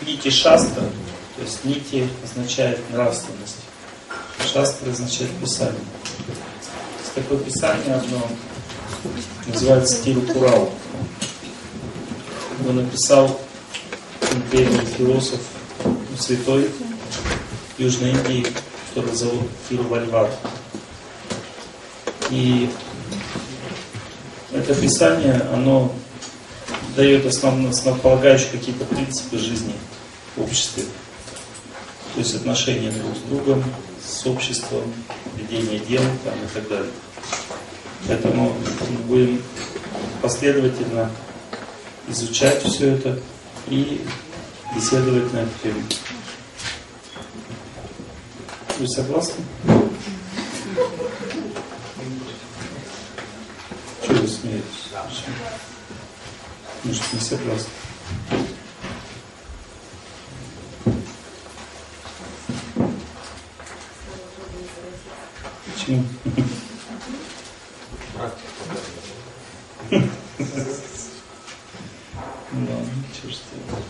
нити шастра, то есть нити означает нравственность, шастра означает писание. Есть такое писание одно, называется Тирукурал. Его написал древний философ, святой Южной Индии, который зовут Тирувальвар. И это писание, оно дает основополагающие какие-то принципы жизни в обществе. То есть отношения друг с другом, с обществом, ведение дел там, и так далее. Поэтому мы будем последовательно изучать все это и беседовать на эту тему. Вы согласны? Чего вы смеетесь? Может, не согласны? Почему? Да, ничего ж делать.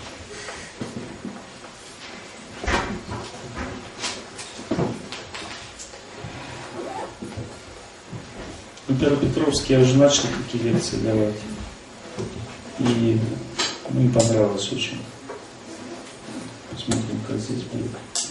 На Первопетровске я уже начал такие лекции давать. И мне понравилось очень. Посмотрим, как здесь будет.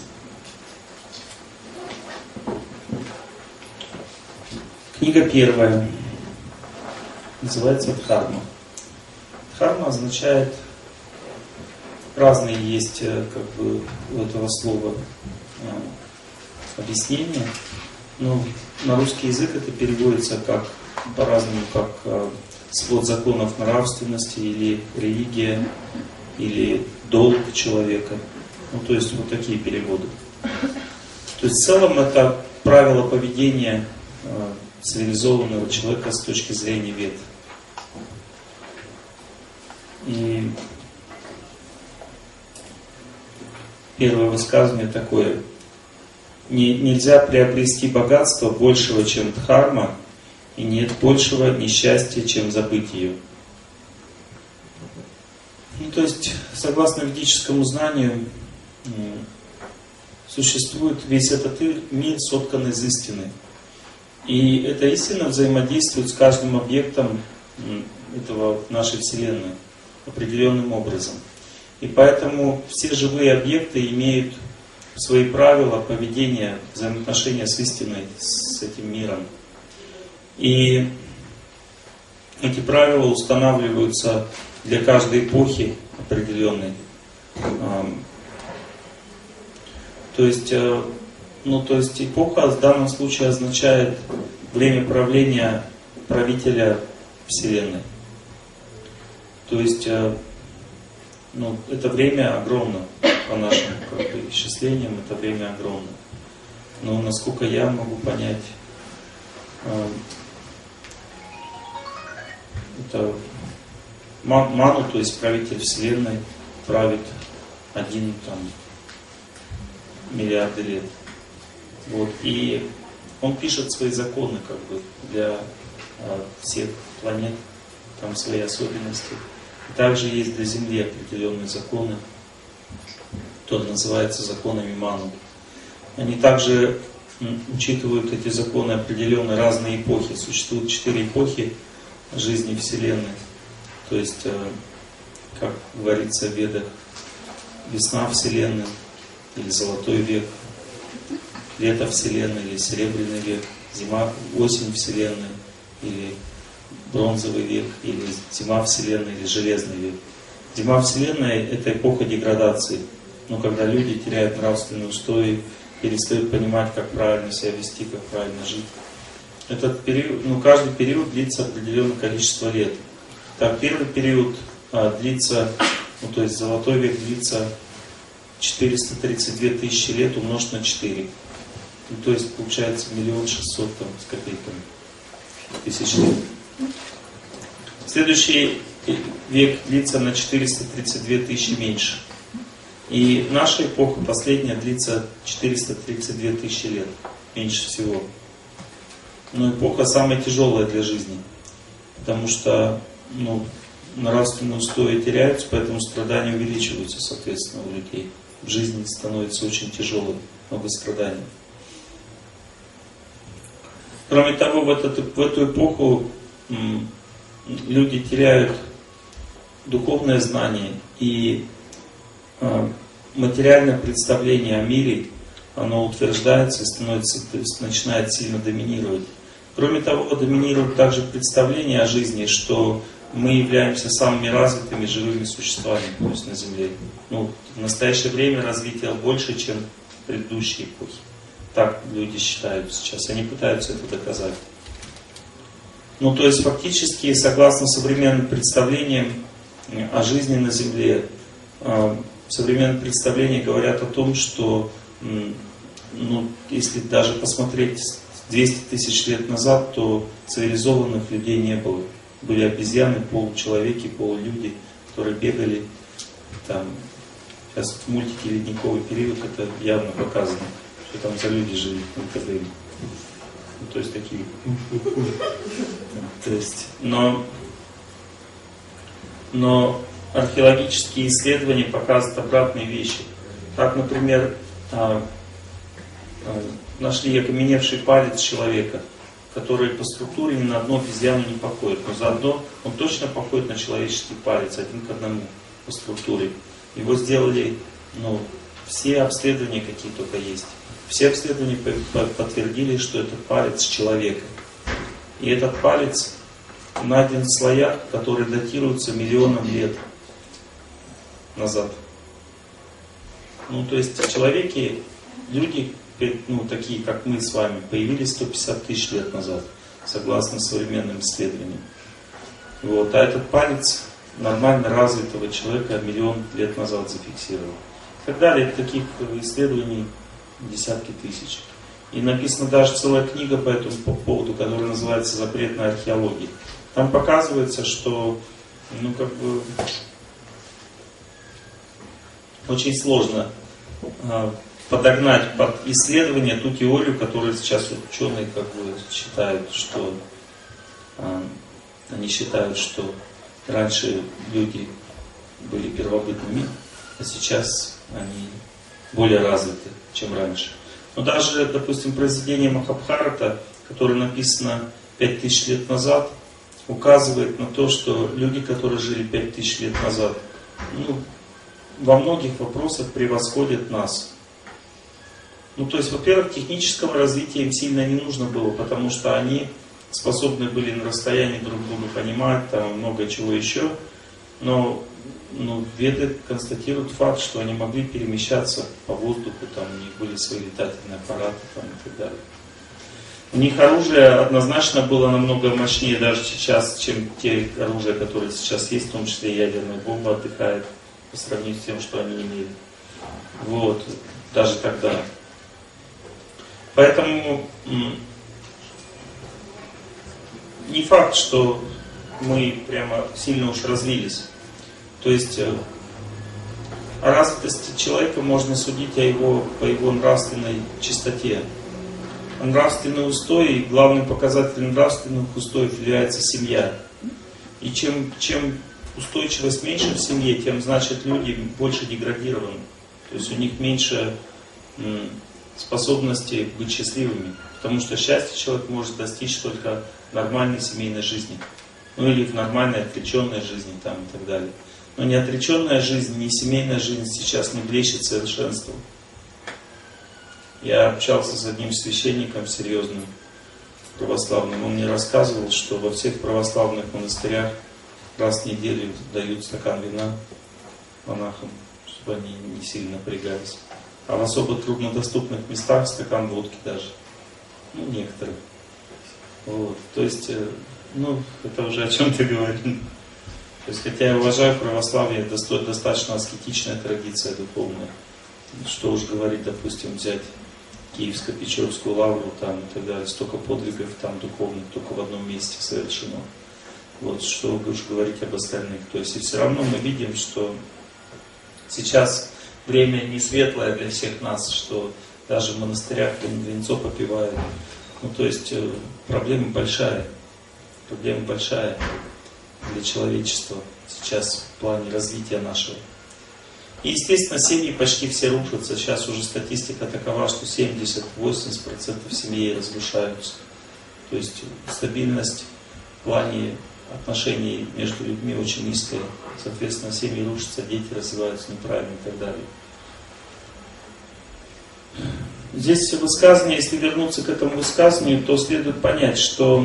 Книга первая. Называется Дхарма. Дхарма означает, разные есть как бы у этого слова объяснения, но на русский язык это переводится как по-разному, как свод законов нравственности, или религия, или долг человека. Ну, то есть вот такие переводы. То есть в целом это правило поведения цивилизованного человека с точки зрения вед. И первое высказывание такое: нельзя приобрести богатство большего, чем дхарма, и нет большего несчастья, чем забыть ее. Ну, то есть, согласно ведическому знанию, существует весь этот мир, соткан из истины. И эта истина взаимодействует с каждым объектом этого нашей Вселенной определенным образом. И поэтому все живые объекты имеют свои правила поведения, взаимоотношения с истиной, с этим миром. И эти правила устанавливаются для каждой эпохи определенной. То есть эпоха в данном случае означает время правления правителя Вселенной. То есть это время огромно по нашим исчислениям, это время огромно. Но насколько я могу понять, это Ману, то есть правитель Вселенной, правит 1 миллиард лет. Вот. И он пишет свои законы как бы для всех планет, там свои особенности. И также есть для Земли определенные законы, которые называются законами Ману. Они также учитывают эти законы определенные разные эпохи. Существует 4 эпохи жизни Вселенной. То есть, как говорится в Ведах, весна Вселенной, или золотой век, лето Вселенной, или серебряный век, зима, осень Вселенной, или бронзовый век, или зима Вселенной, или железный век. Зима Вселенной — это эпоха деградации. Но когда люди теряют нравственные устои, перестают понимать, как правильно себя вести, как правильно жить. Этот период, каждый период длится определенное количество лет. Так, первый период длится, то есть золотой век длится 432 тысячи лет умножить на 4. То есть получается 1 600 000 с копейками тысяч лет. Следующий век длится на 432 тысячи меньше. И наша эпоха, последняя, длится 432 тысячи лет, меньше всего. Но эпоха самая тяжелая для жизни, потому что нравственные устои теряются, поэтому страдания увеличиваются, соответственно, у людей. В жизни становится очень тяжелым, много страданий. Кроме того, в эту эпоху люди теряют духовное знание, и материальное представление о мире, оно утверждается и становится, то есть начинает сильно доминировать. Кроме того, доминирует также представление о жизни, что мы являемся самыми развитыми живыми существами, то есть на Земле. Ну, в настоящее время развитие больше, чем в предыдущие эпохи. Так люди считают сейчас, они пытаются это доказать. Ну, то есть фактически, согласно современным представлениям о жизни на Земле, современные представления говорят о том, что, ну, если даже посмотреть 200 тысяч лет назад, то цивилизованных людей не было. Были обезьяны, получеловеки, полулюди, которые бегали. Там, сейчас в мультике «Ледниковый период» это явно показано, что там за люди жили в это время. Ну, то есть такие. То есть, но археологические исследования показывают обратные вещи. Так, например, нашли окаменевший палец человека, который по структуре ни на одну обезьяну не походит, но заодно он точно походит на человеческий палец, 1 к 1 по структуре. Его сделали, ну, все обследования, какие только есть. Все обследования подтвердили, что это палец человека. И этот палец найден в слоях, которые датируются миллионам лет назад. Ну, то есть человеки, люди, ну, такие как мы с вами, появились 150 тысяч лет назад, согласно современным исследованиям. Вот. А этот палец нормально развитого человека миллион лет назад зафиксировал. И так далее. Таких исследований десятки тысяч. И написана даже целая книга по этому поводу, которая называется «Запретная археология». Там показывается, что, ну, как бы, очень сложно подогнать под исследование ту теорию, которую сейчас ученые как бы считают, что они считают, что раньше люди были первобытными, а сейчас они более развиты, чем раньше. Но даже, допустим, произведение Махабхарата, которое написано 5000 лет назад, указывает на то, что люди, которые жили 5000 лет назад, ну, во многих вопросах превосходят нас. Ну, то есть, во-первых, технического развития им сильно не нужно было, потому что они способны были на расстоянии друг друга понимать, там много чего еще. Но Веды констатируют факт, что они могли перемещаться по воздуху, там у них были свои летательные аппараты там, и так далее. У них оружие однозначно было намного мощнее даже сейчас, чем те оружия, которые сейчас есть, в том числе ядерная бомба отдыхает по сравнению с тем, что они имели. Вот, даже тогда. Поэтому не факт, что мы прямо сильно уж развились. То есть о развитости человека можно судить по его нравственной чистоте. А нравственные устои, главным показателем нравственных устоев является семья. И чем устойчивость меньше в семье, тем значит люди больше деградированы. То есть у них меньше способности быть счастливыми. Потому что счастье человек может достичь только в нормальной семейной жизни. Ну или в нормальной отреченной жизни там, и так далее. Но ни отреченная жизнь, ни семейная жизнь сейчас не блещет совершенством. Я общался с одним священником серьезным, православным. Он мне рассказывал, что во всех православных монастырях раз в неделю дают стакан вина монахам, чтобы они не сильно напрягались. А в особо труднодоступных местах стакан водки даже. Ну, некоторых. Вот. То есть, ну, это уже о чем-то говорим. То есть, хотя я уважаю православие, это достаточно аскетичная традиция духовная. Что уж говорить, допустим, взять Киевско-Печорскую лавру там, и так далее, столько подвигов там духовных только в одном месте совершено. Вот, что уж говорить об остальных. То есть, и все равно мы видим, что сейчас время не светлое для всех нас, что даже в монастырях винцо попивают. Ну, то есть, проблема большая для человечества. сейчас в плане развития нашего. И, естественно, семьи почти все рушатся. Сейчас уже статистика такова, что 70-80% семей разрушаются. То есть стабильность в плане отношений между людьми очень низкая. Соответственно, семьи рушатся, дети развиваются неправильно и так далее. Здесь высказывание, если вернуться к этому высказыванию, то следует понять, что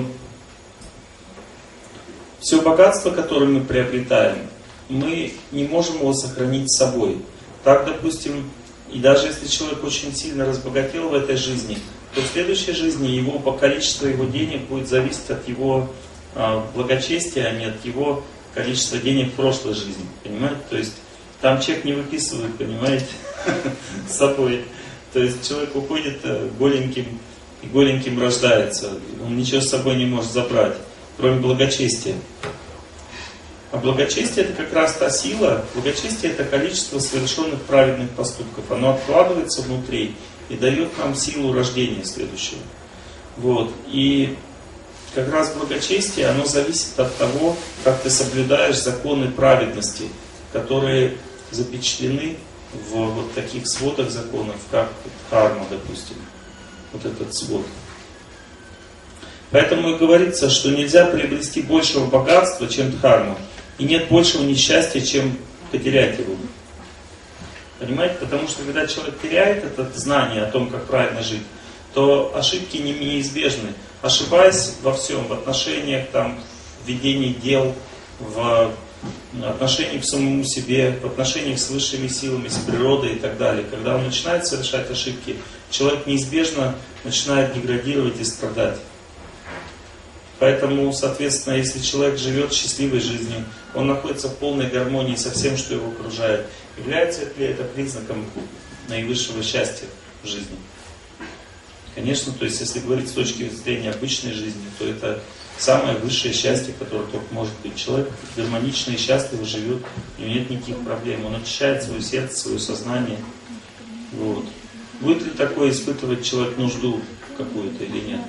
все богатство, которое мы приобретаем, мы не можем его сохранить с собой. Так, допустим, и даже если человек очень сильно разбогател в этой жизни, то в следующей жизни его количество его денег будет зависеть от его благочестия, а не от его количества денег в прошлой жизни. Понимаете? То есть там чек не выписывают, понимаете, с собой. То есть человек уходит голеньким и голеньким рождается. Он ничего с собой не может забрать, кроме благочестия. А благочестие это как раз та сила, благочестие это количество совершенных праведных поступков. Оно откладывается внутри и дает нам силу рождения следующего. Вот. И как раз благочестие, оно зависит от того, как ты соблюдаешь законы праведности, которые запечатлены в вот таких сводах законов, как дхарма, допустим. Вот этот свод. Поэтому и говорится, что нельзя приобрести большего богатства, чем дхарма. И нет большего несчастья, чем потерять его. Понимаете? Потому что когда человек теряет это знание о том, как правильно жить, то ошибки неизбежны. Ошибаясь во всем, в отношениях, там, в ведении дел, в отношениях к самому себе, в отношениях с высшими силами, с природой и так далее. Когда он начинает совершать ошибки, человек неизбежно начинает деградировать и страдать. Поэтому, соответственно, если человек живет счастливой жизнью, он находится в полной гармонии со всем, что его окружает, является ли это признаком наивысшего счастья в жизни? Конечно, то есть, если говорить с точки зрения обычной жизни, то это самое высшее счастье, которое только может быть. Человек гармонично и счастливо живет, у него нет никаких проблем, он очищает свое сердце, свое сознание. Вот. Будет ли такое испытывать человек нужду какую-то или нет?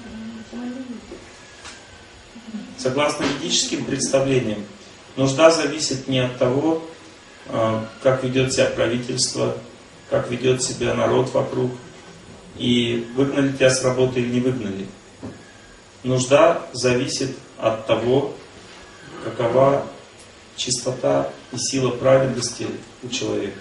Согласно ведическим представлениям, нужда зависит не от того, как ведет себя правительство, как ведет себя народ вокруг, и выгнали тебя с работы или не выгнали. Нужда зависит от того, какова чистота и сила праведности у человека.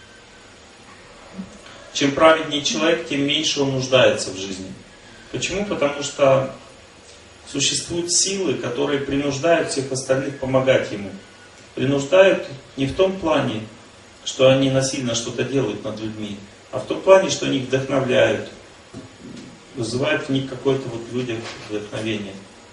Чем праведнее человек, тем меньше он нуждается в жизни. Почему? Потому что существуют силы, которые принуждают всех остальных помогать ему. Принуждают не в том плане, что они насильно что-то делают над людьми, а в том плане, что они их вдохновляют, вызывают в них какое-то вот в людях вдохновение.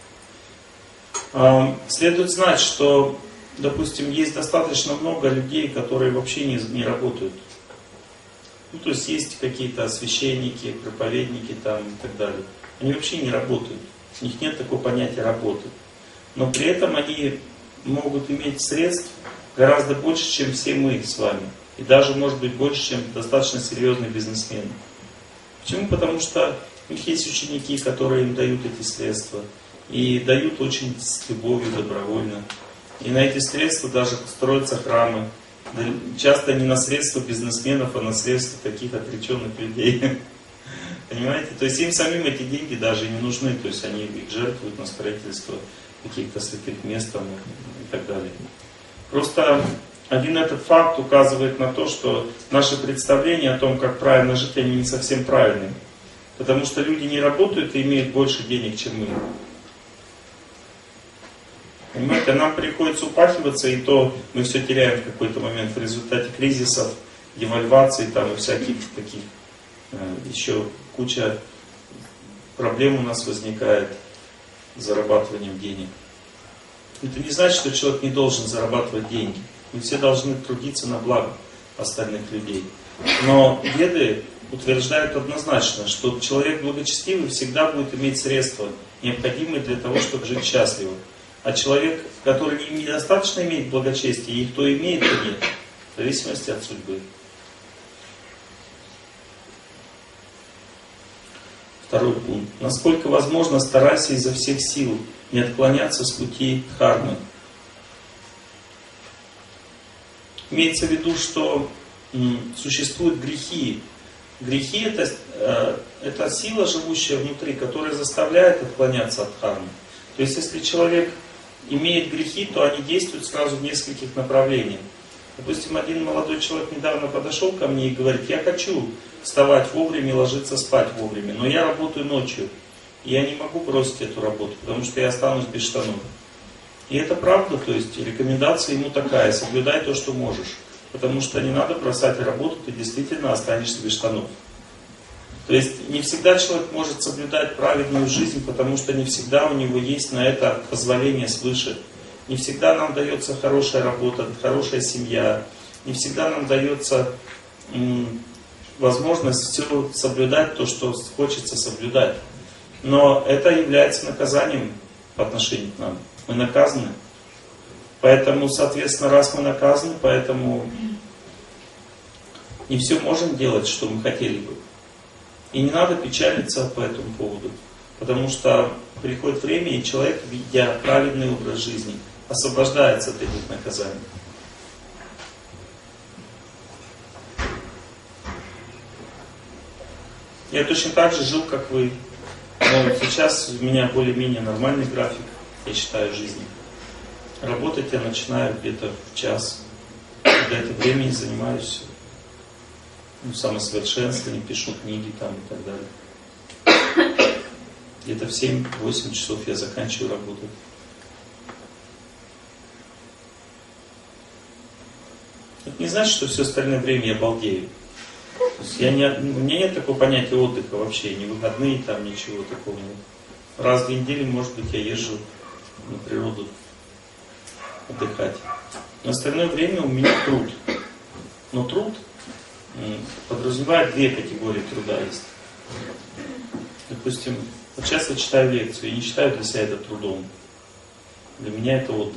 Следует знать, что, допустим, есть достаточно много людей, которые вообще не работают. Ну, то есть есть какие-то священники, проповедники там и так далее. Они вообще не работают. У них нет такого понятия работы. Но при этом они могут иметь средств гораздо больше, чем все мы с вами. И даже, может быть, больше, чем достаточно серьезные бизнесмены. Почему? Потому что у них есть ученики, которые им дают эти средства. И дают очень с любовью, добровольно. И на эти средства даже строятся храмы. Часто не на средства бизнесменов, а на средства таких отреченных людей. Понимаете? То есть им самим эти деньги даже не нужны. То есть они их жертвуют на строительство каких-то святых мест там, и так далее. Просто один этот факт указывает на то, что наши представления о том, как правильно жить, они не совсем правильные. Потому что люди не работают и имеют больше денег, чем мы. Понимаете, а нам приходится упахиваться, и то мы все теряем в какой-то момент в результате кризисов, девальваций там, и всяких таких. Еще куча проблем у нас возникает с зарабатыванием денег. Это не значит, что человек не должен зарабатывать деньги. Мы все должны трудиться на благо остальных людей. Но веды утверждают однозначно, что человек благочестивый всегда будет иметь средства, необходимые для того, чтобы жить счастливо. А человек, который недостаточно имеет благочестие, и кто имеет, то нет. В зависимости от судьбы. Второй пункт. Насколько возможно, старайся изо всех сил не отклоняться с пути дхармы. Имеется в виду, что существуют грехи. Грехи это сила, живущая внутри, которая заставляет отклоняться от кармы. То есть, если человек имеет грехи, то они действуют сразу в нескольких направлениях. Допустим, один молодой человек недавно подошел ко мне и говорит: я хочу вставать вовремя и ложиться спать вовремя, но я работаю ночью. И я не могу бросить эту работу, потому что я останусь без штанов. И это правда, то есть рекомендация ему такая: соблюдай то, что можешь. Потому что не надо бросать работу, ты действительно останешься без штанов. То есть не всегда человек может соблюдать праведную жизнь, потому что не всегда у него есть на это позволение свыше. Не всегда нам дается хорошая работа, хорошая семья. Не всегда нам дается возможность все соблюдать, то, что хочется соблюдать. Но это является наказанием по отношению к нам. Мы наказаны. Поэтому, соответственно, раз мы наказаны, поэтому не все можем делать, что мы хотели бы. И не надо печалиться по этому поводу. Потому что приходит время, и человек, ведя праведный образ жизни, освобождается от этих наказаний. Я точно так же жил, как вы. Но сейчас у меня более-менее нормальный график, я считаю, жизни. Работать я начинаю где-то в час. До этого времени занимаюсь самосовершенствованием, пишу книги там и так далее. Где-то в 7-8 часов я заканчиваю работать. Это не значит, что все остальное время я балдею. То есть у меня нет такого понятия отдыха вообще, ни выходные там, ничего такого нет. Раз в 2 недели, может быть, я езжу на природу отдыхать. Но остальное время у меня труд. Но труд подразумевает 2 категории труда есть. Допустим, вот сейчас я читаю лекцию, я не считаю для себя это трудом. Для меня это отдых.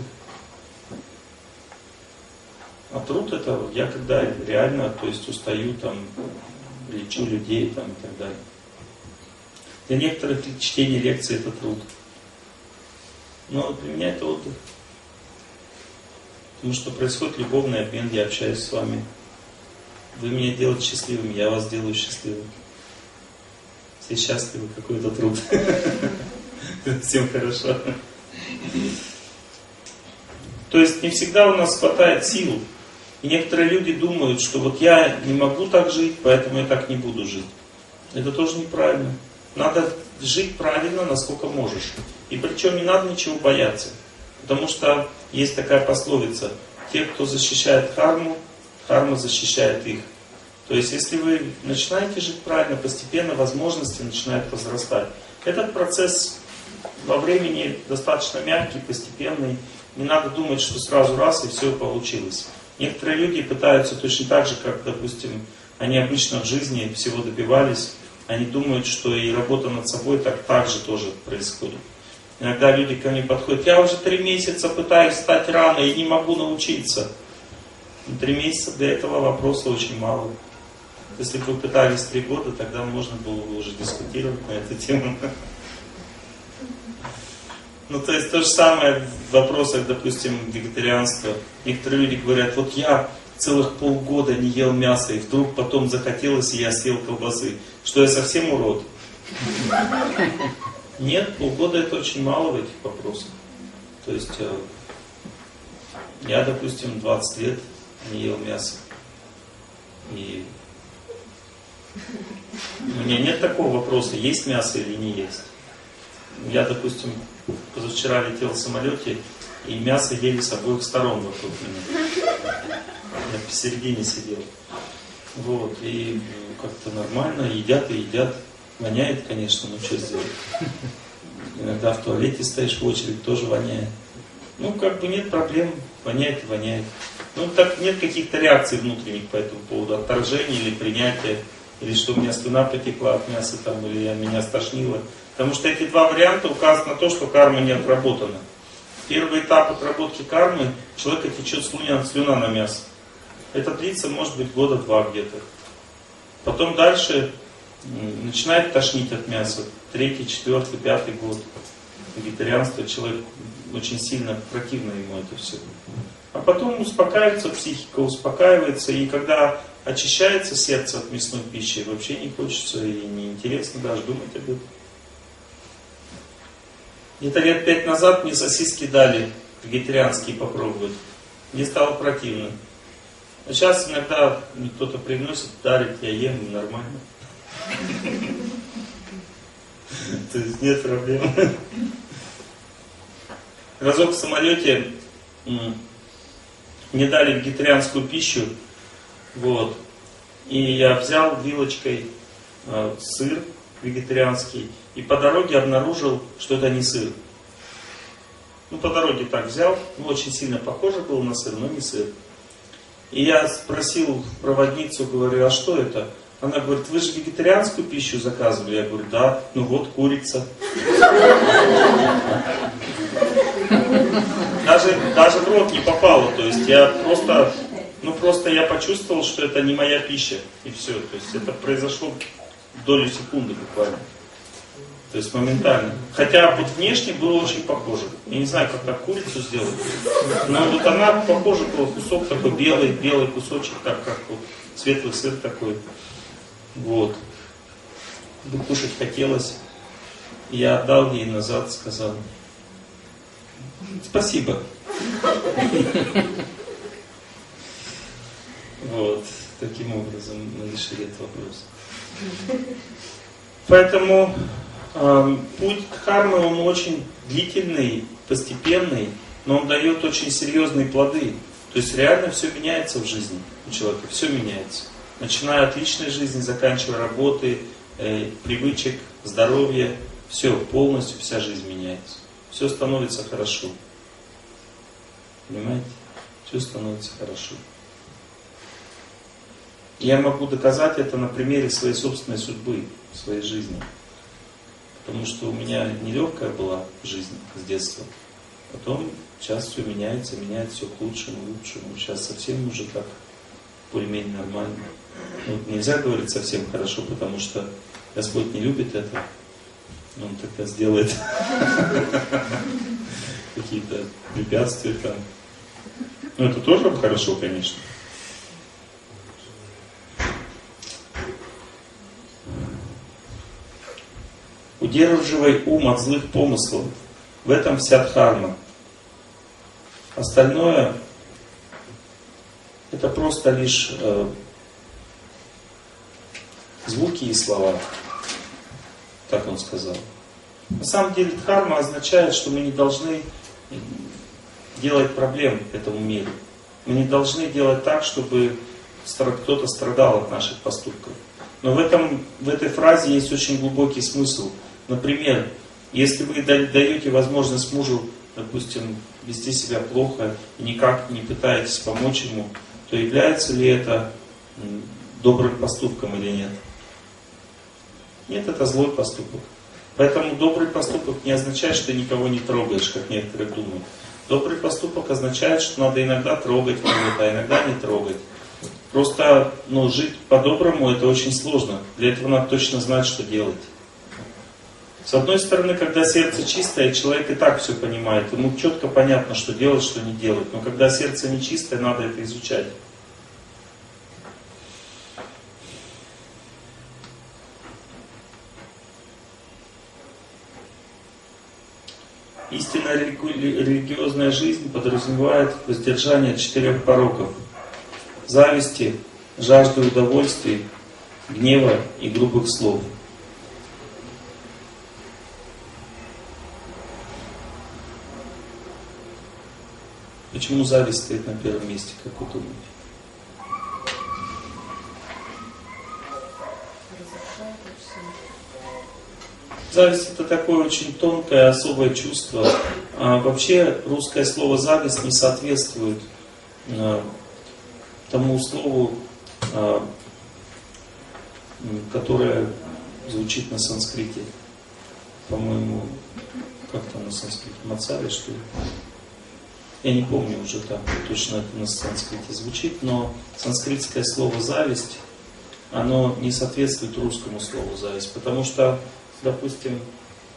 А труд это я когда реально, то есть устаю, там, лечу людей там, и так далее. Для некоторых чтение лекций это труд. Но для меня это отдых. Потому что происходит любовный обмен, я общаюсь с вами. Вы меня делаете счастливым, я вас делаю счастливым. Все счастливы, какой-то труд. Всем хорошо. То есть не всегда у нас хватает сил. И некоторые люди думают, что вот я не могу так жить, поэтому я так не буду жить. Это тоже неправильно. Надо жить правильно, насколько можешь. И причем не надо ничего бояться. Потому что есть такая пословица: те, кто защищает карму, карма защищает их. То есть если вы начинаете жить правильно, постепенно возможности начинают возрастать. Этот процесс во времени достаточно мягкий, постепенный. Не надо думать, что сразу раз и все получилось. Некоторые люди пытаются точно так же, как, допустим, они обычно в жизни всего добивались, они думают, что и работа над собой так же тоже происходит. Иногда люди ко мне подходят: я уже 3 месяца пытаюсь стать рано и не могу научиться. 3 месяца для этого вопроса очень мало. Если бы вы пытались 3 года, тогда можно было бы уже дискутировать на эту тему. Ну, то есть то же самое в вопросах, допустим, вегетарианства. Некоторые люди говорят: вот я целых полгода не ел мясо, и вдруг потом захотелось, и я съел колбасы. Что, я совсем урод? Нет, полгода это очень мало в этих вопросах. То есть я, допустим, 20 лет не ел мясо. И у меня нет такого вопроса, есть мясо или не есть. Я, допустим, позавчера летел в самолете, и мясо ели с обоих сторон вокруг меня. Я посередине сидел. Вот, и как-то нормально, едят и едят. Воняет, конечно, но что сделать? Иногда в туалете стоишь в очередь, тоже воняет. Ну, как бы нет проблем, воняет и воняет. Ну, так нет каких-то реакций внутренних по этому поводу, отторжения или принятия, или что у меня слюна потекла от мяса, там, или меня стошнило. Потому что эти 2 варианта указывают на то, что карма не отработана. Первый этап отработки кармы, у человека течет слюна на мясо. Это длится, может быть, 2 года где-то. Потом дальше начинает тошнить от мяса. 3-й, 4-й, 5-й год. Вегетарианство, человек очень сильно противно ему это все. А потом успокаивается психика, успокаивается, и когда очищается сердце от мясной пищи, вообще не хочется и не интересно даже думать об этом. Где-то лет 5 назад мне сосиски дали, вегетарианские, попробовать. Мне стало противно. А сейчас иногда кто-то приносит, дарит, я ем, и нормально. То есть нет проблем. Разок в самолете мне дали вегетарианскую пищу, вот, и я взял вилочкой сыр вегетарианский, и по дороге обнаружил, что это не сыр. Ну, по дороге так взял, ну, очень сильно похоже было на сыр, но не сыр. И я спросил проводницу, говорю, а что это? Она говорит, вы же вегетарианскую пищу заказывали? Я говорю, да, ну вот курица. Даже в рот не попало, то есть я просто я почувствовал, что это не моя пища, и все. То есть это произошло в долю секунды буквально. То есть моментально. Хотя вот внешне было очень похоже. Я не знаю, как так курицу сделать. Но вот она похожа была, кусок такой белый кусочек, так как вот светлый сыр такой. Вот. Кушать хотелось. Я отдал ей назад, сказал, спасибо. Вот. Таким образом мы решили этот вопрос. Поэтому путь дхармы, он очень длительный, постепенный, но он дает очень серьезные плоды. То есть реально все меняется в жизни у человека, все меняется. Начиная от личной жизни, заканчивая работой, привычек, здоровья, все, полностью вся жизнь меняется. Все становится хорошо. Понимаете? Все становится хорошо. Я могу доказать это на примере своей собственной судьбы, своей жизни. Потому что у меня нелегкая была жизнь с детства. Потом сейчас все меняется все к лучшему, лучшему. Сейчас совсем уже так более-менее нормально. Ну, нельзя говорить совсем хорошо, потому что Господь не любит это. Он тогда сделает какие-то препятствия там. Ну, это тоже хорошо, конечно. Удерживай ум от злых помыслов. В этом вся дхарма. Остальное это просто лишь звуки и слова. Так он сказал. На самом деле дхарма означает, что мы не должны делать проблем этому миру. Мы не должны делать так, чтобы кто-то страдал от наших поступков. Но в этой фразе есть очень глубокий смысл. Например, если вы даете возможность мужу, допустим, вести себя плохо и никак не пытаетесь помочь ему, то является ли это добрым поступком или нет? Нет, это злой поступок. Поэтому добрый поступок не означает, что ты никого не трогаешь, как некоторые думают. Добрый поступок означает, что надо иногда трогать кого-то, а иногда не трогать. Просто жить по-доброму это очень сложно. Для этого надо точно знать, что делать. С одной стороны, когда сердце чистое, человек и так все понимает. Ему четко понятно, что делать, что не делать. Но когда сердце не чистое, надо это изучать. Истинная религиозная жизнь подразумевает воздержание от 4 пороков: зависти, жажды удовольствий, гнева и грубых слов. Почему зависть стоит на первом месте, как вы думаете? Зависть это такое очень тонкое, особое чувство. Вообще русское слово зависть не соответствует тому слову, которое звучит на санскрите. По-моему, как там на санскрите? Мацари, что ли? Я не помню уже так точно это на санскрите звучит, но санскритское слово зависть, оно не соответствует русскому слову зависть, потому что, допустим,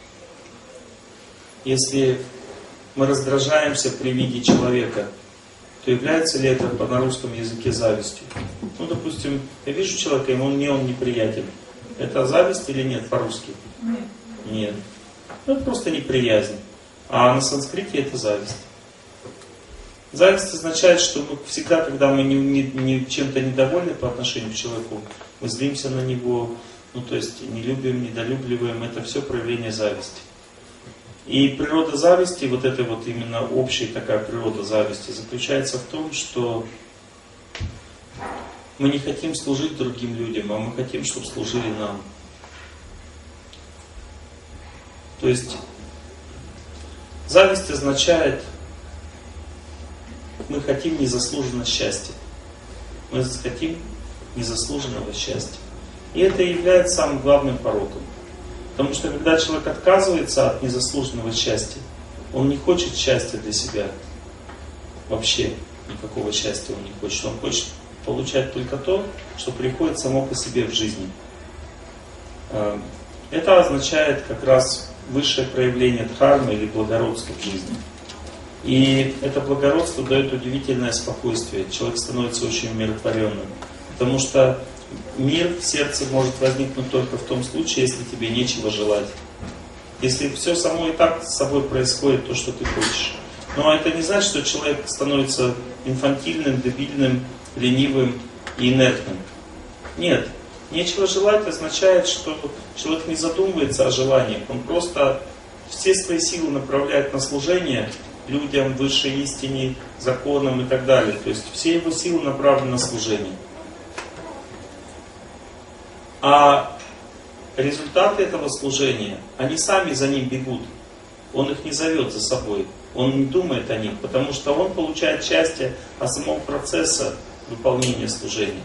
если мы раздражаемся при виде человека, то является ли это на русском языке завистью? Ну, допустим, я вижу человека, ему мне он неприятен. Это зависть или нет по-русски? Нет. Нет. Ну, это просто неприязнь. А на санскрите это зависть. Зависть означает, что мы всегда, когда мы чем-то недовольны по отношению к человеку, мы злимся на него, ну то есть не любим, недолюбливаем, это все проявление зависти. И природа зависти, вот эта вот именно общая такая природа зависти, заключается в том, что мы не хотим служить другим людям, а мы хотим, чтобы служили нам. То есть зависть означает, мы хотим незаслуженного счастья. Мы хотим незаслуженного счастья. И это и является самым главным пороком. Потому что когда человек отказывается от незаслуженного счастья, он не хочет счастья для себя. Вообще никакого счастья он не хочет. Он хочет получать только то, что приходит само по себе в жизни. Это означает как раз высшее проявление дхармы или благородства в жизни. И это благородство дает удивительное спокойствие. Человек становится очень умиротворенным. Потому что мир в сердце может возникнуть только в том случае, если тебе нечего желать. Если все само и так с собой происходит, то, что ты хочешь. Но это не значит, что человек становится инфантильным, дебильным, ленивым и инертным. Нет. Нечего желать означает, что человек не задумывается о желаниях. Он просто все свои силы направляет на служение людям, высшей истине, законам и так далее. То есть все его силы направлены на служение. А результаты этого служения, они сами за ним бегут. Он их не зовет за собой. Он не думает о них, потому что он получает счастье от самого процесса выполнения служения.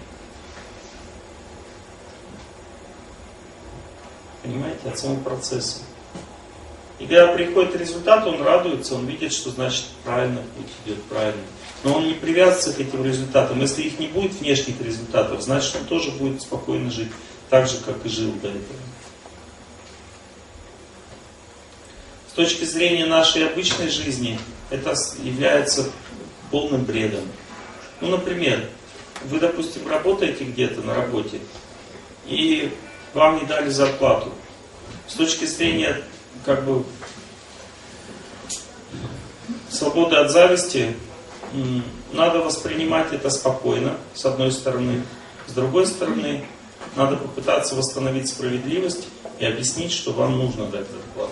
Понимаете, от самого процесса. И когда приходит результат, он радуется, он видит, что значит правильно путь идет, правильно. Но он не привязывается к этим результатам. Если их не будет внешних результатов, значит он тоже будет спокойно жить, так же, как и жил до этого. С точки зрения нашей обычной жизни, это является полным бредом. Ну, например, вы, допустим, работаете где-то на работе, и вам не дали зарплату. С точки зрения, как бы, свободы от зависти, надо воспринимать это спокойно, с одной стороны. С другой стороны, надо попытаться восстановить справедливость и объяснить, что вам нужно дать зарплату.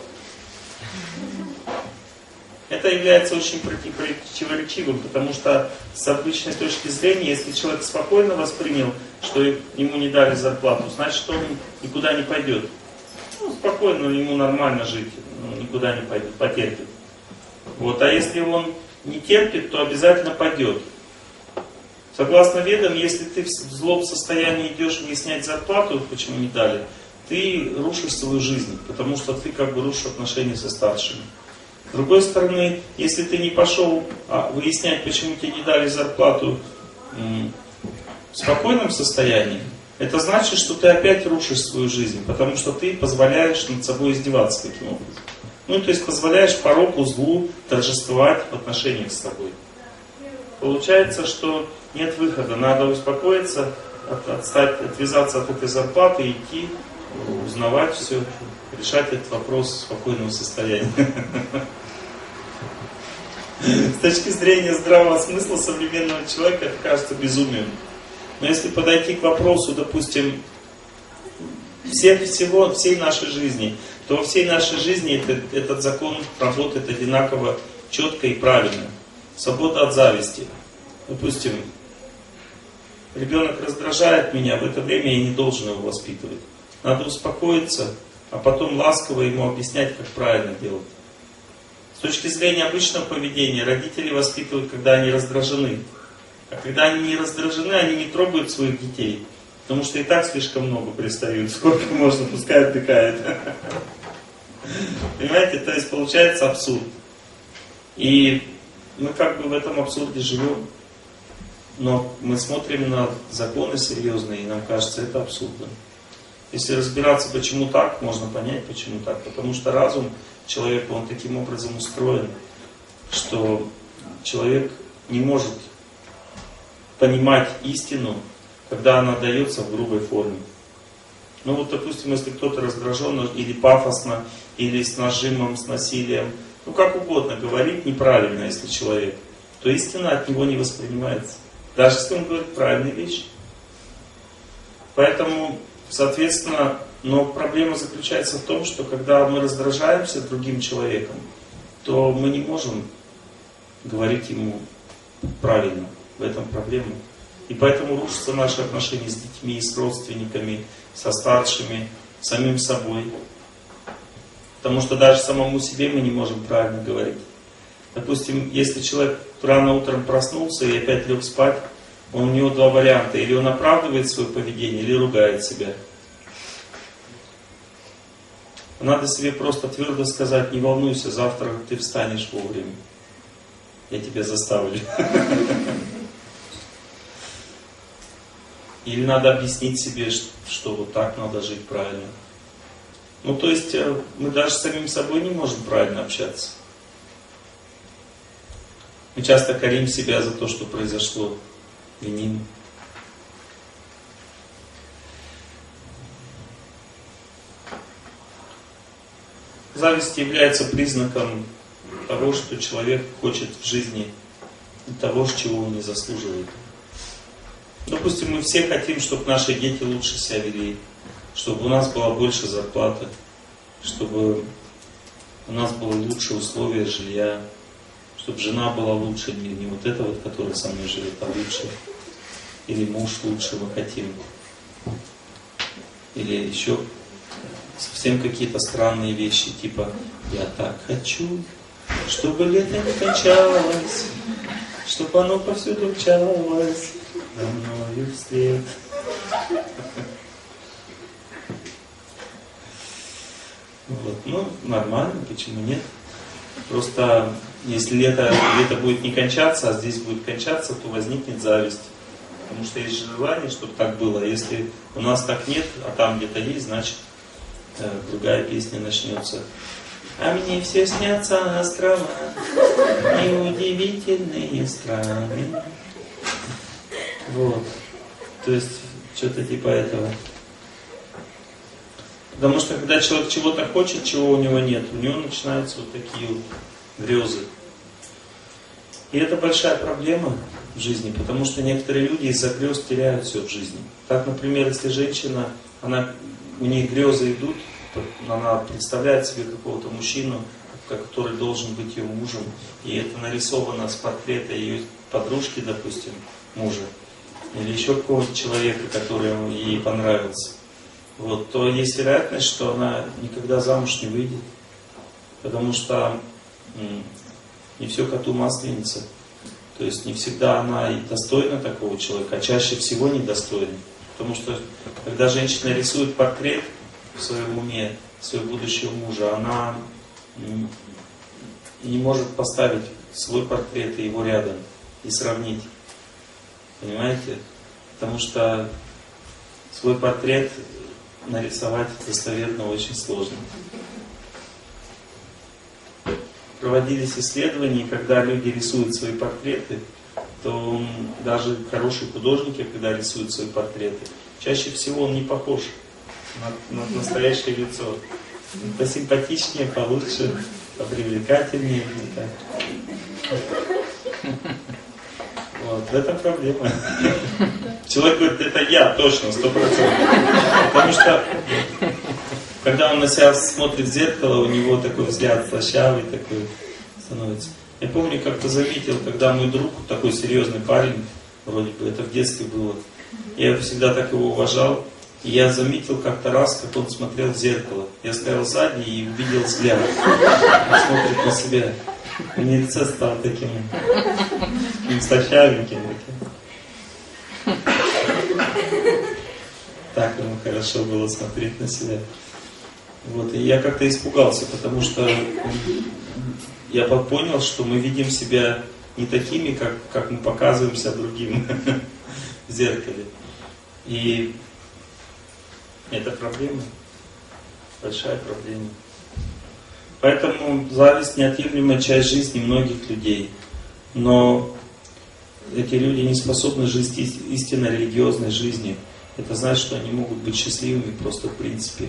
Это является очень противоречивым, потому что с обычной точки зрения, если человек спокойно воспринял, что ему не дали зарплату, значит, он никуда не пойдет. Ну, спокойно, ему нормально жить, никуда не пойдет, потерпит. Вот. А если он не терпит, то обязательно пойдет. Согласно ведам, если ты в злом состоянии идешь выяснять зарплату, почему не дали, ты рушишь свою жизнь, потому что ты как бы рушишь отношения со старшими. С другой стороны, если ты не пошел выяснять, почему тебе не дали зарплату в спокойном состоянии, это значит, что ты опять рушишь свою жизнь, потому что ты позволяешь над собой издеваться таким образом. Ну, то есть позволяешь пороку, злу торжествовать в отношениях с собой. Получается, что нет выхода, надо успокоиться, отвязаться от этой зарплаты, идти, узнавать все, решать этот вопрос спокойного состояния. С точки зрения здравого смысла современного человека это кажется безумием. Но если подойти к вопросу, допустим, всей нашей жизни, то во всей нашей жизни этот закон работает одинаково четко и правильно. Свобода от зависти. Допустим, ребенок раздражает меня, в это время я не должен его воспитывать. Надо успокоиться, а потом ласково ему объяснять, как правильно делать. С точки зрения обычного поведения, родители воспитывают, когда они раздражены. А когда они не раздражены, они не трогают своих детей. Потому что и так слишком много пристают. Сколько можно, пускай отдыхает. Понимаете, то есть получается абсурд. И мы как бы в этом абсурде живем. Но мы смотрим на законы серьезные, и нам кажется это абсурдом. Если разбираться, почему так, можно понять, почему так. Потому что разум человека, он таким образом устроен, что человек не может понимать истину, когда она дается в грубой форме. Ну вот, допустим, если кто-то раздражен или пафосно, или с нажимом, с насилием, ну как угодно говорит неправильно, если человек, то истина от него не воспринимается. Даже если он говорит правильные вещи. Поэтому, соответственно, но проблема заключается в том, что когда мы раздражаемся другим человеком, то мы не можем говорить ему правильно. В этом проблема. И поэтому рушатся наши отношения с детьми, с родственниками, со старшими, с самим собой. Потому что даже самому себе мы не можем правильно говорить. Допустим, если человек рано утром проснулся и опять лег спать, у него два варианта. Или он оправдывает свое поведение, или ругает себя. Надо себе просто твердо сказать: не волнуйся, завтра ты встанешь вовремя. Я тебя заставлю. Или надо объяснить себе, что вот так надо жить правильно. Ну, то есть, мы даже с самим собой не можем правильно общаться. Мы часто корим себя за то, что произошло, виним. Зависть является признаком того, что человек хочет в жизни того, чего он не заслуживает. Допустим, мы все хотим, чтобы наши дети лучше себя вели, чтобы у нас была больше зарплаты, чтобы у нас было лучшие условия жилья, чтобы жена была лучше, не вот эта вот, которая со мной живет, а лучше. Или муж лучше мы хотим. Или еще совсем какие-то странные вещи, типа «я так хочу, чтобы лето не кончалось, чтобы оно повсюду мчалось, за мною вслед». Вот. Ну, нормально, почему нет? Просто если лето будет не кончаться, а здесь будет кончаться, то возникнет зависть. Потому что есть желание, чтобы так было. Если у нас так нет, а там где-то есть, значит другая песня начнется. А мне все снятся острова, неудивительные страны. Вот. То есть, что-то типа этого. Потому что когда человек чего-то хочет, чего у него нет, у него начинаются вот такие вот грезы. И это большая проблема в жизни, потому что некоторые люди из-за грез теряют все в жизни. Так, например, если женщина, у нее грезы идут, она представляет себе какого-то мужчину, который должен быть ее мужем, и это нарисовано с портрета ее подружки, допустим, мужа, или еще какого-то человека, который ей понравился, вот, то есть вероятность, что она никогда замуж не выйдет, потому что не все коту масленица. То есть не всегда она и достойна такого человека, а чаще всего недостойна. Потому что когда женщина рисует портрет в своем уме своего будущего мужа, она не может поставить свой портрет и его рядом и сравнить. Понимаете? Потому что свой портрет нарисовать достоверно очень сложно. Проводились исследования, когда люди рисуют свои портреты, то даже хорошие художники, когда рисуют свои портреты, чаще всего он не похож на настоящее лицо. Посимпатичнее, получше, попривлекательнее. Вот, в этом проблема. Человек говорит, это я, точно, 100%. Потому что, когда он на себя смотрит в зеркало, у него такой взгляд слащавый такой становится. Я помню, как-то заметил, когда мой друг, такой серьезный парень, вроде бы, это в детстве было, я всегда так его уважал, и я заметил как-то раз, как он смотрел в зеркало. Я стоял сзади и увидел взгляд. Он смотрит на себя. И мне лицо стало таким слащавеньким. Так ему хорошо было смотреть на себя. Вот, и я как-то испугался, потому что я понял, что мы видим себя не такими, как мы показываемся другим в зеркале. И это проблема, большая проблема. Поэтому зависть — неотъемлемая часть жизни многих людей. Но эти люди не способны жить истинно религиозной жизнью, это значит, что они могут быть счастливыми просто в принципе.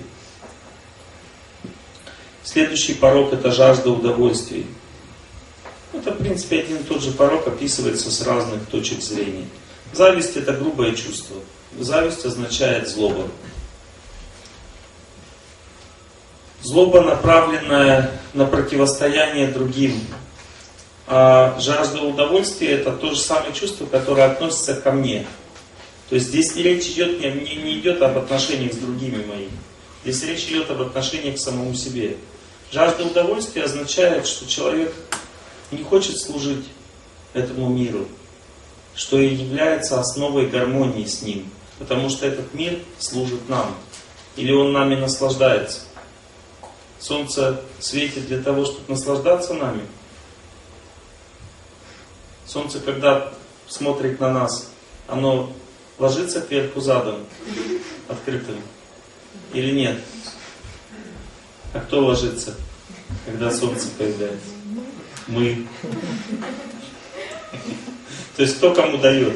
Следующий порок — это жажда удовольствий. Это, в принципе, один и тот же порок описывается с разных точек зрения. Зависть — это грубое чувство. Зависть означает злоба. Злоба, направленная на противостояние другим. А жажда удовольствия — это то же самое чувство, которое относится ко мне. То есть здесь речь идет, не идет об отношениях с другими моими. Здесь речь идет об отношениях к самому себе. Жажда удовольствия означает, что человек не хочет служить этому миру, что и является основой гармонии с ним, потому что этот мир служит нам, или он нами наслаждается. Солнце светит для того, чтобы наслаждаться нами. Солнце, когда смотрит на нас, оно ложится кверху задом, открытым, или нет? А кто ложится, когда солнце появляется? Мы. То есть кто кому дает?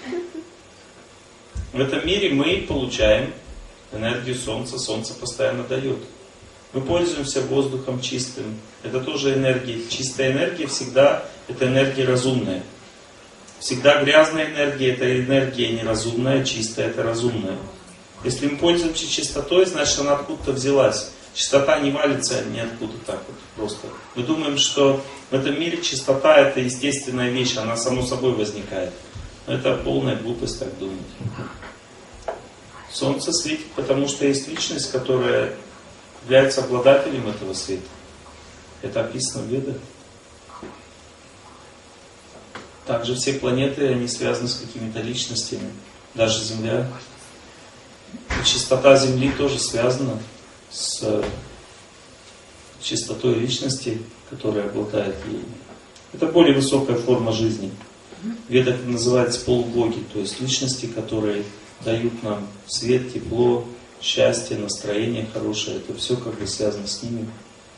В этом мире мы получаем энергию солнца, солнце постоянно дает. Мы пользуемся воздухом чистым. Это тоже энергия. Чистая энергия всегда это энергия разумная. Всегда грязная энергия это энергия неразумная, чистая это разумная. Если мы пользуемся чистотой, значит она откуда-то взялась. Чистота не валится ниоткуда так вот просто. Мы думаем, что в этом мире чистота это естественная вещь, она само собой возникает. Но это полная глупость так думать. Солнце светит, потому что есть личность, которая является обладателем этого света. Это описано в Ведах. Также все планеты, они связаны с какими-то личностями. Даже Земля. И чистота Земли тоже связана с чистотой личности, которая обладает ей. Это более высокая форма жизни. В Ведах это называется полубоги, то есть личности, которые дают нам свет, тепло, счастье, настроение хорошее. Это все как бы связано с ними.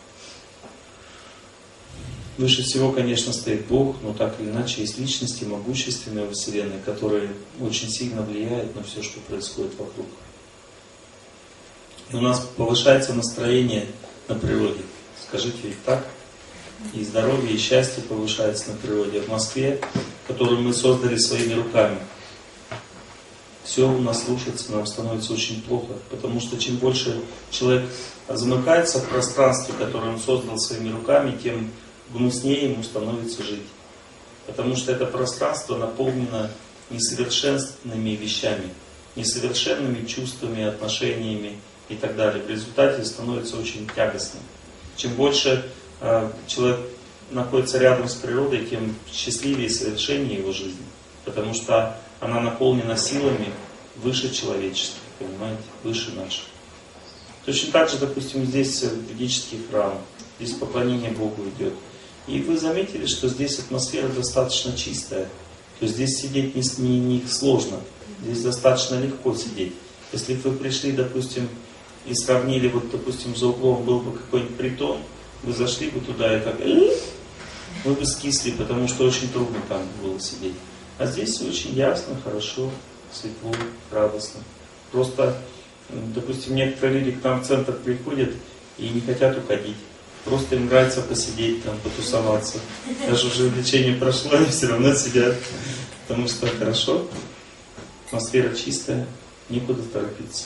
Выше всего, конечно, стоит Бог, но так или иначе есть личности могущественные во Вселенной, которые очень сильно влияют на все, что происходит вокруг. И у нас повышается настроение на природе. Скажите, ведь так? И здоровье, и счастье повышается на природе. В Москве, которую мы создали своими руками, все у нас рушится, нам становится очень плохо. Потому что чем больше человек замыкается в пространстве, которое он создал своими руками, тем гнуснее ему становится жить. Потому что это пространство наполнено несовершенными вещами, несовершенными чувствами, отношениями и так далее. В результате становится очень тягостным. Чем больше человек находится рядом с природой, тем счастливее и совершеннее его жизнь. Потому что она наполнена силами выше человеческих, понимаете, выше наших. Точно так же, допустим, здесь ведический храм, здесь поклонение Богу идет. И вы заметили, что здесь атмосфера достаточно чистая. То есть здесь сидеть не сложно, здесь достаточно легко сидеть. Если бы вы пришли, допустим, и сравнили, вот, допустим, за углом был бы какой-нибудь притон, вы зашли бы туда и так, вы бы скисли, потому что очень трудно там было сидеть. А здесь очень ясно, хорошо, светло, радостно. Просто, допустим, некоторые люди к нам в центр приходят и не хотят уходить. Просто им нравится посидеть там, потусоваться. Даже уже лечение прошло, они все равно сидят. Потому что хорошо, атмосфера чистая, никуда торопиться.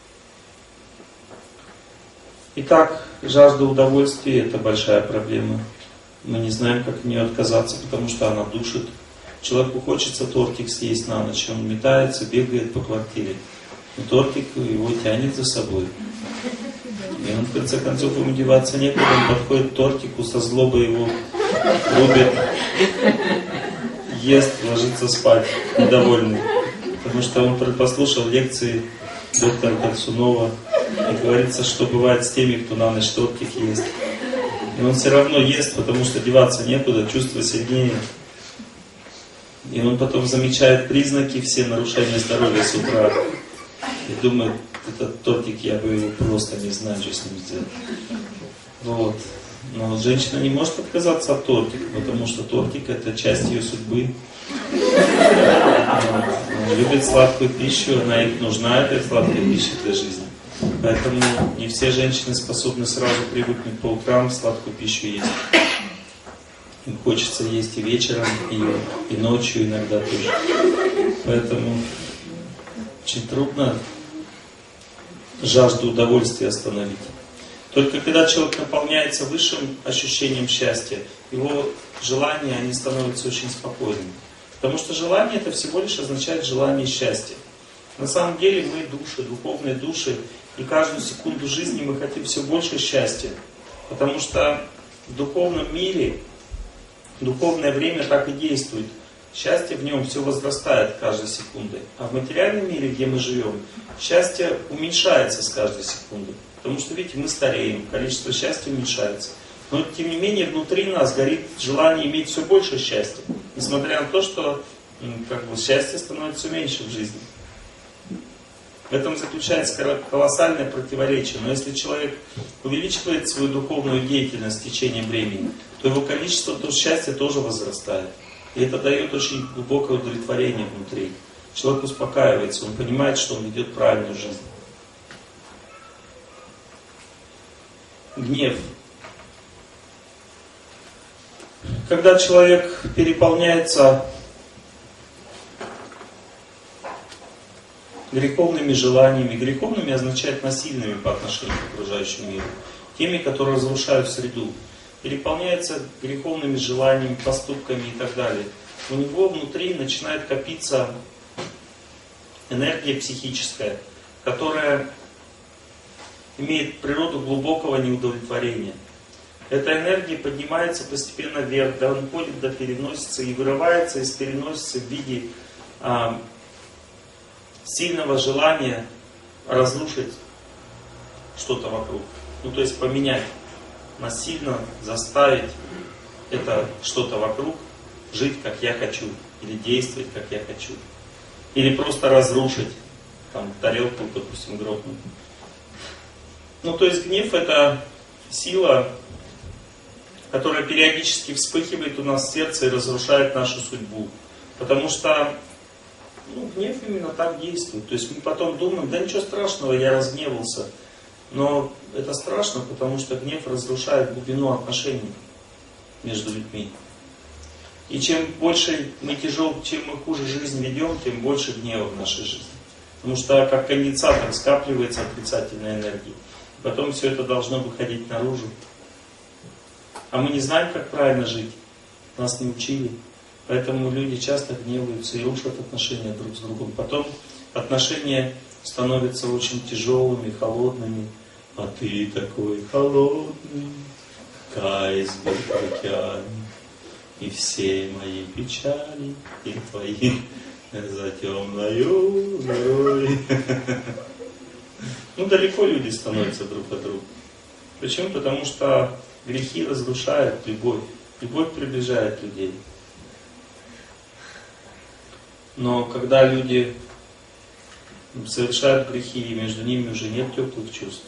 Итак, жажда удовольствия — это большая проблема. Мы не знаем, как от нее отказаться, потому что она душит. Человеку хочется тортик съесть на ночь, он метается, бегает по квартире. Но тортик его тянет за собой. И он, в конце концов, ему деваться некуда, он подходит к тортику, со злобой его рубит, ест, ложится спать, недовольный. Потому что он послушал лекции доктора Корсунова, и говорится, что бывает с теми, кто на ночь тортик ест. И он все равно ест, потому что деваться некуда, чувство сильнее. И он потом замечает признаки, все нарушения здоровья с утра. И думает, этот тортик, я бы его просто не знаю, что с ним сделать. Вот. Но женщина не может отказаться от тортика, потому что тортик — это часть ее судьбы. Он любит сладкую пищу, она и нужна, эта сладкая пища для жизни. Поэтому не все женщины способны сразу привыкнуть по утрам сладкую пищу есть. Им хочется есть и вечером, и ночью иногда тоже. Поэтому очень трудно жажду удовольствия остановить. Только когда человек наполняется высшим ощущением счастья, его желания, они становятся очень спокойными. Потому что желание это всего лишь означает желание счастья. На самом деле мы души, духовные души, и каждую секунду жизни мы хотим все больше счастья. Потому что в духовном мире, духовное время так и действует. Счастье в нем все возрастает каждой секундой. А в материальном мире, где мы живем, счастье уменьшается с каждой секундой. Потому что, видите, мы стареем, количество счастья уменьшается. Но, тем не менее, внутри нас горит желание иметь все больше счастья. Несмотря на то, что счастье становится меньше в жизни. В этом заключается колоссальное противоречие. Но если человек увеличивает свою духовную деятельность в течение времени, то его количество счастья тоже возрастает. И это дает очень глубокое удовлетворение внутри. Человек успокаивается, он понимает, что он ведет правильную жизнь. Гнев. Когда человек переполняется греховными желаниями, греховными означает насильными по отношению к окружающему миру, теми, которые разрушают среду, переполняется греховными желаниями, поступками и так далее, у него внутри начинает копиться энергия психическая, которая имеет природу глубокого неудовлетворения. Эта энергия поднимается постепенно вверх, доходит до переносицы и вырывается из переносицы в виде сильного желания разрушить что-то вокруг. То есть поменять, насильно заставить это что-то вокруг жить, как я хочу, или действовать, как я хочу. Или просто разрушить, тарелку, допустим, грохнуть. То есть гнев это сила, которая периодически вспыхивает у нас в сердце и разрушает нашу судьбу. Потому что гнев именно так действует. То есть мы потом думаем, да ничего страшного, я разгневался. Но это страшно, потому что гнев разрушает глубину отношений между людьми. И чем больше чем мы хуже жизнь ведем, тем больше гнева в нашей жизни. Потому что как конденсатор скапливается отрицательной энергии. Потом все это должно выходить наружу. А мы не знаем, как правильно жить. Нас не учили. Поэтому люди часто гневаются и рушат отношения друг с другом. Потом отношения становятся очень тяжелыми, холодными. А ты такой холодный, как айсберг в океане. И все мои печали, и твои за темною горой. Далеко люди становятся друг от друга. Почему? Потому что грехи разрушают любовь. Любовь приближает людей. Но когда люди совершают грехи, и между ними уже нет теплых чувств.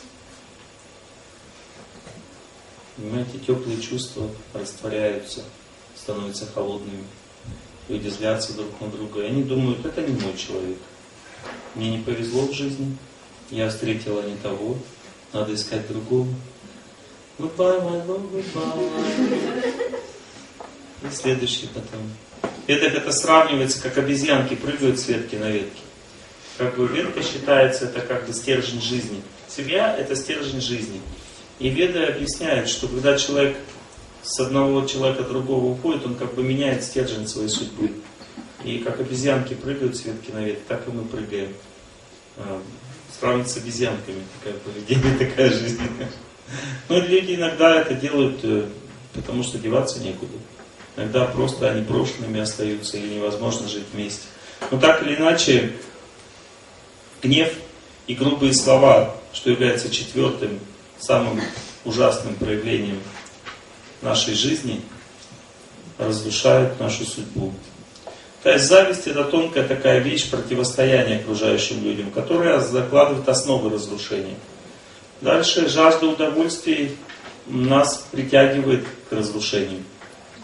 Понимаете, теплые чувства растворяются, становятся холодными. Люди злятся друг на друга. И они думают, это не мой человек. Мне не повезло в жизни. Я встретила не того. Надо искать другого. Goodbye, my love, goodbye. И следующий потом. Это сравнивается, как обезьянки прыгают с ветки на ветке. Ветка считается, это стержень жизни. Семья это стержень жизни. И Веды объясняют, что когда человек с одного человека другого уходит, он меняет стержень своей судьбы. И как обезьянки прыгают с ветки на ветку, так и мы прыгаем. Сравнить с обезьянками, такое поведение, такая жизнь. Люди иногда это делают, потому что деваться некуда. Иногда просто они брошенными остаются, или невозможно жить вместе. Но так или иначе, гнев и грубые слова, что является четвертым, самым ужасным проявлением нашей жизни, разрушают нашу судьбу. То есть зависть это тонкая такая вещь противостояния окружающим людям, которая закладывает основы разрушения. Дальше жажда удовольствий нас притягивает к разрушению.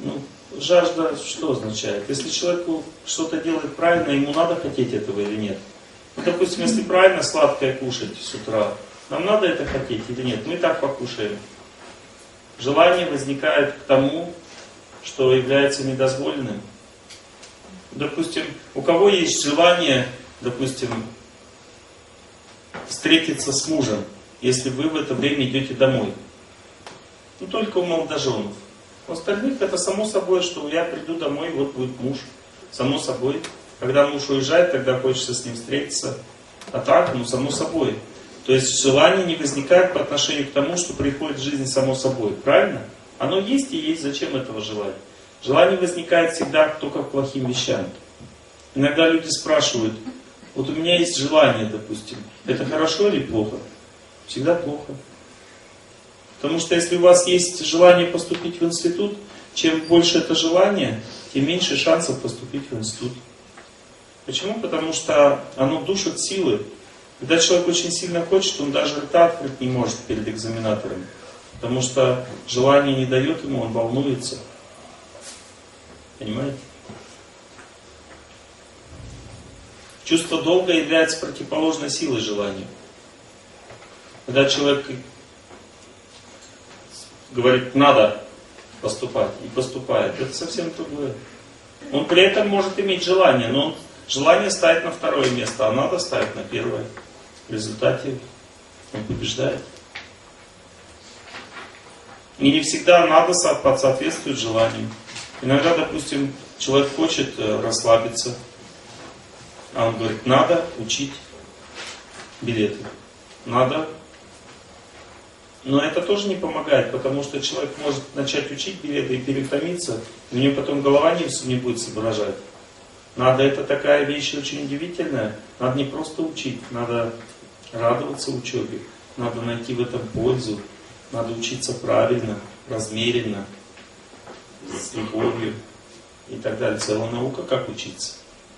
жажда что означает? Если человеку что-то делает правильно, ему надо хотеть этого или нет? Ну, допустим, если правильно сладкое кушать с утра, нам надо это хотеть или нет? Мы и так покушаем. Желание возникает к тому, что является недозволенным. Допустим, у кого есть желание, допустим, встретиться с мужем, если вы в это время идете домой? Ну, только у молодоженов. У остальных это само собой, что я приду домой, вот будет муж. Само собой. Когда муж уезжает, тогда хочется с ним встретиться. А так, ну, само собой. То есть желание не возникает по отношению к тому, что приходит в жизнь само собой. Правильно? Оно есть и есть. Зачем этого желать? Желание возникает всегда только к плохим вещам. Иногда люди спрашивают, вот у меня есть желание, допустим, это хорошо или плохо? Всегда плохо. Потому что если у вас есть желание поступить в институт, чем больше это желание, тем меньше шансов поступить в институт. Почему? Потому что оно душит силы. Когда человек очень сильно хочет, он даже рта открыть не может перед экзаменатором. Потому что желание не дает ему, он волнуется. Понимаете? Чувство долга является противоположной силой желанию. Когда человек говорит, надо поступать, и поступает, это совсем другое. Он при этом может иметь желание, но желание ставит на второе место, а надо ставить на первое. В результате он побеждает. И не всегда надо соответствует желанию. Иногда, допустим, человек хочет расслабиться, а он говорит, надо учить билеты. Надо. Но это тоже не помогает, потому что человек может начать учить билеты и переутомиться, у него потом голова не будет соображать. Надо, это такая вещь очень удивительная. Надо не просто учить, надо радоваться учебе, надо найти в этом пользу, надо учиться правильно, размеренно, с любовью и так далее. Целая наука, как учиться.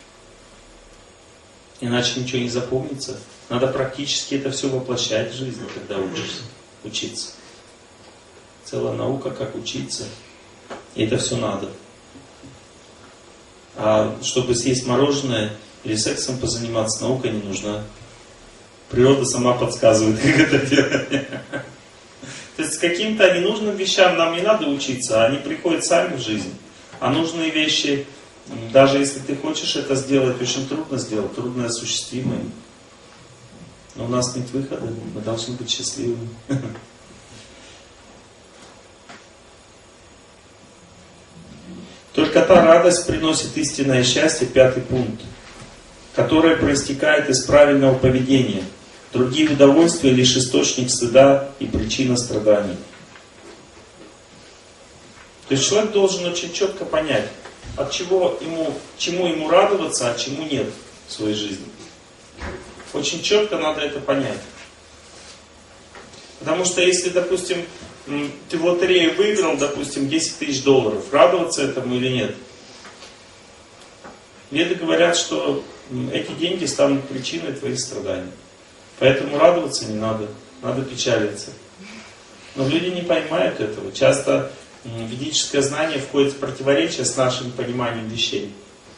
Иначе ничего не запомнится. Надо практически это все воплощать в жизни, когда учиться. Целая наука, как учиться. И это все надо. А чтобы съесть мороженое или сексом позаниматься, наука не нужна. Природа сама подсказывает, как это делать. То есть каким-то ненужным вещам нам не надо учиться, они приходят сами в жизнь. А нужные вещи, даже если ты хочешь это сделать, очень трудно сделать, трудно осуществимые. Но у нас нет выхода, мы должны быть счастливыми. Только та радость приносит истинное счастье, 5-й пункт, которое проистекает из правильного поведения. Другие удовольствия лишь источник стыда и причина страданий. То есть человек должен очень четко понять, от чему ему радоваться, а чему нет в своей жизни. Очень четко надо это понять. Потому что если, допустим, ты в лотерею выиграл, допустим, $10 000, радоваться этому или нет? Веды говорят, что эти деньги станут причиной твоих страданий. Поэтому радоваться не надо, надо печалиться. Но люди не понимают этого. Часто ведическое знание входит в противоречие с нашим пониманием вещей.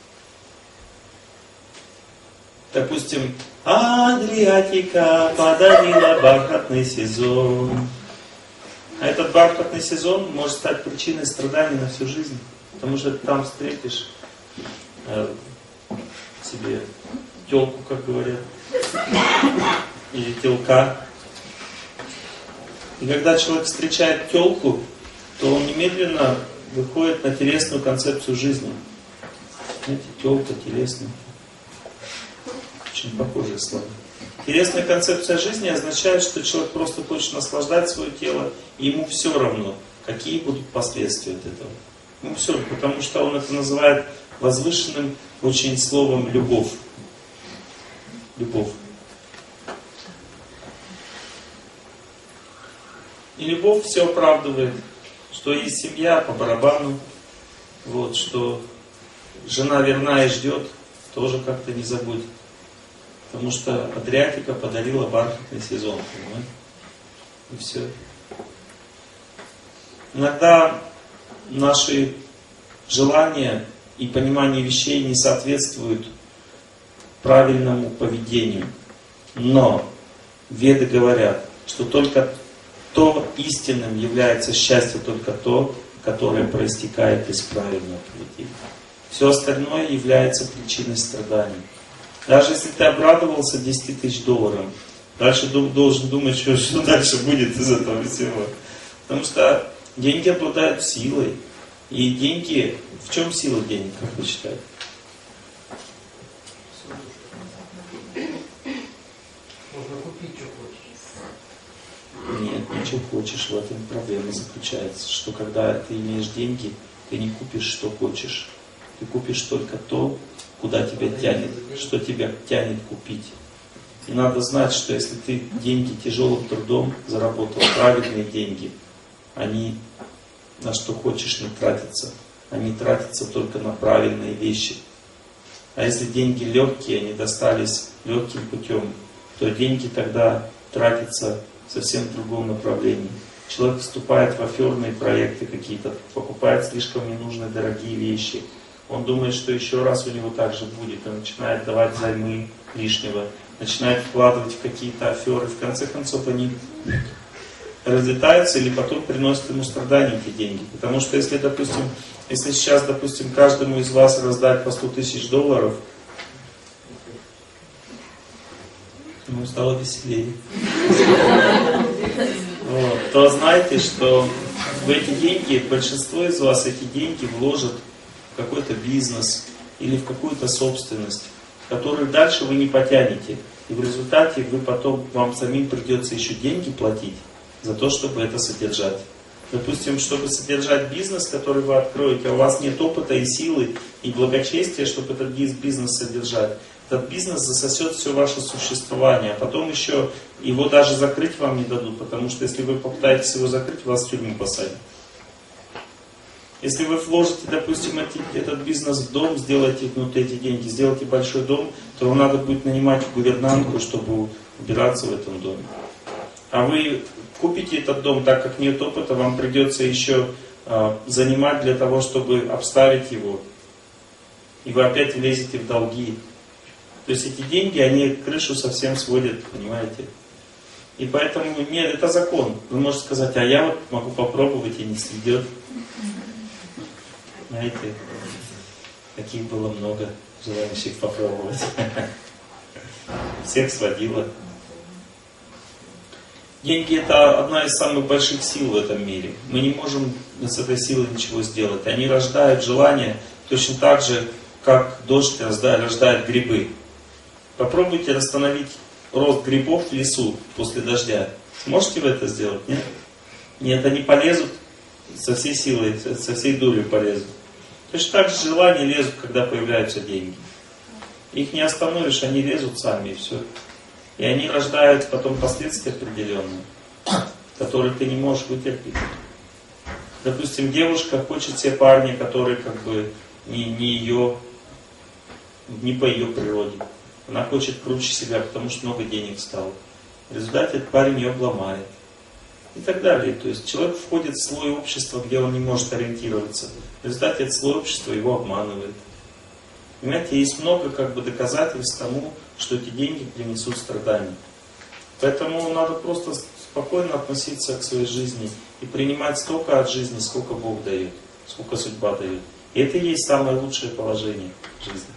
Допустим, Адриатика подарила бархатный сезон. А этот бархатный сезон может стать причиной страданий на всю жизнь. Потому что ты там встретишь себе телку, как говорят, или телка. И когда человек встречает телку, то он немедленно выходит на телесную концепцию жизни. Знаете, телка, телесная. Очень похожие слова. Телесная концепция жизни означает, что человек просто хочет наслаждать свое тело, и ему все равно, какие будут последствия от этого. Ему все равно, потому что он это называет возвышенным очень словом любовь. Любовь. И любовь все оправдывает, что есть семья по барабану, вот, что жена верна и ждет, тоже как-то не забудь. Потому что Адриатика подарила бархатный сезон, понимаете? И все. Иногда наши желания и понимание вещей не соответствуют правильному поведению. Но Веды говорят, что только то истинным является счастье, только то, которое проистекает из правильного поведения. Все остальное является причиной страданий. Даже если ты обрадовался 10 тысяч долларам, дальше должен думать, что дальше будет из этого всего. Потому что деньги обладают силой. И деньги... В чем сила денег, как вы считаете? Можно купить, что хочешь. Нет, ничего хочешь. В этом проблема заключается. Что когда ты имеешь деньги, ты не купишь, что хочешь. Ты купишь только то, куда тебя тянет, что тебя тянет купить. И надо знать, что если ты деньги тяжелым трудом заработал, правильные деньги, они на что хочешь не тратятся. Они тратятся только на правильные вещи. А если деньги легкие, они достались легким путем, то деньги тогда тратятся совсем в другом направлении. Человек вступает в аферные проекты какие-то, покупает слишком ненужные дорогие вещи. Он думает, что еще раз у него так же будет. Он начинает давать займы лишнего, начинает вкладывать в какие-то аферы. В конце концов они разлетаются или потом приносят ему страдания эти деньги. Потому что если, допустим, если сейчас, допустим, каждому из вас раздать по 100 тысяч долларов, ему стало веселее. Вот, то знайте, что в эти деньги, большинство из вас эти деньги вложат в какой-то бизнес или в какую-то собственность, которую дальше вы не потянете. И в результате вы потом, вам самим придется еще деньги платить за то, чтобы это содержать. Допустим, чтобы содержать бизнес, который вы откроете, а у вас нет опыта и силы, и благочестия, чтобы этот бизнес содержать. Этот бизнес засосет все ваше существование, а потом еще его даже закрыть вам не дадут, потому что если вы попытаетесь его закрыть, вас в тюрьму посадят. Если вы вложите, допустим, этот бизнес в дом, сделаете эти деньги, сделаете большой дом, то вам надо будет нанимать гувернантку, чтобы убираться в этом доме. А вы купите этот дом, так как нет опыта, вам придется еще занимать для того, чтобы обставить его. И вы опять влезете в долги. То есть эти деньги, они крышу совсем сводят, понимаете? И поэтому, нет, это закон. Вы можете сказать, а я вот могу попробовать и не сведет. Знаете, таких было много желающих попробовать. Всех сводило. Деньги — это одна из самых больших сил в этом мире. Мы не можем с этой силой ничего сделать. Они рождают желание точно так же, как дождь рождает грибы. Попробуйте остановить рост грибов в лесу после дождя. Сможете вы это сделать? Нет? Нет, они полезут со всей силой, со всей дурью полезут. Точно так же желания лезут, когда появляются деньги. Их не остановишь, они лезут сами, и все. И они рождают потом последствия определенные, которые ты не можешь вытерпеть. Допустим, девушка хочет себе парня, который как бы не по ее природе. Она хочет круче себя, потому что много денег стало. В результате этот парень ее обломает. И так далее. То есть человек входит в слой общества, где он не может ориентироваться. В результате этот слой общества его обманывает. Понимаете, есть много доказательств тому, что эти деньги принесут страдания. Поэтому надо просто спокойно относиться к своей жизни и принимать столько от жизни, сколько Бог дает, сколько судьба дает. И это и есть самое лучшее положение в жизни.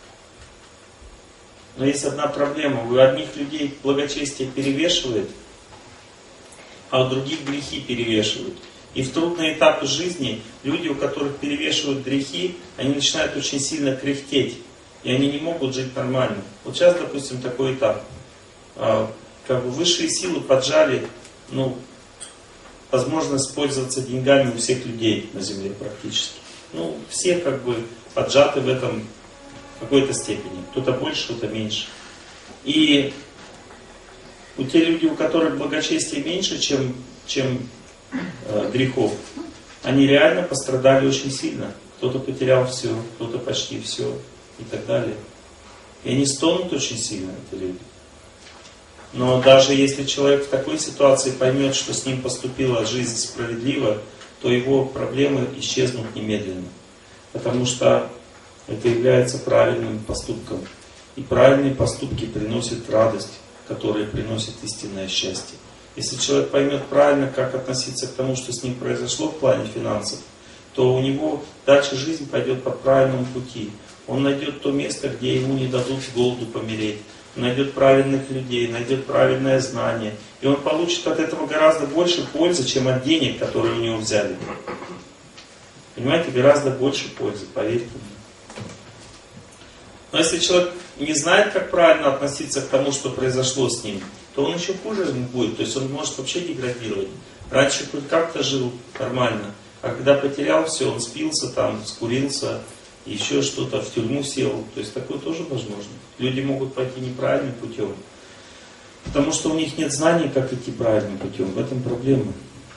Но есть одна проблема. У одних людей благочестие перевешивает, а у других грехи перевешивают. И в трудные этапы жизни люди, у которых перевешивают грехи, они начинают очень сильно кряхтеть. И они не могут жить нормально. Вот сейчас, допустим, такой этап. Высшие силы поджали возможность пользоваться деньгами у всех людей на земле практически. Все поджаты в этом в какой-то степени. Кто-то больше, кто-то меньше. И у тех людей, у которых благочестие меньше, чем грехов, они реально пострадали очень сильно. Кто-то потерял все, кто-то почти все и так далее. И они стонут очень сильно, эти люди. Но даже если человек в такой ситуации поймет, что с ним поступила жизнь справедливо, то его проблемы исчезнут немедленно. потому что это является правильным поступком. И правильные поступки приносят радость, которая приносит истинное счастье. Если человек поймет правильно, как относиться к тому, что с ним произошло в плане финансов, то у него дальше жизнь пойдет по правильному пути. Он найдет то место, где ему не дадут с голоду помереть. Он найдет правильных людей, найдет правильное знание. И он получит от этого гораздо больше пользы, чем от денег, которые у него взяли. Понимаете, гораздо больше пользы, поверьте мне. Но если человек не знает, как правильно относиться к тому, что произошло с ним, то он еще хуже ему будет. То есть он может вообще деградировать. Раньше хоть как-то жил нормально, а когда потерял все, он спился там, скурился, еще что-то, в тюрьму сел. То есть такое тоже возможно. Люди могут пойти неправильным путем, потому что у них нет знаний, как идти правильным путем. В этом проблема.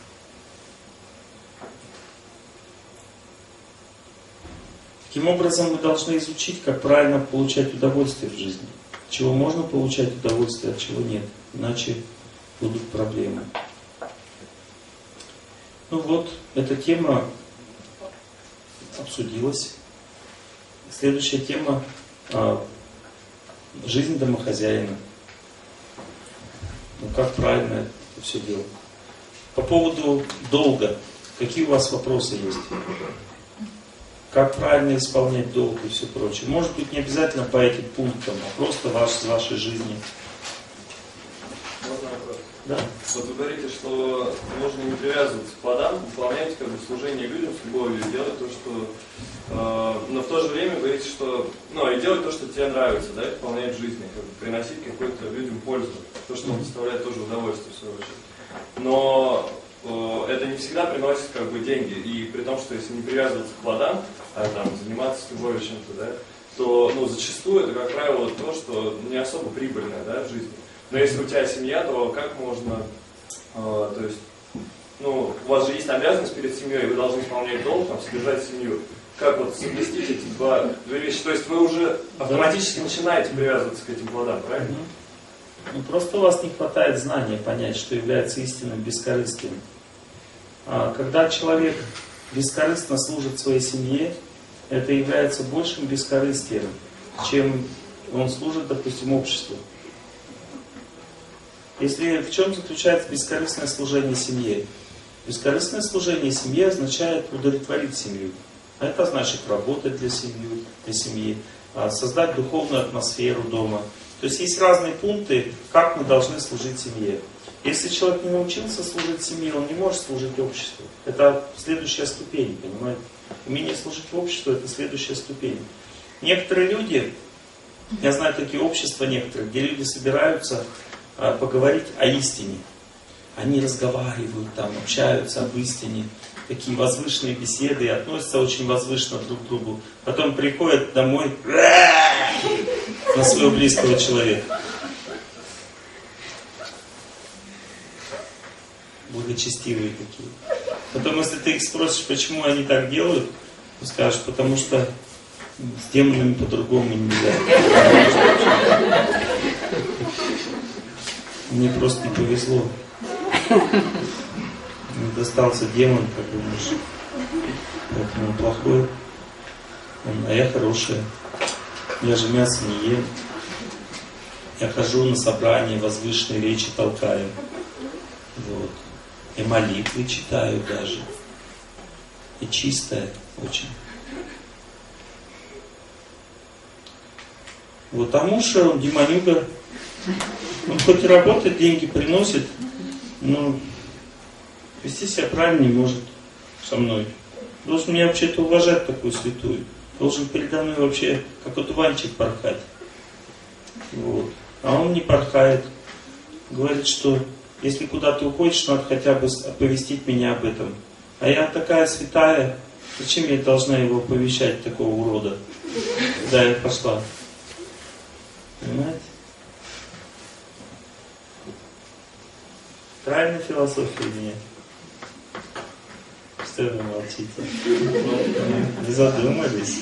Таким образом, мы должны изучить, как правильно получать удовольствие в жизни. От чего можно получать удовольствие, от чего нет. Иначе будут проблемы. Ну вот, эта тема обсудилась. Следующая тема — жизнь домохозяина. Ну как правильно это все делать? По поводу долга. Какие у вас вопросы есть? Как правильно исполнять долг и все прочее? Может быть, не обязательно по этим пунктам, а просто в вашей жизни. Можно вопрос? Да. Вот вы говорите, что нужно не привязываться к плодам, выполнять как бы служение людям с любовью, делать то, что... но в то же время говорите, что... и делать то, что тебе нравится, да, и выполнять в жизни, как бы приносить какую-то людям пользу, то, что доставляет тоже удовольствие, в свою очередь. Но это не всегда приносит как бы деньги, и при том, что если не привязываться к плодам, а там заниматься с любовью чем-то, да, то зачастую это, как правило, то, что не особо прибыльное, да, в жизни. Но если у тебя семья, то как можно, то есть, у вас же есть обязанность перед семьей, вы должны исполнять долг, там, содержать семью. Как вот совместить эти две вещи? То есть вы уже автоматически начинаете привязываться к этим плодам, правильно? Просто у вас не хватает знания понять, что является истинным бескорыстием. Когда человек бескорыстно служит своей семье, это является большим бескорыстием, чем он служит, допустим, обществу. В чем заключается бескорыстное служение семье? Бескорыстное служение семье означает удовлетворить семью. А это значит работать для семьи, создать духовную атмосферу дома. То есть есть разные пункты, как мы должны служить семье. Если человек не научился служить семье, он не может служить обществу. Это следующая ступень, понимаете? Умение служить обществу — это следующая ступень. Некоторые люди, я знаю такие общества некоторые, где люди собираются поговорить о истине. Они разговаривают там, общаются об истине, такие возвышенные беседы, и относятся очень возвышенно друг к другу. Потом приходят домой на своего близкого человека. Благочестивые такие. Потом, если ты их спросишь, почему они так делают, ты скажешь, потому что с демонами по-другому нельзя. Мне просто не повезло. Мне достался демон, как бы муж. Поэтому он плохой, а я хорошая. Я же мясо не ем. Я хожу на собрания, возвышенные речи толкаю. Вот. И молитвы читаю даже. И чистая очень. Вот, а муж, он демонюга. Он хоть и работает, деньги приносит, но вести себя правильно не может со мной. Должен меня вообще-то уважать, такую святую. Должен передо мной вообще как одуванчик порхать. Вот. А он не порхает. Говорит, что если куда ты уходишь, надо хотя бы оповестить меня об этом. А я такая святая, зачем я должна его оповещать, такого урода, куда я пошла? Понимаете? Правильная философия или нет? Что вы молчите? Вы задумались?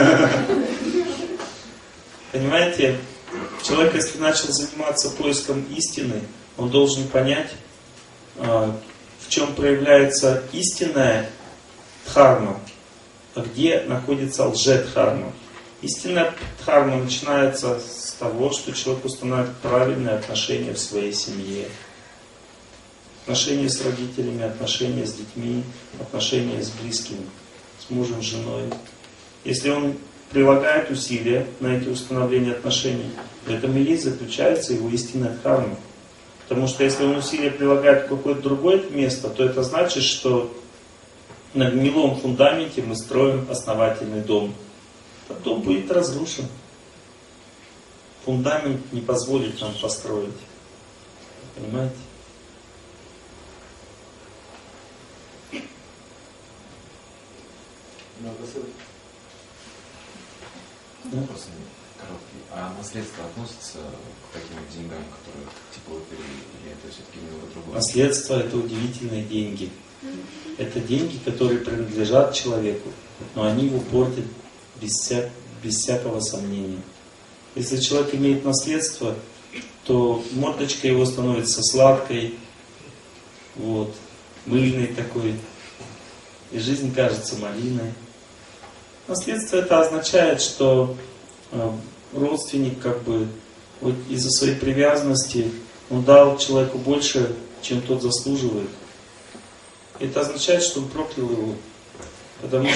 Понимаете, человек, если начал заниматься поиском истины, он должен понять, в чем проявляется истинная дхарма, где находится лже-дхарма. Истинная дхарма начинается с того, что человек устанавливает правильные отношения в своей семье. Отношения с родителями, отношения с детьми, отношения с близкими, с мужем, с женой. Если он прилагает усилия на эти установления отношений, в этом и есть заключается его истинная дхарма. Потому что если он усилия прилагает в какое-то другое место, то это значит, что на гнилом фундаменте мы строим основательный дом. Этот дом будет разрушен. Фундамент не позволит нам построить. Понимаете? Вопрос короткий. А наследство относится к таким деньгам, которые типа лотереи, или это все-таки немного другое? Наследство — это удивительные деньги. Это деньги, которые принадлежат человеку, но они его портят без всякого сомнения. Если человек имеет наследство, то мордочка его становится сладкой, вот, мыльной такой, и жизнь кажется малиной. Наследство — это означает, что родственник как бы вот из-за своей привязанности он дал человеку больше, чем тот заслуживает. Это означает, что он проклял его, потому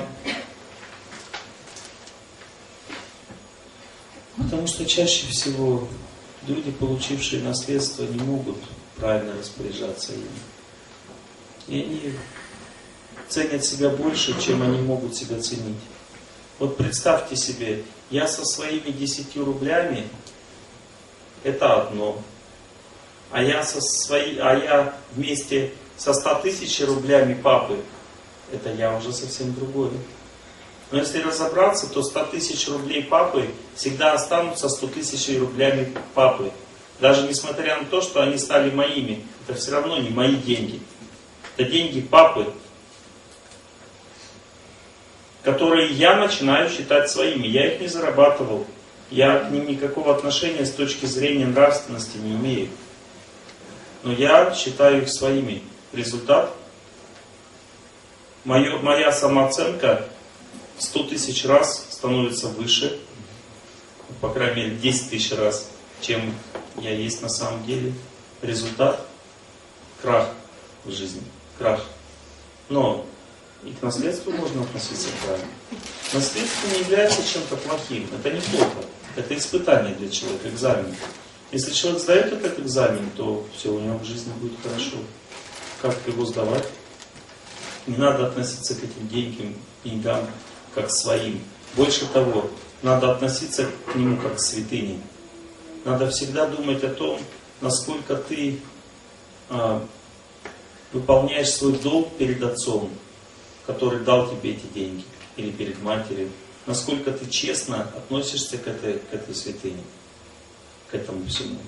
что чаще всего люди, получившие наследство, не могут правильно распоряжаться им. И они ценят себя больше, чем они могут себя ценить. Вот представьте себе, я со своими 10 рублями это одно, а я вместе со 100 тысяч рублями папы, это я уже совсем другое. Но если разобраться, то 100 тысяч рублей папы всегда останутся 100 тысяч рублями папы. Даже несмотря на то, что они стали моими, это все равно не мои деньги. Это деньги папы, которые я начинаю считать своими. Я их не зарабатывал. Я к ним никакого отношения с точки зрения нравственности не имею. Но я считаю их своими. Результат. Моя самооценка в 100 тысяч раз становится выше. По крайней мере, 10 тысяч раз, чем я есть на самом деле. Результат. Крах в жизни. Крах. Но и к наследству можно относиться правильно. Наследство не является чем-то плохим. Это не плохо. Это испытание для человека, экзамен. Если человек сдает этот экзамен, то все, у него в жизни будет хорошо. Как его сдавать? Не надо относиться к этим деньгам как к своим. Больше того, надо относиться к нему как к святыне. Надо всегда думать о том, насколько ты выполняешь свой долг перед отцом, который дал тебе эти деньги, или перед матерью. Насколько ты честно относишься к этой святыне, к этому всему.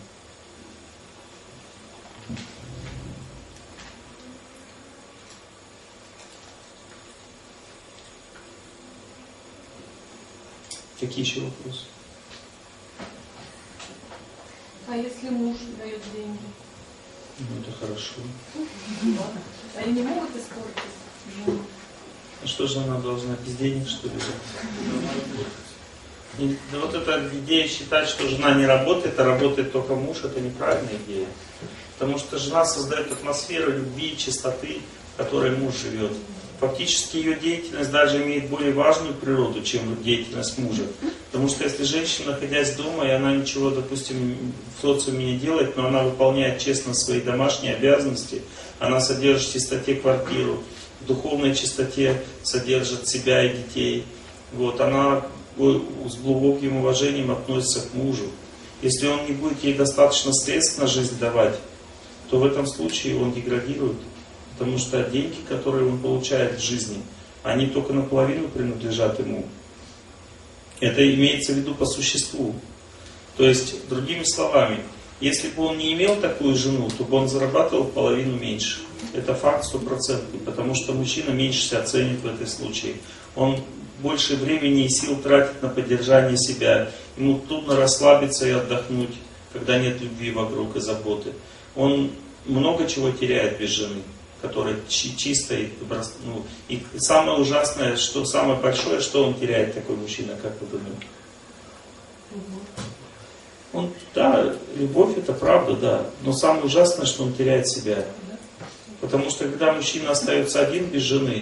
Какие еще вопросы? А если муж дает деньги? Ну, это хорошо. Они не могут испортить? А что же она должна без денег, что ли, жить? Да вот эта идея считать, что жена не работает, а работает только муж, это неправильная идея. Потому что жена создает атмосферу любви, чистоты, в которой муж живет. Фактически ее деятельность даже имеет более важную природу, чем деятельность мужа. Потому что если женщина, находясь дома, и она ничего, допустим, в социуме не делает, но она выполняет честно свои домашние обязанности, она содержит в чистоте квартиру, в духовной чистоте содержит себя и детей, вот, она с глубоким уважением относится к мужу. Если он не будет ей достаточно средств на жизнь давать, то в этом случае он деградирует. Потому что деньги, которые он получает в жизни, они только наполовину принадлежат ему. Это имеется в виду по существу. То есть, другими словами, если бы он не имел такую жену, то бы он зарабатывал в половину меньше. Это факт стопроцентный, потому что мужчина меньше себя ценит в этом случае. Он больше времени и сил тратит на поддержание себя. Ему трудно расслабиться и отдохнуть, когда нет любви вокруг и заботы. Он много чего теряет без жены. которая чистая, ну, и самое ужасное, что самое большое, что он теряет, такой мужчина, как вы думаете? Он, да, любовь это правда, да, но самое ужасное, что он теряет себя. Потому что когда мужчина остается один без жены,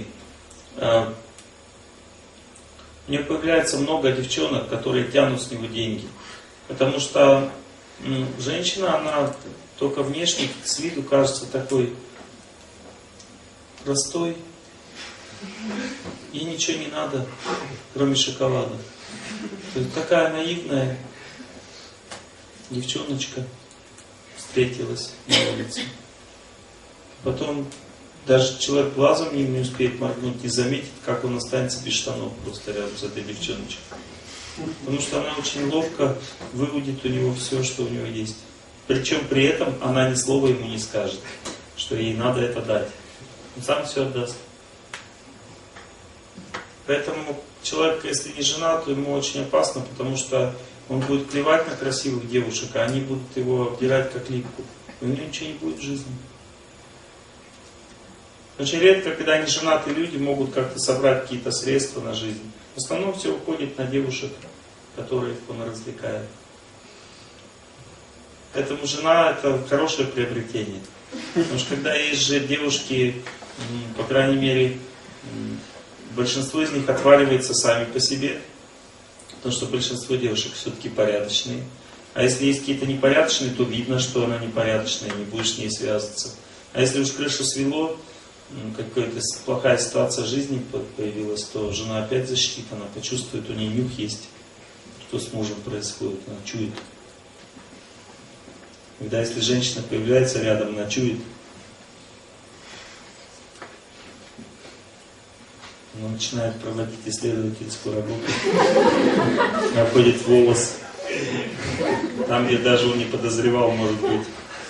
у него появляется много девчонок, которые тянут с него деньги. Потому что женщина, она только внешне, с виду кажется такой простой. Ей ничего не надо, кроме шоколада. То есть такая наивная девчоночка встретилась на улице. Потом даже человек глазом не успеет моргнуть, не заметит, как он останется без штанов просто рядом с этой девчоночкой. Потому что она очень ловко выводит у него все, что у него есть. Причем при этом она ни слова ему не скажет, что ей надо это дать. Он сам все отдаст. Поэтому человек, если не женат, то ему очень опасно, потому что он будет клевать на красивых девушек, а они будут его обдирать как липку. И у него ничего не будет в жизни. Очень редко, когда неженатые люди могут как-то собрать какие-то средства на жизнь. В основном все уходит на девушек, которые он развлекает. Поэтому жена это хорошее приобретение. Потому что когда есть же девушки, по крайней мере, большинство из них отваливается сами по себе. Потому что большинство девушек все-таки порядочные. А если есть какие-то непорядочные, то видно, что она непорядочная, не будешь с ней связываться. А если уж крышу свело, какая-то плохая ситуация жизни появилась, то жена опять защитит, она почувствует, у нее нюх есть, что с мужем происходит, она чует. Когда если женщина появляется рядом, она чует, она начинает проводить исследовательскую работу, находит волос, там, где даже он не подозревал, может быть.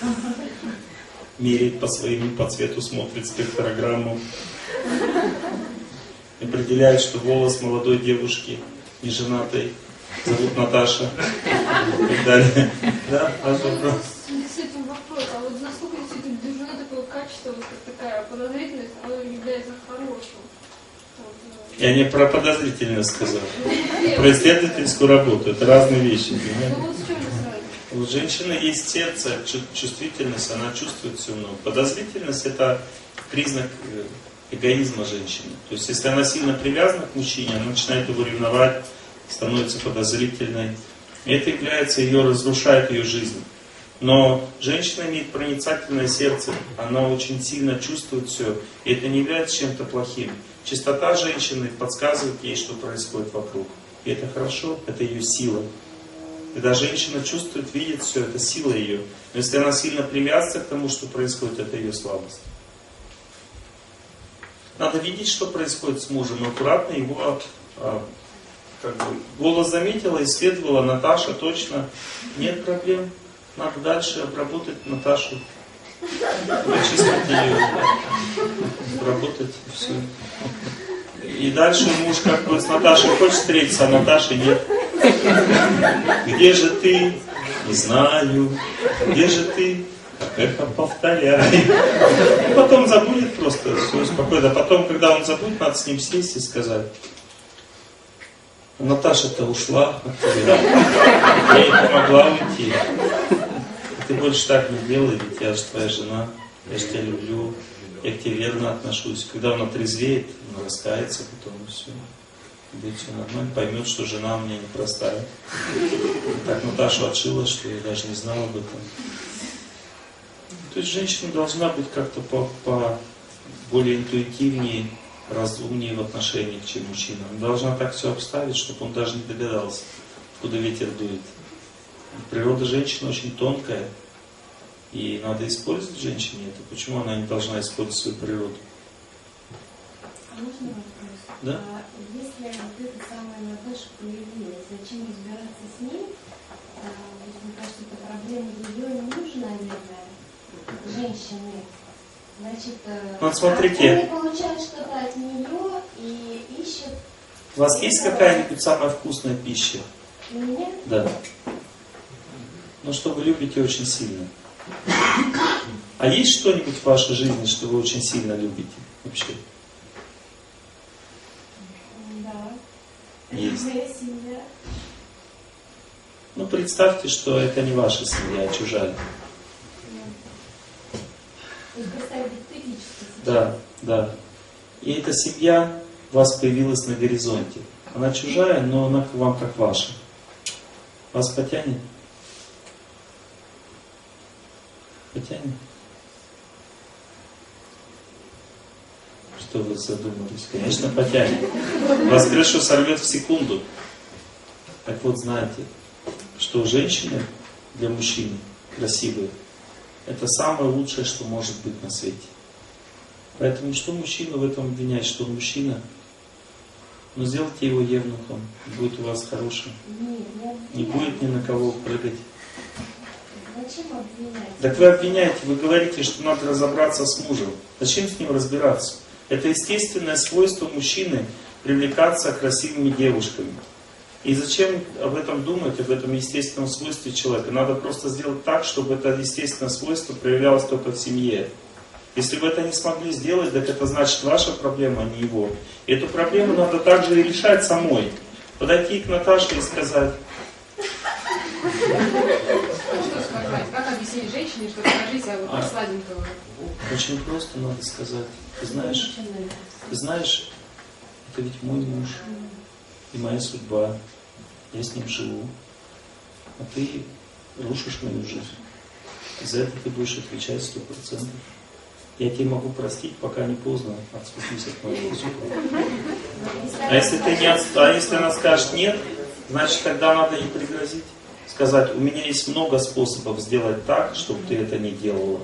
Меряет по своему, по цвету, смотрит спектрограмму. Определяет, что волос молодой девушки, неженатой, зовут Наташа. И так далее. Да, ваш вопрос. В связи с этим вопрос, а вот насколько действительно для жены такое качество, вот такая подозрительность, оно является хорошим? Я не про подозрительность сказал. Про исследовательскую работу. Это разные вещи. Понимаете? Ну вот в чем разница? У женщины есть сердце, чувствительность, она чувствует все много. Подозрительность это признак эгоизма женщины. То есть если она сильно привязана к мужчине, она начинает его ревновать, становится подозрительной. И это является ее, разрушает ее жизнь. Но женщина имеет проницательное сердце, она очень сильно чувствует все, и это не является чем-то плохим. Чистота женщины подсказывает ей, что происходит вокруг. И это хорошо, это ее сила. Когда женщина чувствует, видит все, это сила ее. Но если она сильно привязана к тому, что происходит, это ее слабость. Надо видеть, что происходит с мужем, но аккуратно его голос заметила, исследовала, Наташа точно, нет проблем. Надо дальше обработать Наташу, вычистить ее, обработать и все. И дальше муж как бы с Наташей хочет встретиться, а Наташи нет. Где же ты? Не знаю. Где же ты? Как эхо повторяй. И потом забудет просто, все спокойно. Потом, когда он забудет, надо с ним сесть и сказать: Наташа-то ушла от тебя. Я ей помогла уйти. Ты больше так не делай, ведь я же твоя жена, я же тебя люблю, я к тебе верно отношусь. Когда он отрезвеет, он раскается, потом и все. Будет все нормально, поймет, что жена у меня непростая. Так Наташу отшила, что я даже не знал об этом. То есть женщина должна быть как-то по более интуитивнее, разумнее в отношениях, чем мужчина. Она должна так все обставить, чтобы он даже не догадался, куда ветер дует. Природа женщины очень тонкая, и надо использовать женщине это. Почему она не должна использовать свою природу? Можно вопрос? Да? А если вот эта самая Наташа появилась, зачем разбираться с ней? Мне кажется, это проблема ее не нужна, наверное, женщины. Значит, вот смотрите. он не получает что-то от нее и ищет. У вас есть какая-нибудь самая вкусная пища? У меня? Да. Ну, что вы любите очень сильно. А есть что-нибудь в вашей жизни, что вы очень сильно любите вообще? Да. Есть. Моя семья. Ну, представьте, что это не ваша семья, а чужая. То есть представить гипотетически. Да, да. И эта семья у вас появилась на горизонте. Она чужая, но она к вам как ваша. Вас потянет? Потянет? Что вы задумались? Конечно, потянет. Вас крышу сорвет в секунду. Так вот, знаете, что женщины для мужчины красивые, это самое лучшее, что может быть на свете. Поэтому что мужчину в этом обвинять, что он мужчина? Но сделайте его евнухом, будет у вас хорошим. Не будет ни на кого прыгать. Зачем обвинять? Так вы обвиняете, вы говорите, что надо разобраться с мужем. Зачем с ним разбираться? Это естественное свойство мужчины привлекаться красивыми девушками. И зачем об этом думать, об этом естественном свойстве человека? Надо просто сделать так, чтобы это естественное свойство проявлялось только в семье. Если вы это не смогли сделать, так это значит ваша проблема, а не его. И эту проблему надо также и решать самой. Подойти к Наташе и сказать. Что сказать? Как объяснить женщине, что скажите вот сладенького? Очень просто надо сказать. Ты знаешь, это ведь мой муж и моя судьба. Я с ним живу. А ты рушишь мою жизнь. За это ты будешь отвечать 100%. Я тебе могу простить, пока не поздно, отступись от моего супруга. А если она скажет нет, значит тогда надо ей пригрозить. Сказать, у меня есть много способов сделать так, чтобы ты это не делала.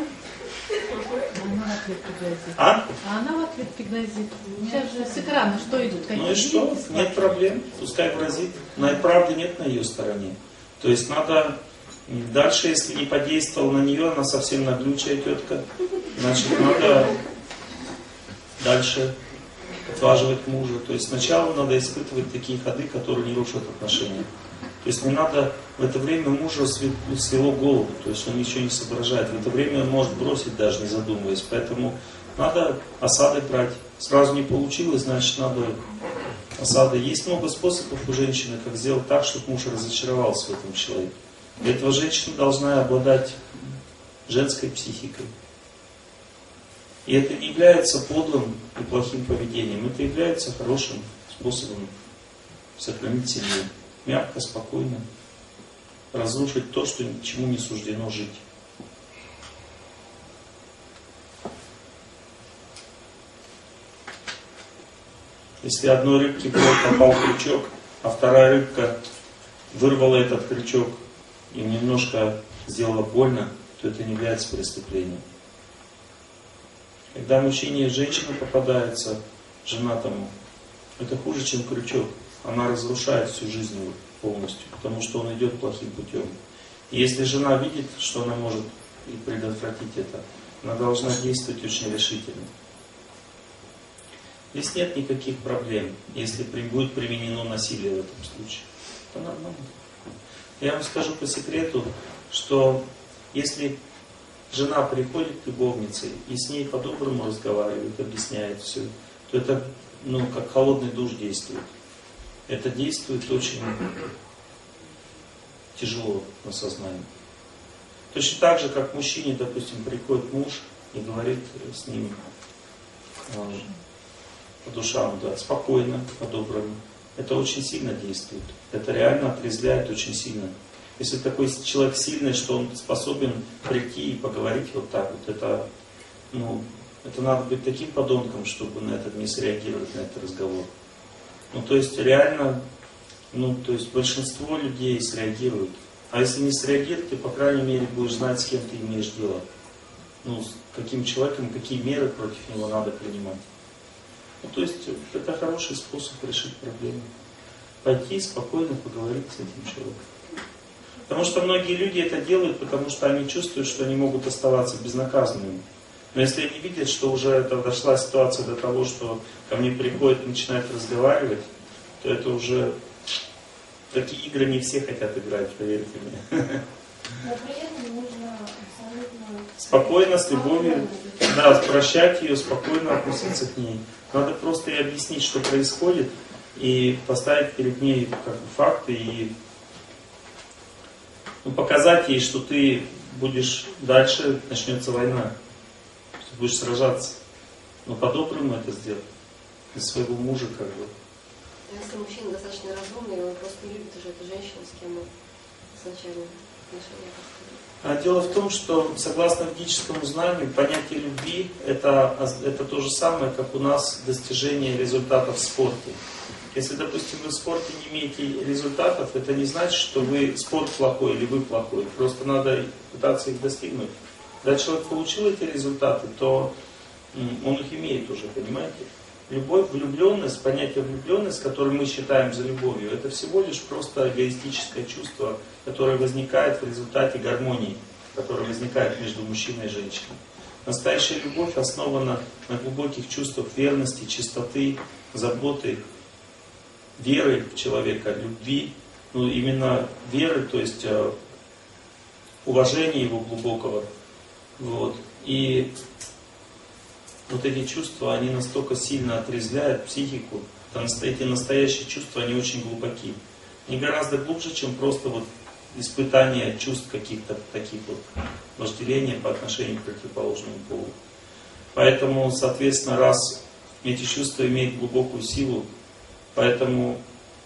Она в ответ пригрозит. А? А она в ответ пригрозит. Сейчас же с экрана что идут? Ну и что? Нет проблем. Пускай грозит. Но и правды нет на ее стороне. То есть надо... Дальше, если не подействовал на нее, она совсем наглючая тетка. Значит, надо дальше отваживать мужа. То есть сначала надо испытывать такие ходы, которые не рушат отношения. То есть не надо в это время мужу свело голову, то есть он ничего не соображает. В это время он может бросить, даже не задумываясь. Поэтому надо осадой брать. Сразу не получилось, значит надо осадой. Есть много способов у женщины, как сделать так, чтобы муж разочаровался в этом человеке. Для этого женщина должна обладать женской психикой. И это не является подлым и плохим поведением. Это является хорошим способом сохранить семью. Мягко, спокойно. Разрушить то, что чему не суждено жить. Если одной рыбке попал крючок, а вторая рыбка вырвала этот крючок и немножко сделала больно, то это не является преступлением. Когда мужчине и женщине попадается женатому, это хуже, чем крючок. Она разрушает всю жизнь его полностью, потому что он идет плохим путем. И если жена видит, что она может и предотвратить это, она должна действовать очень решительно. Здесь нет никаких проблем, если будет применено насилие в этом случае. Это нормально. Я вам скажу по секрету, что если жена приходит к любовнице и с ней по-доброму разговаривает, объясняет все, то это как холодный душ действует. Это действует очень тяжело на сознание. Точно так же, как мужчине, допустим, приходит муж и говорит с ним по душам, да, спокойно, по-доброму. Это очень сильно действует. Это реально отрезвляет очень сильно. Если такой человек сильный, что он способен прийти и поговорить вот так вот, это надо быть таким подонком, чтобы на это не среагировать, на этот разговор. То есть реально, то есть большинство людей среагируют. А если не среагируют, ты, по крайней мере, будешь знать, с кем ты имеешь дело. С каким человеком, какие меры против него надо принимать. То есть это хороший способ решить проблему. Пойти спокойно поговорить с этим человеком. Потому что многие люди это делают, потому что они чувствуют, что они могут оставаться безнаказанными. Но если они видят, что уже дошла ситуация до того, что ко мне приходят и начинают разговаривать, то это уже... Такие игры не все хотят играть, поверьте мне. Но при этом нужно абсолютно Спокойно, с любовью, да, прощать ее, спокойно относиться к ней. Надо просто ей объяснить, что происходит, и поставить перед ней как бы факты, и показать ей, что ты будешь дальше, начнется война, что ты будешь сражаться. Но по-доброму это сделать. Для своего мужа как бы. Если мужчина достаточно разумный, он просто не любит уже эту женщину, с кем он изначально отношения построил. А дело в том, что согласно ведическому знанию, понятие любви это то же самое, как у нас достижение результатов в спорте. Если, допустим, вы в спорте не имеете результатов, это не значит, что вы спорт плохой или вы плохой. Просто надо пытаться их достигнуть. Когда человек получил эти результаты, то он их имеет уже, понимаете? Любовь, влюбленность, понятие влюбленность, которое мы считаем за любовью, это всего лишь просто эгоистическое чувство, которое возникает в результате гармонии, которая возникает между мужчиной и женщиной. Настоящая любовь основана на глубоких чувствах верности, чистоты, заботы, веры в человека, любви, ну именно веры, то есть уважения его глубокого. Вот. И вот эти чувства, они настолько сильно отрезвляют психику, эти настоящие чувства, они очень глубоки. Они гораздо глубже, чем просто вот испытание чувств каких-то таких вот вожделения по отношению к противоположному полу. Поэтому, соответственно, раз эти чувства имеют глубокую силу, поэтому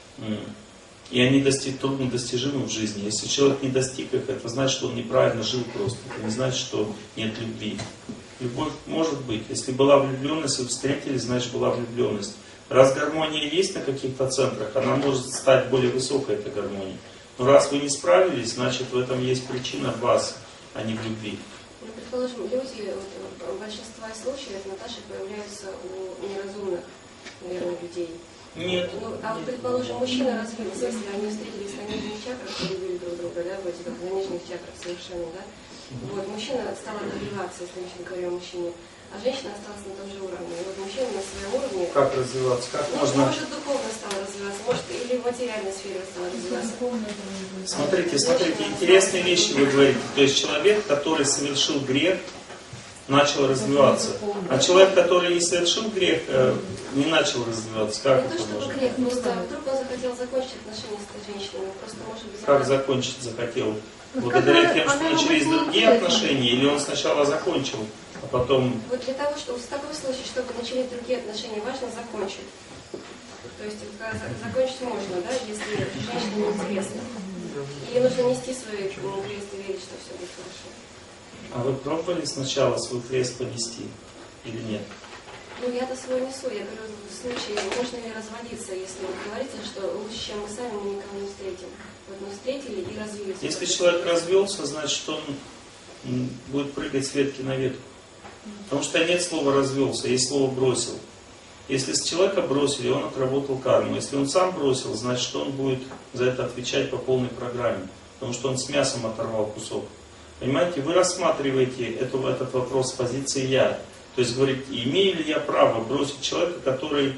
и они трудно достижимы в жизни. Если человек не достиг их, это значит, что он неправильно жил просто. Это не значит, что нет любви. Любовь может быть. Если была влюбленность, вы встретились, значит была влюбленность. Раз гармония есть на каких-то центрах, она может стать более высокой, эта гармония. Но раз вы не справились, значит в этом есть причина в вас, а не в любви. Ну, предположим, люди, вот, большинство случаев, Наташа, появляются у неразумных, наверное, людей. Нет. Ну, а вот, предположим, мужчина развился, если они встретились на нижних чакрах, полюбили друг друга, да, вроде как на нижних чакрах совершенно, да. Вот, мужчина стал развиваться, если мы сейчас говорим о мужчине, а женщина осталась на том же уровне. И вот мужчина на своем уровне... Как развиваться? Как ну, можно... может, духовно стал развиваться, может, или в материальной сфере стал развиваться. Смотрите, интересные вещи вы говорите. То есть человек, который совершил грех, начал развиваться. А человек, который не совершил грех, не начал развиваться. Как не это то, чтобы можно? грех, просто вдруг он захотел закончить отношения с этой женщиной, просто может быть... Как закончить захотел? Благодаря тем, что начались другие отношения, или он сначала закончил, а потом... Вот для того, чтобы в таком случае, чтобы начались другие отношения, важно закончить. То есть закончить можно, да, если женщине неинтересно. И нужно нести свой крест и верить, что все будет хорошо. А вы пробовали сначала свой крест понести или нет? Ну, я-то свой несу. Я говорю, в случае, можно ли разводиться, если вы говорите, что лучше, чем мы сами, мы никого не встретим. Вот мы встретили и развились. Если человек развелся, значит, он будет прыгать с ветки на ветку. Потому что нет слова развелся, есть слово бросил. Если с человека бросили, он отработал карму. Если он сам бросил, значит, он будет за это отвечать по полной программе. Потому что он с мясом оторвал кусок. Понимаете, вы рассматриваете этот вопрос с позиции «я». То есть говорите, имею ли я право бросить человека, который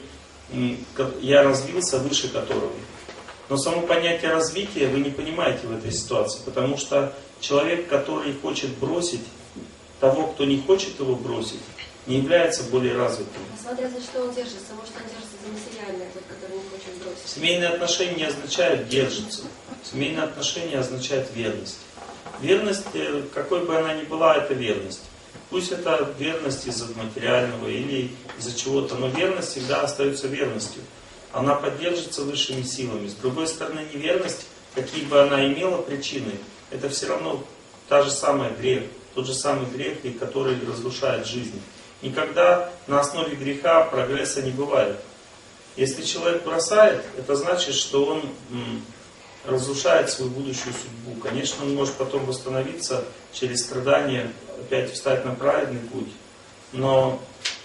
я развился выше которого. Но само понятие развития вы не понимаете в этой ситуации, потому что человек, который хочет бросить того, кто не хочет его бросить, не является более развитым. Смотря за что он держится, может он держится за материальное, тот, который не хочет бросить. Семейные отношения не означают держится. Семейные отношения означают верность. Верность, какой бы она ни была, это верность. Пусть это верность из-за материального или из-за чего-то, но верность всегда остается верностью. Она поддержится высшими силами. С другой стороны, неверность, какие бы она имела причины, это все равно та же самая грех, тот же самый грех, который разрушает жизнь. Никогда на основе греха прогресса не бывает. Если человек бросает, это значит, что он разрушает свою будущую судьбу. Конечно, он может потом восстановиться через страдания, опять встать на праведный путь, но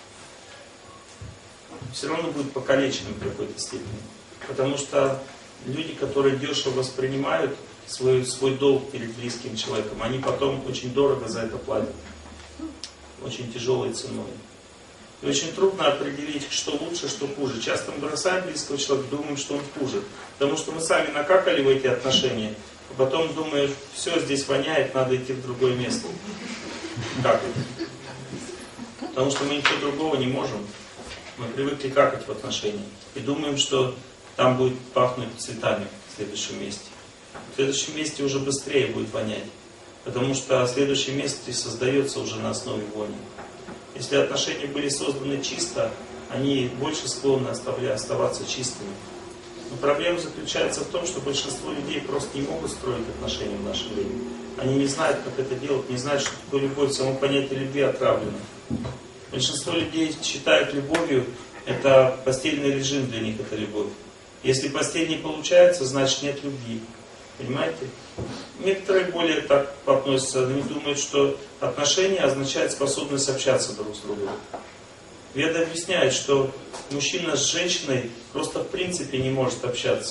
все равно будет покалеченным в какой-то степени. Потому что люди, которые дешево воспринимают свой долг перед близким человеком, они потом очень дорого за это платят. Очень тяжелой ценой. И очень трудно определить, что лучше, что хуже. Часто мы бросаем близкого человека, думаем, что он хуже. Потому что мы сами накакали в эти отношения, а потом думаешь, все, здесь воняет, надо идти в другое место. Как это? Потому что мы ничего другого не можем. Мы привыкли какать в отношениях. И думаем, что там будет пахнуть цветами в следующем месте. В следующем месте уже быстрее будет вонять. Потому что следующее место создается уже на основе вони. Если отношения были созданы чисто, они больше склонны оставаться чистыми. Но проблема заключается в том, что большинство людей просто не могут строить отношения в наше время. Они не знают, как это делать, не знают, что такое любовь, само понятие любви отравлено. Большинство людей считают любовью, это постельный режим для них, это любовь. Если постель не получается, значит нет любви. Понимаете? Некоторые более так относятся, они думают, что отношения означает способность общаться друг с другом. Веда объясняет, что мужчина с женщиной просто в принципе не может общаться.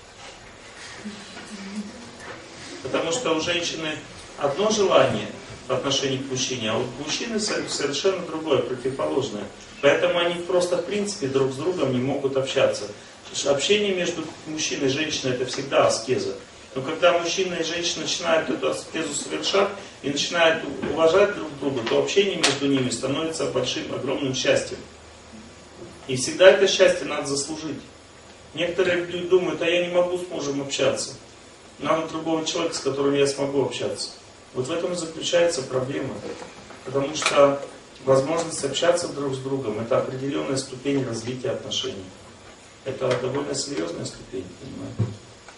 Потому что у женщины одно желание в отношении к мужчине, а у мужчины совершенно другое, противоположное. Поэтому они просто в принципе друг с другом не могут общаться. Общение между мужчиной и женщиной это всегда аскеза. Но когда мужчина и женщина начинают эту аскезу совершать и начинают уважать друг друга, то общение между ними становится большим, огромным счастьем. И всегда это счастье надо заслужить. Некоторые люди думают, а я не могу с мужем общаться. Надо другого человека, с которым я смогу общаться. Вот в этом и заключается проблема. Потому что возможность общаться друг с другом это определенная ступень развития отношений. Это довольно серьезная ступень, понимаете?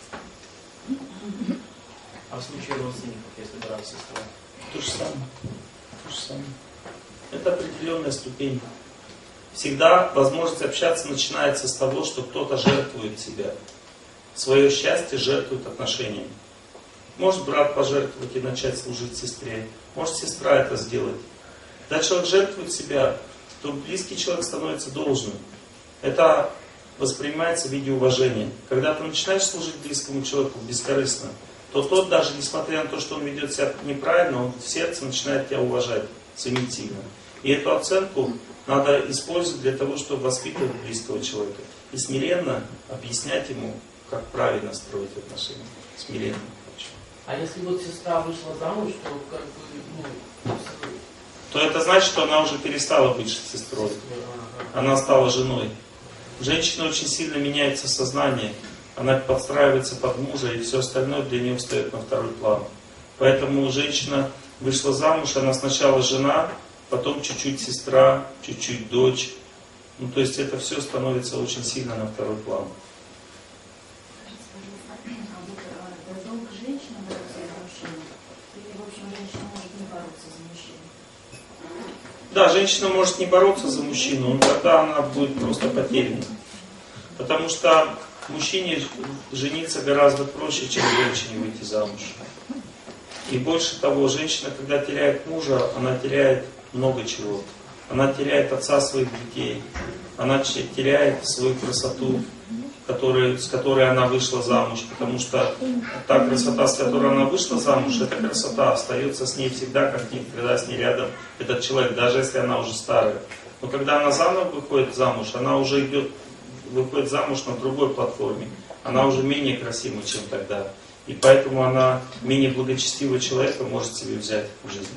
А в случае родственников, если брат, сестра? То же самое. То же самое. Это определенная ступень. Всегда возможность общаться начинается с того, что кто-то жертвует себя. Свое счастье жертвует отношениями. Может брат пожертвовать и начать служить сестре. Может сестра это сделать. Когда человек жертвует себя, то близкий человек становится должным. Это воспринимается в виде уважения. Когда ты начинаешь служить близкому человеку бескорыстно, то тот, даже несмотря на то, что он ведет себя неправильно, он в сердце начинает тебя уважать, ценить сильно. И эту оценку надо использовать для того, чтобы воспитывать близкого человека. И смиренно объяснять ему, как правильно строить отношения. Смиренно. А если вот сестра вышла замуж, то как бы, то это значит, что она уже перестала быть сестрой. Она стала женой. Женщина очень сильно меняется сознание. Она подстраивается под мужа, и все остальное для нее встает на второй план. Поэтому женщина вышла замуж, она сначала жена, потом чуть-чуть сестра, чуть-чуть дочь. Ну, то есть это все становится очень сильно на второй план. Да, женщина может не бороться за мужчину, но тогда она будет просто потерянной. Потому что мужчине жениться гораздо проще, чем женщине выйти замуж. И больше того, женщина, когда теряет мужа, она теряет много чего. Она теряет отца своих детей, она теряет свою красоту, с которой она вышла замуж. Потому что та красота, с которой она вышла замуж, эта красота остается с ней всегда, как никогда с ней рядом этот человек, даже если она уже старая. Но когда она заново выходит замуж, она уже выходит замуж на другой платформе. Она уже менее красива, чем тогда. И поэтому она менее благочестивого человека может себе взять в жизнь.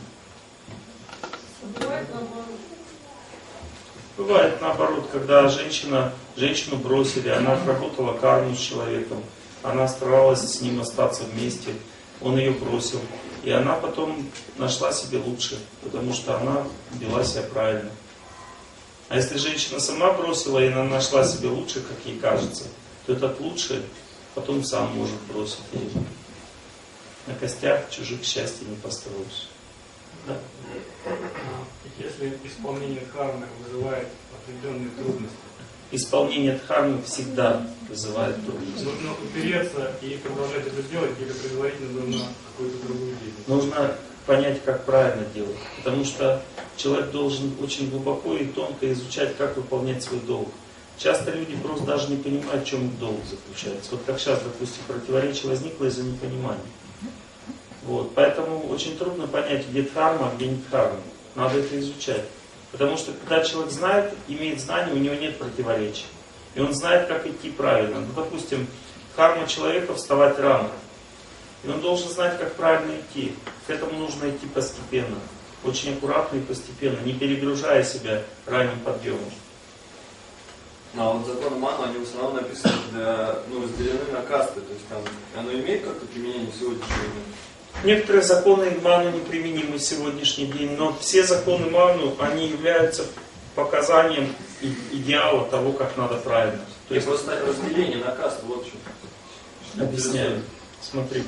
Бывает наоборот, когда женщину бросили, она проработала карму с человеком, она старалась с ним остаться вместе, он ее бросил. И она потом нашла себе лучше, потому что она вела себя правильно. А если женщина сама бросила, и она нашла себе лучше, как ей кажется, то этот лучше потом сам может бросить ее. На костях чужих счастья не построишь. Да. Если исполнение дхармы вызывает определенные трудности. Исполнение дхармы всегда вызывает трудности. Нужно упереться и продолжать это делать, или предварительно нужно какую-то другую деятельность? Нужно понять, как правильно делать. Потому что человек должен очень глубоко и тонко изучать, как выполнять свой долг. Часто люди просто даже не понимают, в чем их долг заключается. Вот как сейчас, допустим, противоречие возникло из-за непонимания. Вот. Поэтому очень трудно понять, где дхарма, а где не дхарма. Надо это изучать. Потому что когда человек знает, имеет знания, у него нет противоречий. И он знает, как идти правильно. Ну, допустим, дхарма человека вставать рано. И он должен знать, как правильно идти. К этому нужно идти постепенно. Очень аккуратно и постепенно, не перегружая себя ранним подъемом. Ну, а вот законы Ману, они в основном написаны разделены на касты, то есть там оно имеет как-то применение в сегодняшний день? Некоторые законы Ману неприменимы в сегодняшний день, но все законы Ману, они являются показанием идеала того, как надо правильно. То есть просто разделение на касты, вот что. Объясняю. Смотрите.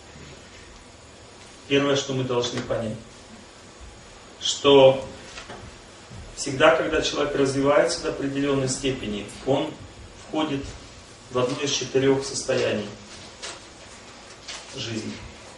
Первое, что мы должны понять, что всегда, когда человек развивается до определенной степени, он входит в одно из 4 состояний жизни.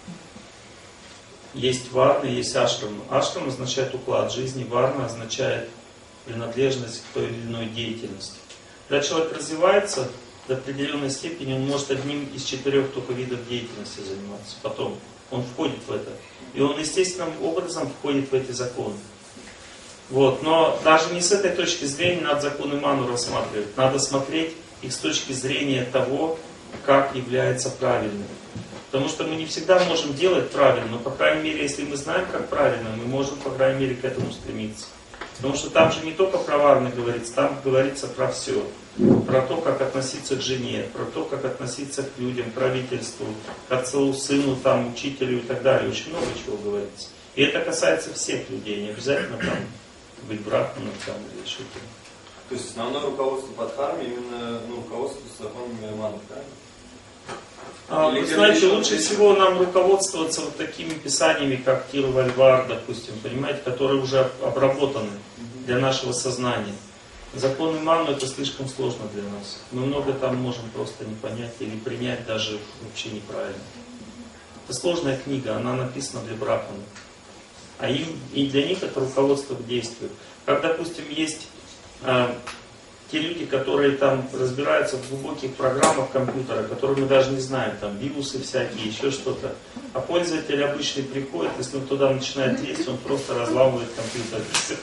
Есть варна, есть ашрама. Ашрама означает уклад жизни, варна означает принадлежность к той или иной деятельности. Когда человек развивается до определенной степени, он может одним из 4 только видов деятельности заниматься. Потом он входит в это. И он естественным образом входит в эти законы. Вот. Но даже не с этой точки зрения надо законы Ману рассматривать. Надо смотреть их с точки зрения того, как является правильным. Потому что мы не всегда можем делать правильно, но, по крайней мере, если мы знаем, как правильно, мы можем, по крайней мере, к этому стремиться. Потому что там же не только про варны говорится, там говорится про все. Про то, как относиться к жене, про то, как относиться к людям, к правительству, к отцу, сыну, там, учителю и так далее. Очень много чего говорится. И это касается всех людей, не обязательно там быть брахманом там, или что-то. То есть основное руководство по дхарме именно руководство с законами Ману, правильно? Вы знаете, лучше всего нам руководствоваться вот такими писаниями, как Тирувальвар, допустим, понимаете, которые уже обработаны для нашего сознания. Законы Ману это слишком сложно для нас. Мы много там можем просто не понять или принять даже вообще неправильно. Это сложная книга, она написана для брахманов. А им, и для них это руководство к действию. Как, допустим, есть те люди, которые там разбираются в глубоких программах компьютера, которые мы даже не знаем, там вирусы всякие, еще что-то. А пользователь обычный приходит, если он туда начинает лезть, он просто разламывает компьютер.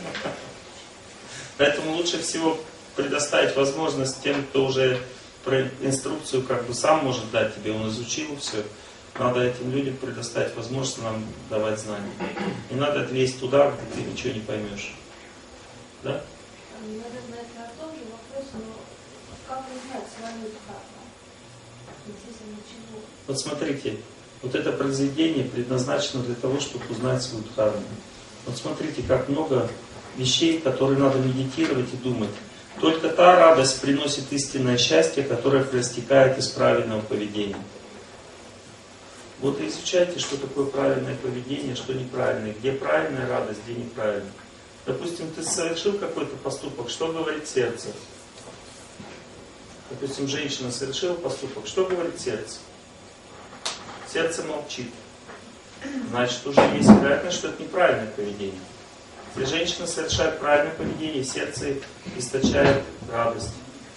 Поэтому лучше всего предоставить возможность тем, кто уже про инструкцию как бы сам может дать тебе, он изучил все. Надо этим людям предоставить возможность нам давать знания. Не надо лезть туда, где ты ничего не поймешь. Да? Наверное, это тот же вопрос, но как узнать свою дхарму? Естественно, чего? Вот смотрите, вот это произведение предназначено для того, чтобы узнать свою дхарму. Вот смотрите, как много вещей, которые надо медитировать и думать. Только та радость приносит истинное счастье, которое проистекает из правильного поведения. Вот и изучайте, что такое правильное поведение, что неправильное, где правильная радость, где неправильная. Допустим, ты совершил какой-то поступок, что говорит сердце? Допустим, женщина совершила поступок, что говорит сердце? Сердце молчит. Значит, уже есть вероятность, что это неправильное поведение. Если женщина совершает правильное поведение, сердце источает радость.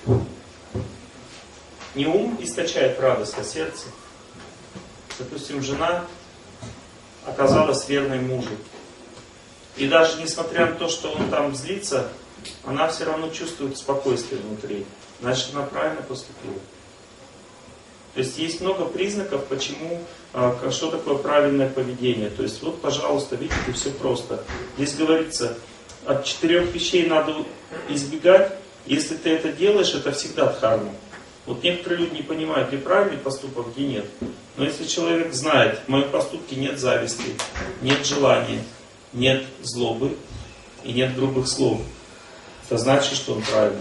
Не ум источает радость, а сердце. Допустим, жена оказалась верной мужу. И даже несмотря на то, что он там злится, она все равно чувствует спокойствие внутри. Значит, она правильно поступила. То есть есть много признаков, почему, что такое правильное поведение. То есть вот, пожалуйста, видите, все просто. Здесь говорится, от 4 вещей надо избегать. Если ты это делаешь, это всегда дхарма. Вот некоторые люди не понимают, где правильный поступок, где нет. Но если человек знает, в моем поступке нет зависти, нет желания, нет злобы и нет грубых слов, это значит, что он правильный.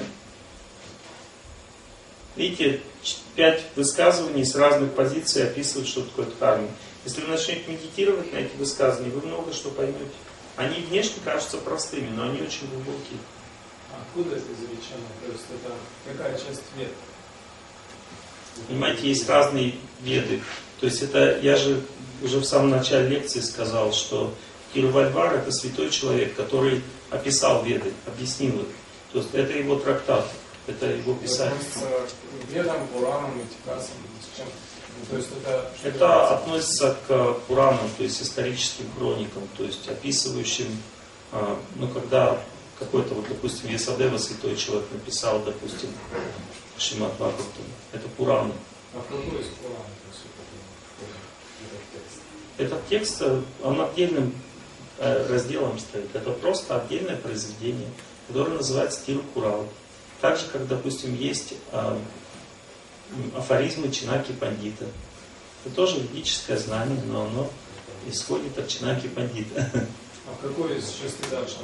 Видите, 5 высказываний с разных позиций описывают, что такое дхарма. Если вы начнете медитировать на эти высказывания, вы много что поймете. Они внешне кажутся простыми, но они очень глубокие. Откуда это изречено? То есть это какая часть вед? Понимаете, есть разные веды. То есть это, я же уже в самом начале лекции сказал, что Тирувальвар это святой человек, который описал веды, объяснил их. То есть это его трактат, это его писание. К ведам, Пуранам, Этикасам, с чем? То есть это относится к Пуранам, то есть историческим хроникам, то есть описывающим, когда какой-то, вот, допустим, Вьясадева, святой человек, написал, допустим, Шримад Бхагаватам. Это Пураны. А какой из Пуранов? Этот текст, он отдельным разделом стоит. Это просто отдельное произведение, которое называется Тирукурал. Так же, как, допустим, есть афоризмы Чинаки Пандита. Это тоже ведическое знание, но оно исходит от Чинаки Пандита. А какой из 6 даршан?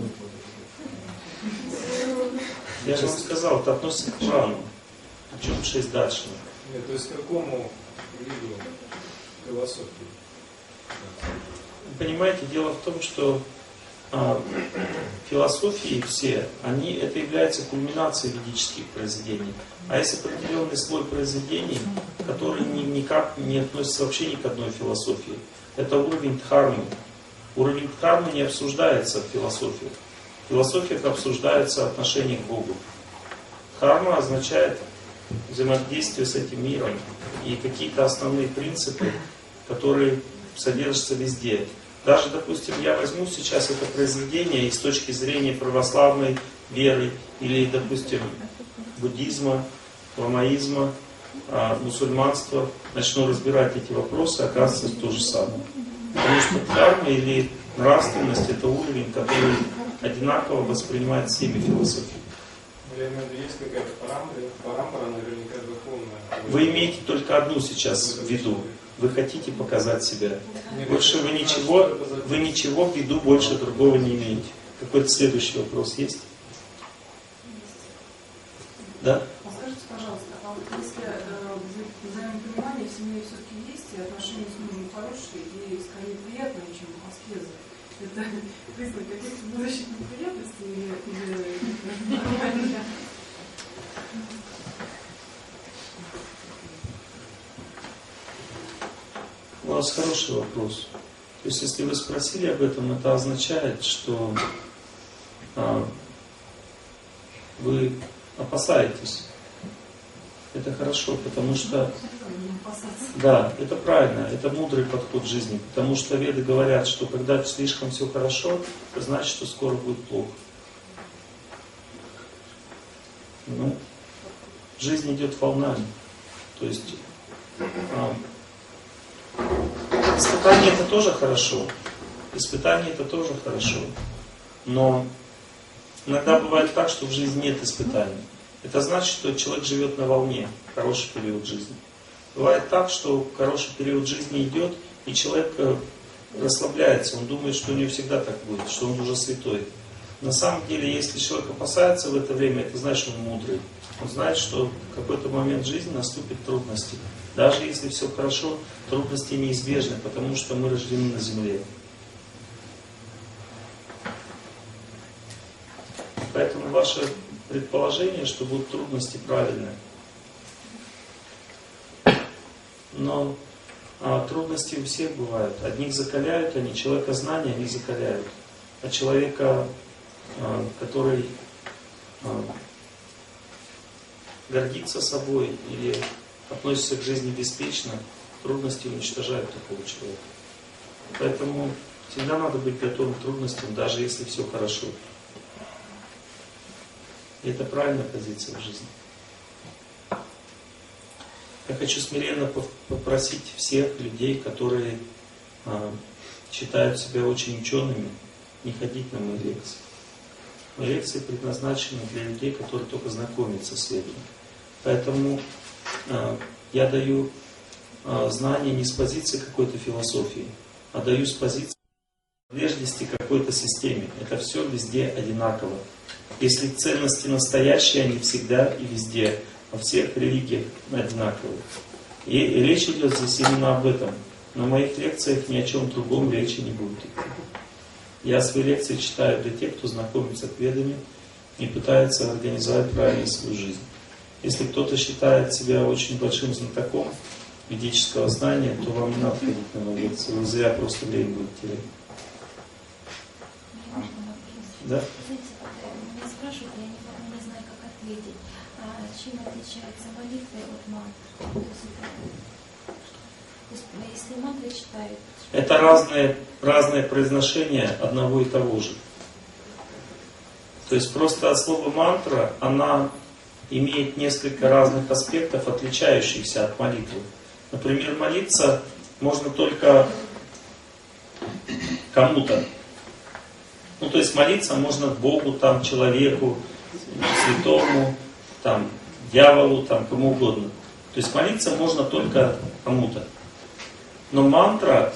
Я же вам сказал, это относится к Пурану. Причем 6 даршан. Нет, то есть к какому виду философии? Понимаете, дело в том, что философии все, это является кульминацией ведических произведений. А есть определенный слой произведений, которые никак не относятся вообще ни к одной философии. Это уровень дхармы. Уровень дхармы не обсуждается в философии. В философиях обсуждается отношение к Богу. Дхарма означает взаимодействие с этим миром и какие-то основные принципы, которые содержатся везде. Даже, допустим, я возьму сейчас это произведение и с точки зрения православной веры или, допустим, буддизма, ламаизма, мусульманства, начну разбирать эти вопросы, оказывается то же самое. Потому что дхарма или нравственность — это уровень, который одинаково воспринимает всеми философиями. Я имею в виду, есть какая-то парампара, наверняка духовная. Вы имеете только одну сейчас в виду. Вы хотите показать себя. Больше вы ничего в виду больше другого не имеете. Какой-то следующий вопрос есть? Да? Скажите, пожалуйста, а вот если взаимопонимание в семье все-таки есть, и отношения с мужем хорошие, и скорее приятные, чем аскезы, это признак каких-то будущих неприятностей или нормально? У вас хороший вопрос. То есть, если вы спросили об этом, это означает, что вы опасаетесь. Это хорошо, потому что... Да, это правильно, это мудрый подход к жизни. Потому что веды говорят, что когда слишком все хорошо, это значит, что скоро будет плохо. Ну, жизнь идет волнами. То есть... Испытание это тоже хорошо. Испытание это тоже хорошо. Но иногда бывает так, что в жизни нет испытаний. Это значит, что человек живет на волне, хороший период жизни. Бывает так, что хороший период жизни идет, и человек расслабляется, он думает, что у него всегда так будет, что он уже святой. На самом деле, если человек опасается в это время, это значит, что он мудрый. Он знает, что в какой-то момент жизни наступят трудности. Даже если все хорошо, трудности неизбежны, потому что мы рождены на земле. Поэтому ваше предположение, что будут трудности, правильное. Но трудности у всех бывают. Одних закаляют, они человека знания, они закаляют. А человека, который гордится собой или относится к жизни беспечно, трудности уничтожают такого человека. Поэтому всегда надо быть готовым к трудностям, даже если все хорошо. И это правильная позиция в жизни. Я хочу смиренно попросить всех людей, которые считают себя очень учеными, не ходить на мои лекции. Мои лекции предназначены для людей, которые только знакомятся с ведами. Поэтому я даю знания не с позиции какой-то философии, а даю с позиции принадлежности к какой-то системе. Это все везде одинаково. Если ценности настоящие, они всегда и везде, во всех религиях одинаковые. И речь идет здесь именно об этом. На моих лекциях ни о чем другом речи не будет идти. Я свои лекции читаю для тех, кто знакомится с ведами и пытается организовать правильно свою жизнь. Если кто-то считает себя очень большим знатоком ведического знания, то вам не надо ходить на мои лекции. Вы зря просто время будете терять. Да? Меня спрашивают, я не знаю, как ответить. Чем отличается молитва от мантры? То есть, если мантры читают... Это разное произношение одного и того же. То есть просто слово мантра, она имеет несколько разных аспектов, отличающихся от молитвы. Например, молиться можно только кому-то. Ну, то есть молиться можно Богу, там, человеку, святому, там, дьяволу, там, кому угодно. То есть молиться можно только кому-то. Но мантра,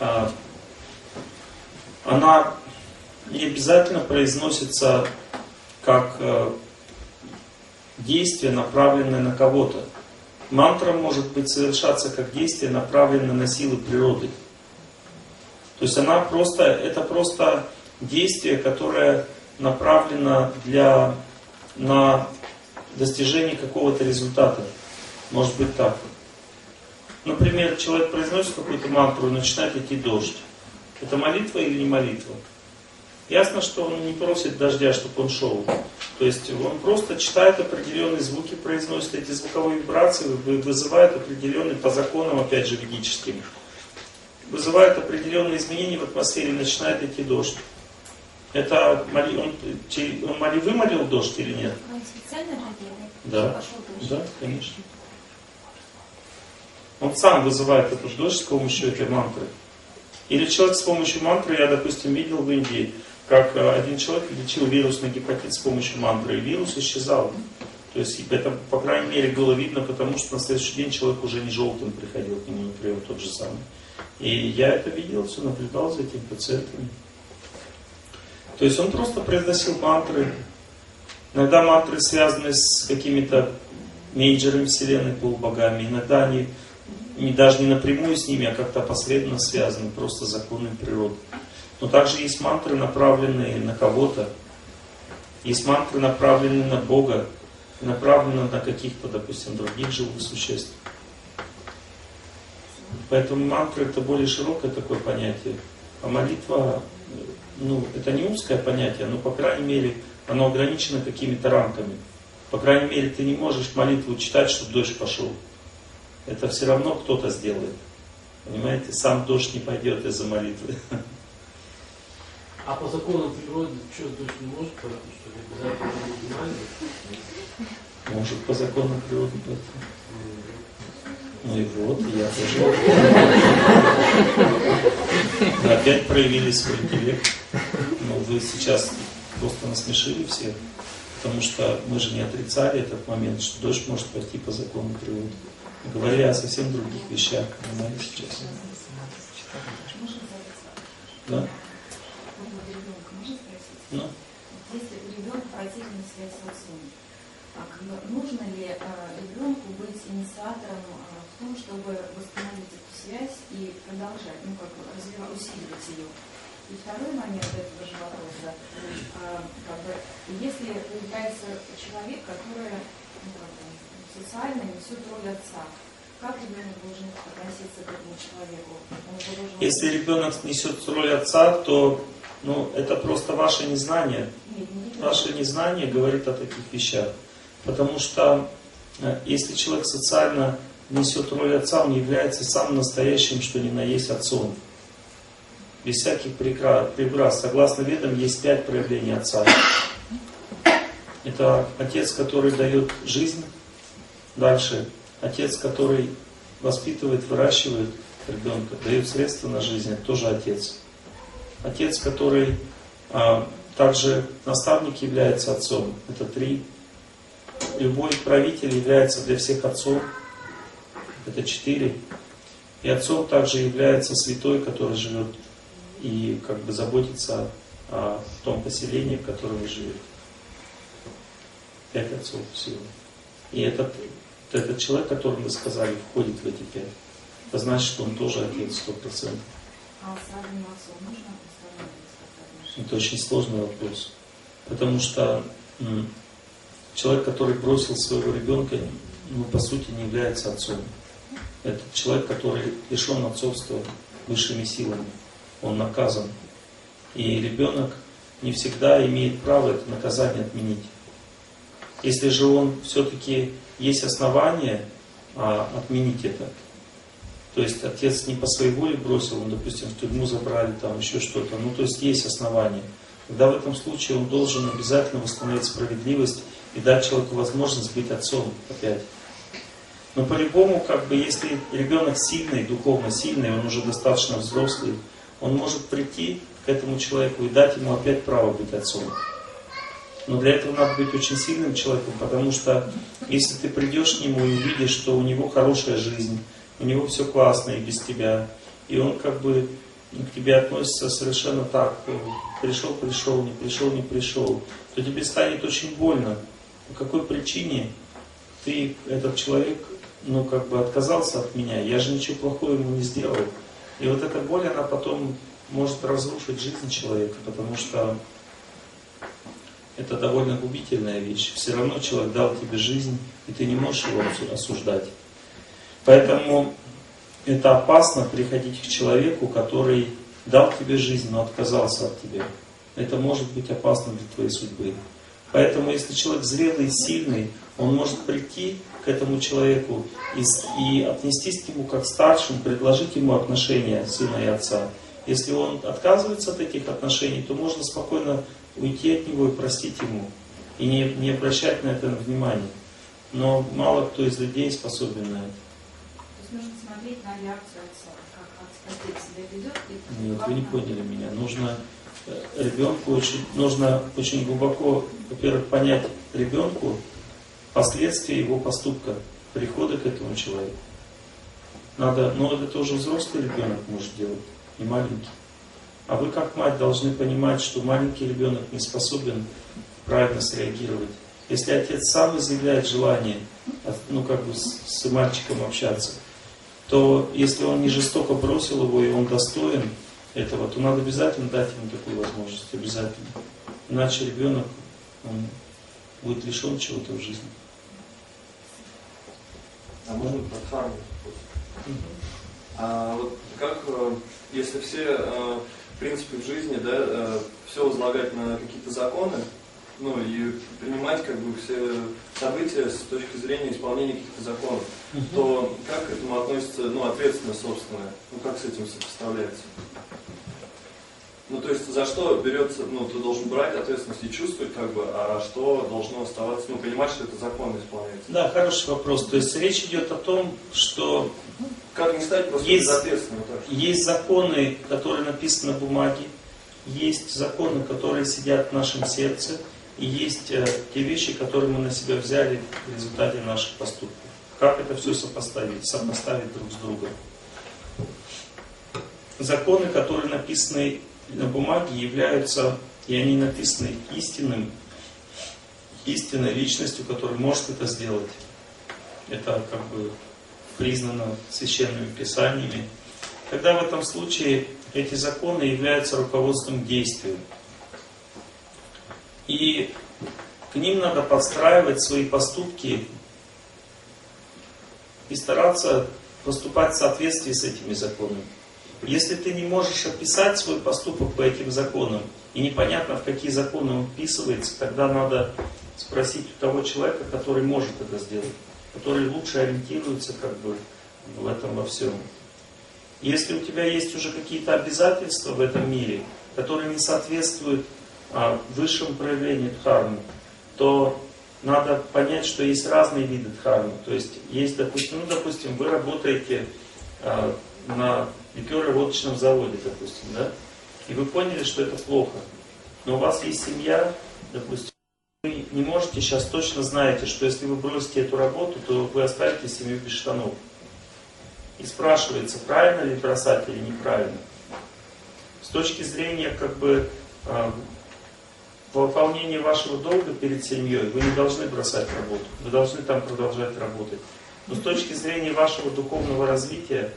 она не обязательно произносится как действие, направленное на кого-то. Мантра может быть совершаться как действие, направленное на силы природы. То есть она просто, это просто действие, которое направлено на достижение какого-то результата. Может быть так. Например, человек произносит какую-то мантру и начинает идти дождь. Это молитва или не молитва? Ясно, что он не просит дождя, чтобы он шел. То есть он просто читает определенные звуки, произносит эти звуковые вибрации, вызывает определенные, по законам, опять же, ведическим, вызывает определенные изменения в атмосфере и начинает идти дождь. Это он вымолил дождь или нет? Он специально это делает? Да, да, конечно. Он сам вызывает этот дождь с помощью этой мантры. Или человек с помощью мантры, я, допустим, видел в Индии, как один человек лечил вирусный гепатит с помощью мантры, и вирус исчезал. То есть это, по крайней мере, было видно, потому что на следующий день человек уже не желтым приходил к нему на прием, тот же самый. И я это видел, все наблюдал за этими пациентами. То есть он просто произносил мантры. Иногда мантры связаны с какими-то мейджерами Вселенной, полубогами. Иногда они даже не напрямую с ними, а как-то посредственно связаны, просто с законами природы. Но также есть мантры, направленные на кого-то. Есть мантры, направленные на Бога, направленные на каких-то, допустим, других живых существ. Поэтому мантра это более широкое такое понятие. А молитва, это не узкое понятие, но, по крайней мере, оно ограничено какими-то рамками. По крайней мере, ты не можешь молитву читать, чтобы дождь пошел. Это все равно кто-то сделает. Понимаете, сам дождь не пойдет из-за молитвы. А по законам природы что, дождь не может пойти, что ли? Обязательно минимально? Может, по законам природы пойти. Ну и вот, я тоже. Вы опять проявили свой интеллект. Но вы сейчас просто насмешили всех. Потому что мы же не отрицали этот момент, что дождь может пойти по закону природы. Мы говорили о совсем других вещах, понимаете, сейчас. Да? Ну? Если у ребенка поразительная связь с отцом, нужно ли ребенку быть инициатором в том, чтобы восстановить эту связь и продолжать, развивать, усиливать ее? И второй момент этого же вопроса, если появляется человек, который социально несет роль отца, как ребенок должен относиться к этому человеку? Если ребенок несет роль отца, то это просто ваше незнание. Ваше незнание говорит о таких вещах. Потому что если человек социально несет роль отца, он является самым настоящим, что ни на есть отцом. Без всяких прикрас. Согласно Ведам, есть 5 проявлений отца. Это отец, который дает жизнь. Дальше. Отец, который воспитывает, выращивает ребенка, дает средства на жизнь. Это тоже отец. Отец, который также наставник, является отцом. Это 3. Любой правитель является для всех отцом. Это 4. И отцом также является святой, который живет и заботится о том поселении, в котором вы живете. 5 отцов всего. И этот человек, которому вы сказали, входит в эти 5. Это значит, что он тоже отец 100%. А с разным отцом нужно установить? Это очень сложный вопрос. Потому что человек, который бросил своего ребенка, по сути не является отцом. Это человек, который лишен отцовства высшими силами. Он наказан. И ребенок не всегда имеет право это наказание отменить. Если же он все-таки есть основания отменить это, то есть отец не по своей воле бросил, он, допустим, в тюрьму забрали, там еще что-то, то есть есть основания. Тогда в этом случае он должен обязательно восстановить справедливость и дать человеку возможность быть отцом опять. Но по-любому, если ребенок сильный, духовно сильный, он уже достаточно взрослый, он может прийти к этому человеку и дать ему опять право быть отцом. Но для этого надо быть очень сильным человеком, потому что если ты придешь к нему и увидишь, что у него хорошая жизнь, у него все классно и без тебя, и он как бы к тебе относится совершенно так, пришел, не пришел, то тебе станет очень больно. По какой причине ты, этот человек, как бы отказался от меня, я же ничего плохого ему не сделал. И вот эта боль, она потом может разрушить жизнь человека, потому что это довольно губительная вещь. Все равно человек дал тебе жизнь, и ты не можешь его осуждать. Поэтому это опасно приходить к человеку, который дал тебе жизнь, но отказался от тебя. Это может быть опасно для твоей судьбы. Поэтому, если человек зрелый и сильный, он может прийти к этому человеку и отнестись к нему как старшему, предложить ему отношения сына и отца. Если он отказывается от этих отношений, то можно спокойно уйти от него и простить ему. И не обращать на это внимания. Но мало кто из людей способен на это. То есть нужно смотреть на реакцию отца, как отец себя ведет. Нет, вы не поняли меня. Нужно очень глубоко, во-первых, понять ребенку последствия его поступка, прихода к этому человеку. Но это уже взрослый ребенок может делать, не маленький. А вы как мать должны понимать, что маленький ребенок не способен правильно среагировать. Если отец сам изъявляет желание, с мальчиком общаться, то если он не жестоко бросил его и он достоин этого, то надо обязательно дать ему такую возможность, обязательно. Иначе ребенок будет лишен чего-то в жизни. А можно про дхарму? Вот как, если все принципы в жизни, все возлагать на какие-то законы, и принимать все события с точки зрения исполнения каких-то законов, то как к этому относится ответственность собственная? Как с этим сопоставляется? То есть за что берется, ты должен брать ответственность и чувствовать, а что должно оставаться, понимать, что это законно исполняется. Да, хороший вопрос. То есть речь идет о том, что как не стать просто безответственным? Есть законы, которые написаны на бумаге, есть законы, которые сидят в нашем сердце, и есть те вещи, которые мы на себя взяли в результате наших поступков. Как это все сопоставить друг с другом? Законы, которые написаны на бумаге, являются, и они написаны истинной личностью, которая может это сделать. Это признано священными писаниями. Тогда в этом случае эти законы являются руководством к действию. И к ним надо подстраивать свои поступки и стараться поступать в соответствии с этими законами. Если ты не можешь описать свой поступок по этим законам, и непонятно, в какие законы он вписывается, тогда надо спросить у того человека, который может это сделать, который лучше ориентируется в этом во всем. Если у тебя есть уже какие-то обязательства в этом мире, которые не соответствуют высшему проявлению дхармы, то надо понять, что есть разные виды дхармы. То есть, допустим, вы работаете на ликероводочном заводе, допустим, и вы поняли, что это плохо. Но у вас есть семья, допустим, вы не можете, сейчас точно знаете, что если вы бросите эту работу, то вы оставите семью без штанов. И спрашивается, правильно ли бросать или неправильно. С точки зрения выполнения вашего долга перед семьей, вы не должны бросать работу, вы должны там продолжать работать. Но с точки зрения вашего духовного развития,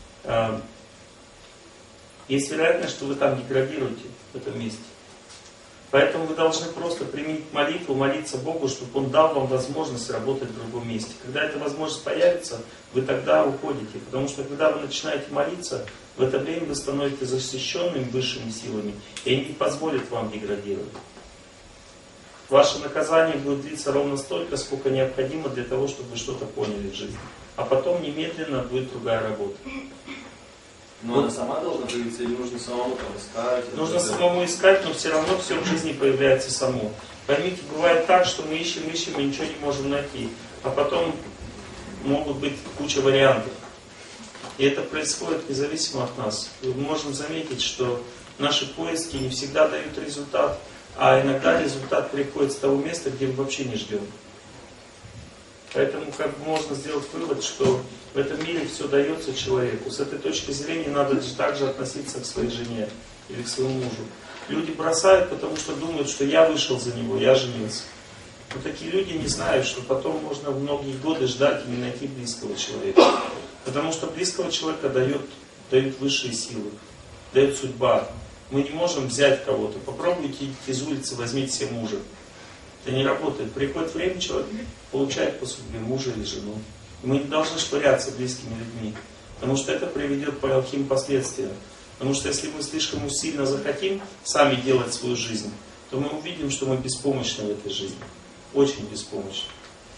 есть вероятность, что вы там деградируете в этом месте. Поэтому вы должны просто применить молитву, молиться Богу, чтобы Он дал вам возможность работать в другом месте. Когда эта возможность появится, вы тогда уходите. Потому что когда вы начинаете молиться, в это время вы становитесь защищенными высшими силами, и они не позволят вам деградировать. Ваше наказание будет длиться ровно столько, сколько необходимо для того, чтобы вы что-то поняли в жизни. А потом немедленно будет другая работа. Но она сама должна появиться, или нужно самому искать? Нужно самому искать, но все равно все в жизни появляется само. Поймите, бывает так, что мы ищем и ничего не можем найти. А потом могут быть куча вариантов. И это происходит независимо от нас. Мы можем заметить, что наши поиски не всегда дают результат, а иногда результат приходит с того места, где мы вообще не ждем. Поэтому как бы можно сделать вывод, что в этом мире все дается человеку. С этой точки зрения надо также относиться к своей жене или к своему мужу. Люди бросают, потому что думают, что я вышел за него, я женился. Но такие люди не знают, что потом можно многие годы ждать и не найти близкого человека. Потому что близкого человека дают высшие силы, дает судьба. Мы не можем взять кого-то. Попробуйте идти из улицы, возьмите себе мужа. Это не работает. Приходит время, человек получает по судьбе мужа или жену. И мы не должны швыряться близкими людьми. Потому что это приведет к плохим последствиям. Потому что если мы слишком сильно захотим сами делать свою жизнь, то мы увидим, что мы беспомощны в этой жизни. Очень беспомощны.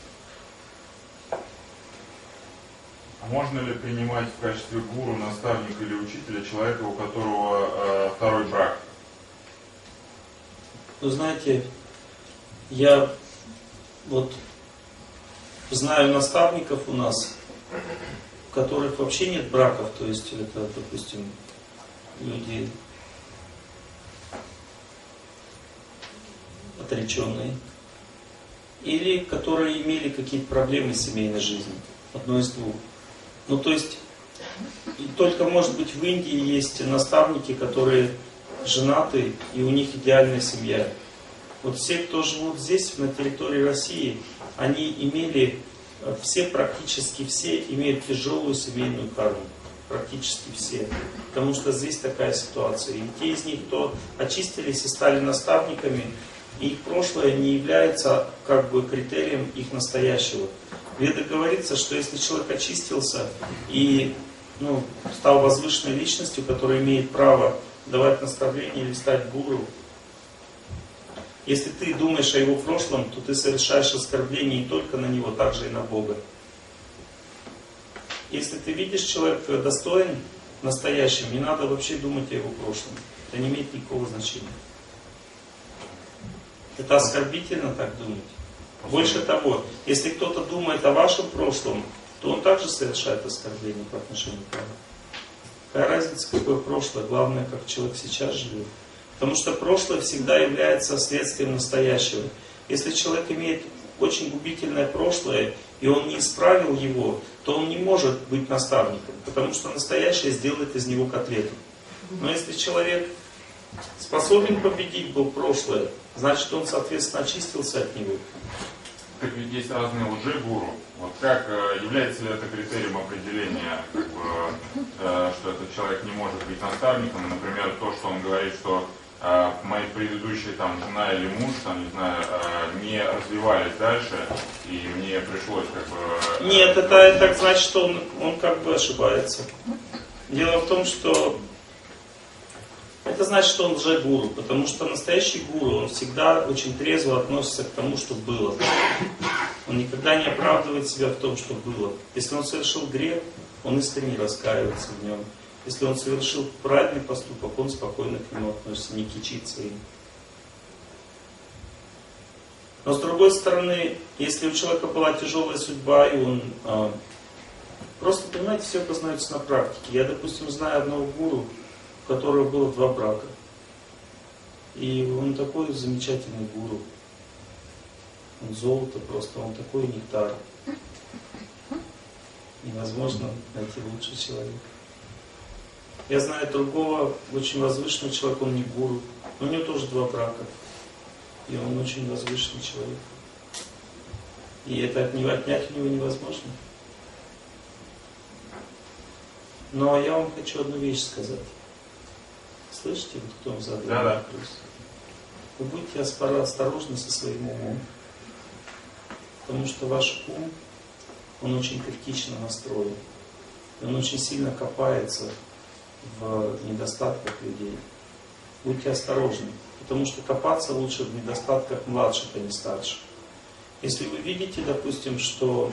А можно ли принимать в качестве гуру, наставника или учителя человека, у которого второй брак? Вы знаете, я вот знаю наставников у нас, у которых вообще нет браков, то есть это, допустим, люди отреченные, или которые имели какие-то проблемы с семейной жизнью, одно из двух. Ну то есть, и только может быть в Индии есть наставники, которые женаты, и у них идеальная семья. Вот все, кто живут здесь, на территории России, они имели, практически все имеют тяжелую семейную карму. Практически все. Потому что здесь такая ситуация. И те из них, кто очистились и стали наставниками, их прошлое не является как бы критерием их настоящего. В Ведах говорится, что если человек очистился и стал возвышенной личностью, которая имеет право давать наставления или стать гуру, если ты думаешь о его прошлом, то ты совершаешь оскорбление не только на него, также и на Бога. Если ты видишь человека достоин настоящим, не надо вообще думать о его прошлом. Это не имеет никакого значения. Это оскорбительно так думать. Больше того, если кто-то думает о вашем прошлом, то он также совершает оскорбление по отношению к вам. Какая разница, какое прошлое? Главное, как человек сейчас живет. Потому что прошлое всегда является следствием настоящего. Если человек имеет очень губительное прошлое, и он не исправил его, то он не может быть наставником, потому что настоящее сделает из него котлету. Но если человек способен победить был прошлое, значит он, соответственно, очистился от него. Так ведь есть разные лжегуру. Вот как является ли это критерием определения, что этот человек не может быть наставником? Например, то, что он говорит, что мои предыдущие жена или муж, не знаю, не развивались дальше, и мне пришлось Нет, это значит, что он как бы ошибается. Дело в том, что это значит, что он лжегуру, потому что настоящий гуру, он всегда очень трезво относится к тому, что было. Он никогда не оправдывает себя в том, что было. Если он совершил грех, он искренне раскаивается в нем. Если он совершил правильный поступок, он спокойно к нему относится, не кичится им. Но с другой стороны, если у человека была тяжелая судьба, и он просто, понимаете, все познается на практике. Я, допустим, знаю одного гуру, у которого было 2 брака. И он такой замечательный гуру. Он золото просто, он такой нектар. Невозможно найти лучший человек. Я знаю другого, очень возвышенного человека, он не гуру, но у него тоже 2 брака. И он очень возвышенный человек. И это отнять у него невозможно. Но я вам хочу одну вещь сказать. Слышите, вот кто вам задал вопрос? Вы будьте осторожны со своим умом. Потому что ваш ум, он очень критично настроен. Он очень сильно копается в недостатках людей. Будьте осторожны, потому что копаться лучше в недостатках младших, а не старших. Если вы видите, допустим, что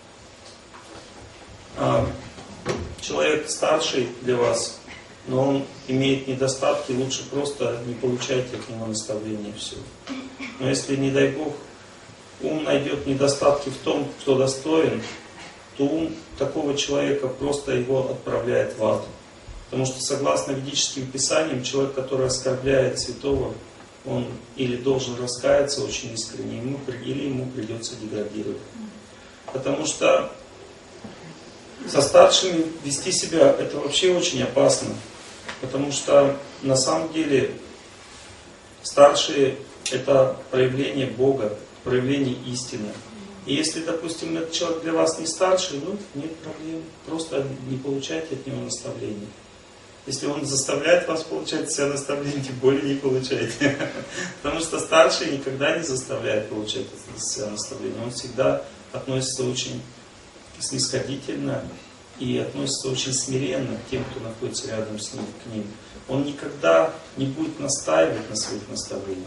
человек старший для вас, но он имеет недостатки, лучше просто не получайте от него наставления, все. Но если, не дай Бог, ум найдет недостатки в том, кто достоин, то ум такого человека просто его отправляет в ад. Потому что согласно ведическим писаниям, человек, который оскорбляет святого, он или должен раскаяться очень искренне, или ему придется деградировать. Потому что со старшими вести себя это вообще очень опасно. Потому что на самом деле старшие это проявление Бога, проявление истины. И если, допустим, этот человек для вас не старший, ну, нет проблем. Просто не получайте от него наставления. Если он заставляет вас получать все наставления, тем более не получайте. Потому что старший никогда не заставляет получать все наставления. Он всегда относится очень снисходительно и относится очень смиренно к тем, кто находится рядом с ним, к ним. Он никогда не будет настаивать на своих наставлениях.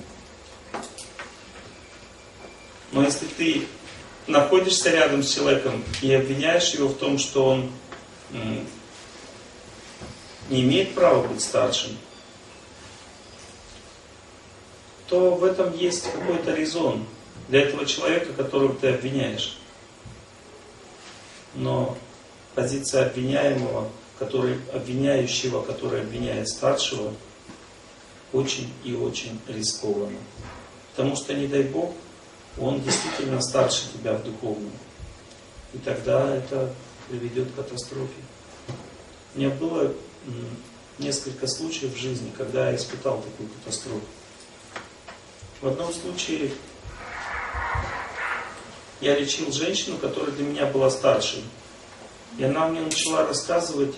Но если ты находишься рядом с человеком и обвиняешь его в том, что он не имеет права быть старшим, то в этом есть какой-то резон для этого человека, которого ты обвиняешь. Но позиция обвиняемого, обвиняющего, который обвиняет старшего, очень и очень рискованно. Потому что, не дай Бог, он действительно старше тебя в духовном. И тогда это приведет к катастрофе. У меня было несколько случаев в жизни, когда я испытал такую катастрофу. В одном случае я лечил женщину, которая для меня была старшей. И она мне начала рассказывать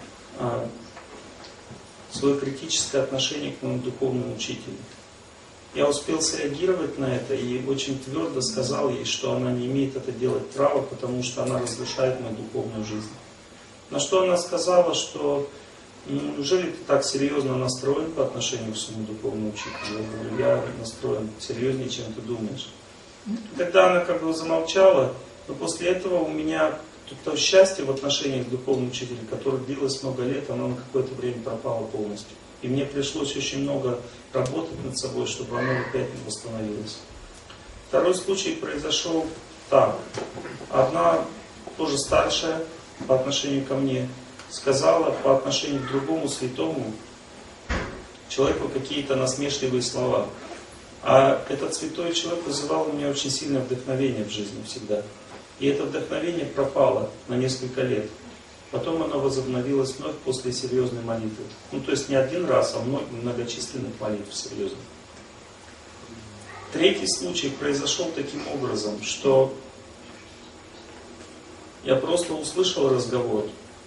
свое критическое отношение к моему духовному учителю. Я успел среагировать на это и очень твердо сказал ей, что она не имеет это делать права, потому что она разрушает мою духовную жизнь. На что она сказала, что неужели ты так серьезно настроен по отношению к своему духовному учителю? Я говорю, я настроен серьезнее, чем ты думаешь. И тогда она как бы замолчала, но после этого у меня то счастье в отношениях к духовному учителю, которое длилось много лет, оно на какое-то время пропало полностью. И мне пришлось очень много работать над собой, чтобы оно опять восстановилось. Второй случай произошел так. Одна, тоже старшая по отношению ко мне, сказала по отношению к другому святому человеку какие-то насмешливые слова. А этот святой человек вызывал у меня очень сильное вдохновение в жизни всегда. И это вдохновение пропало на несколько лет. Потом оно возобновилось вновь после серьезной молитвы. Ну, то есть не один раз, а многочисленных молитв серьезных. Третий случай произошел таким образом, что я просто услышал разговор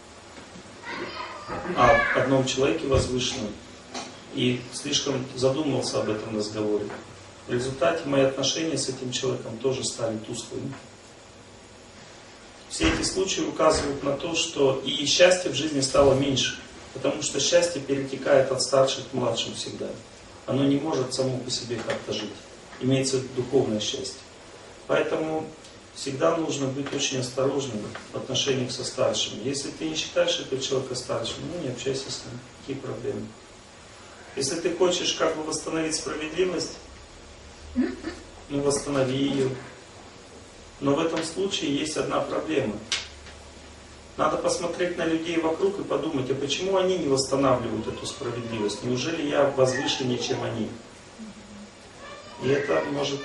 о одном человеке возвышенном и слишком задумался об этом разговоре. В результате мои отношения с этим человеком тоже стали тусклыми. Все эти случаи указывают на то, что и счастье в жизни стало меньше, потому что счастье перетекает от старших к младшим всегда. Оно не может само по себе как-то жить. Имеется в виду духовное счастье. Поэтому всегда нужно быть очень осторожным в отношениях со старшими. Если ты не считаешь этого человека старшим, ну не общайся с ним. Какие проблемы? Если ты хочешь как бы восстановить справедливость, ну восстанови ее. Но в этом случае есть одна проблема. Надо посмотреть на людей вокруг и подумать, а почему они не восстанавливают эту справедливость? Неужели я возвышеннее, чем они? И это может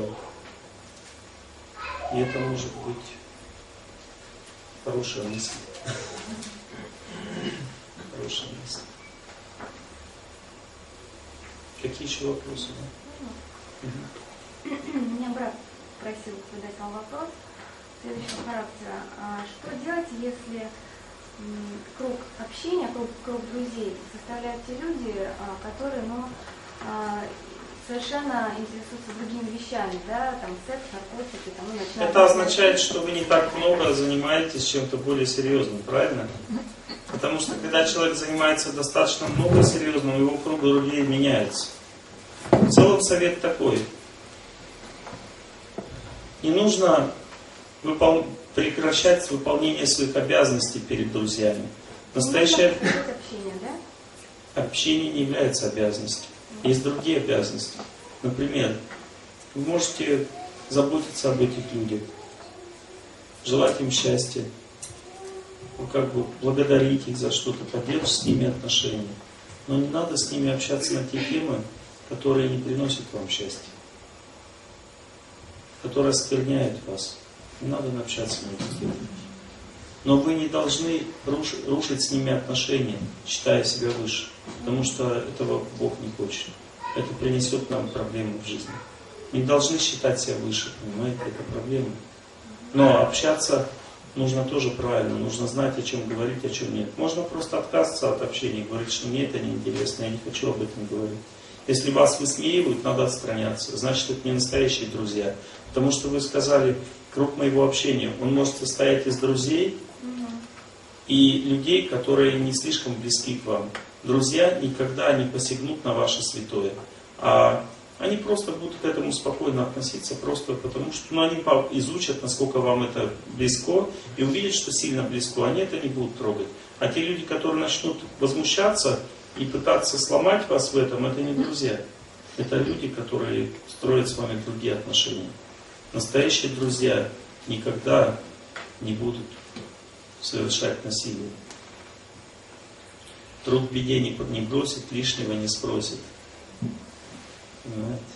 быть хорошая мысль. Хорошая мысль. Какие еще вопросы? Меня брат просил задать вам вопрос следующего характера. Что делать, если круг общения, круг друзей составляют те люди, которые совершенно интересуются другими вещами, да, там секс, наркотики, там, начинают... Это означает, что вы не так много занимаетесь чем-то более серьезным, правильно? Потому что когда человек занимается достаточно много серьезным, его круг друзей меняется. В целом совет такой. Не нужно прекращать выполнение своих обязанностей перед друзьями. Настоящее общение не является обязанностью. Есть другие обязанности. Например, вы можете заботиться об этих людях, желать им счастья, как бы благодарить их за что-то, поддерживать с ними отношения. Но не надо с ними общаться на те темы, которые не приносят вам счастья, которые оскверняют вас. Не надо общаться на эти темы. Но вы не должны рушить с ними отношения, считая себя выше, потому что этого Бог не хочет. Это принесет нам проблемы в жизни. Не должны считать себя выше, понимаете, это проблема. Но общаться нужно тоже правильно, нужно знать, о чем говорить, о чем нет. Можно просто отказаться от общения, говорить, что мне это неинтересно, я не хочу об этом говорить. Если вас высмеивают, надо отстраняться. Значит, это не настоящие друзья. Потому что вы сказали, круг моего общения, он может состоять из друзей и людей, которые не слишком близки к вам. Друзья никогда не посягнут на ваше святое. А они просто будут к этому спокойно относиться, просто потому что они изучат, насколько вам это близко, и увидят, что сильно близко, они это не будут трогать. А те люди, которые начнут возмущаться и пытаться сломать вас в этом, это не друзья. Это люди, которые строят с вами другие отношения. Настоящие друзья никогда не будут совершать насилие. Труд в беде не бросит, лишнего не спросит. Понимаете?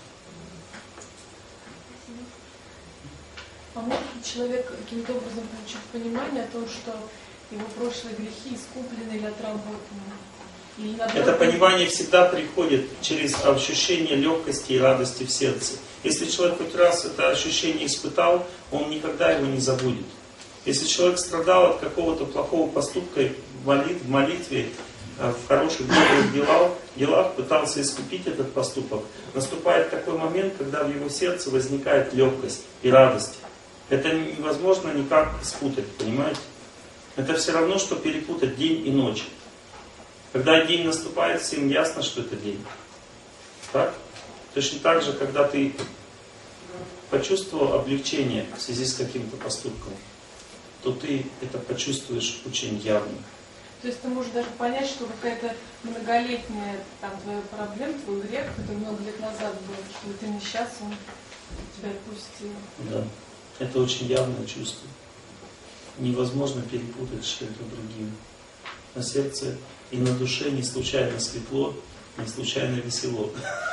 А может ли человек каким-то образом получить понимание о том, что его прошлые грехи искуплены или отработаны? Или наоборот, это понимание всегда приходит через ощущение легкости и радости в сердце. Если человек хоть раз это ощущение испытал, он никогда его не забудет. Если человек страдал от какого-то плохого поступка в молитве, в хороших добрых делах пытался искупить этот поступок, наступает такой момент, когда в его сердце возникает легкость и радость. Это невозможно никак спутать, понимаете? Это все равно, что перепутать день и ночь. Когда день наступает, всем ясно, что это день. Так? Точно так же, когда ты почувствовал облегчение в связи с каким-то поступком, то ты это почувствуешь очень явно. То есть ты можешь даже понять, что какая-то многолетняя там твоя проблема, твой грех, это много лет назад был, что ты несчастен, тебя отпустил. Да, это очень явное чувство. Невозможно перепутать с чем-то другим. На сердце и на душе не случайно светло, не случайно весело.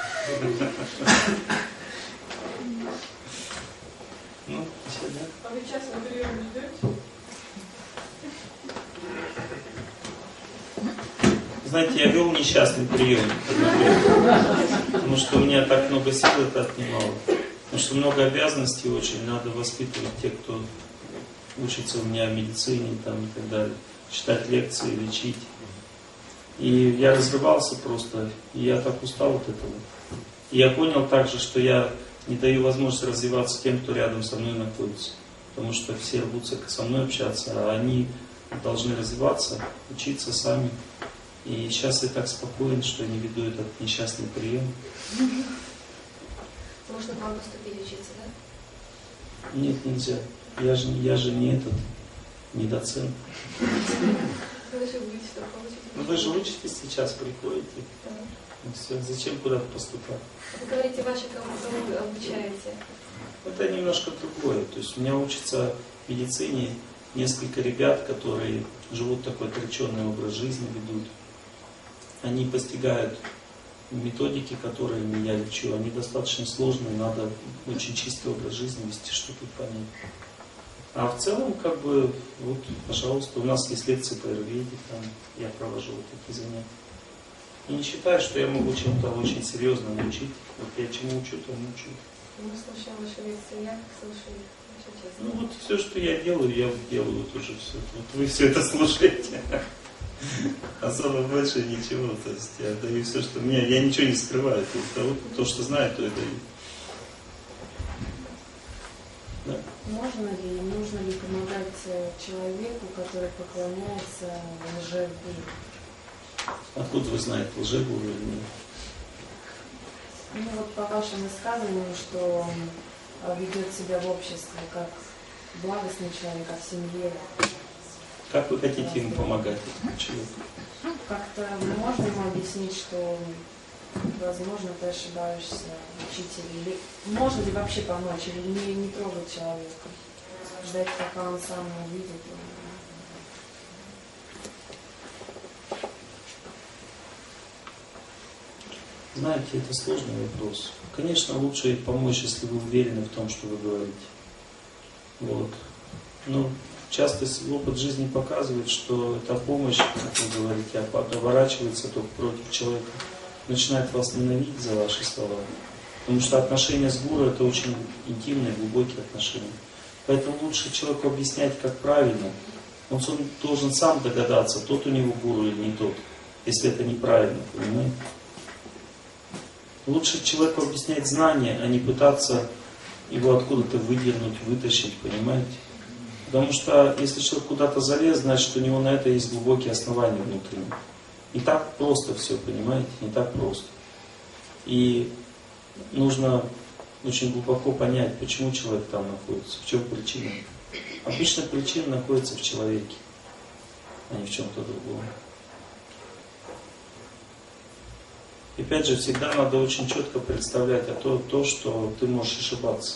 Ну, все, да? А вы часто на прием не идете? Знаете, я вел несчастный прием, потому что у меня так много сил это отнимало. Потому что много обязанностей очень, надо воспитывать тех, кто учится у меня в медицине там, и так далее, читать лекции, лечить. И я разрывался просто, и я так устал от этого. И я понял также, что я не даю возможности развиваться тем, кто рядом со мной находится. Потому что все рвутся со мной общаться, а они должны развиваться, учиться сами. И сейчас я так спокоен, что не веду этот несчастный прием. Можно к вам поступить учиться, да? Нет, нельзя. Я же не не доцент. Вы же будете что получить? Ну вы же учитесь сейчас, приходите. Да. Ну, все, зачем куда-то поступать? Вы говорите, ваши кого вы обучаете. Это немножко другое. То есть у меня учатся в медицине несколько ребят, которые живут такой отреченный образ жизни, ведут. Они постигают методики, которые я лечу. Они достаточно сложные, надо очень чистый образ жизни вести, чтобы их понять. А в целом, как бы, вот, пожалуйста, у нас есть лекции по аюрведе, там я провожу вот такие занятия. И не считаю, что я могу чем-то очень серьезно научить. Вот я чему учу, тому учу. Мы слушаем ваши лекции, я слушаю их, очень честно. Ну вот все, что я делаю тоже все. Вот вы все это слушаете. Особо больше ничего. То есть я даю все, что у меня. Я ничего не скрываю. То, что знаю, то я даю. Да. Можно ли, нужно ли помогать человеку, который поклоняется лжегуру? Откуда вы знаете, лжегуру или нет? Ну вот по вашим высказываниям, что он ведет себя в обществе как благостный человек, как в семье. Как вы хотите ему помогать, этому человеку? Как-то можно ему объяснить, что, возможно, ты ошибаешься, учитель, или можно ли вообще помочь, или не трогать человека, ждать, пока он сам увидит? Знаете, это сложный вопрос. Конечно, лучше помочь, если вы уверены в том, что вы говорите. Вот. Но часто опыт жизни показывает, что эта помощь, как вы говорите, оборачивается только против человека, начинает вас ненавидеть за ваши слова. Потому что отношения с гуру — это очень интимные, глубокие отношения. Поэтому лучше человеку объяснять, как правильно. Он должен сам догадаться, тот у него гуру или не тот, если это неправильно, понимаете? Лучше человеку объяснять знания, а не пытаться его откуда-то выдернуть, вытащить, понимаете? Потому что если человек куда-то залез, значит, у него на это есть глубокие основания внутренние. Не так просто все, понимаете? Не так просто. И нужно очень глубоко понять, почему человек там находится, в чем причина. Обычно причина находится в человеке, а не в чем-то другом. И опять же, всегда надо очень четко представлять то, что ты можешь ошибаться.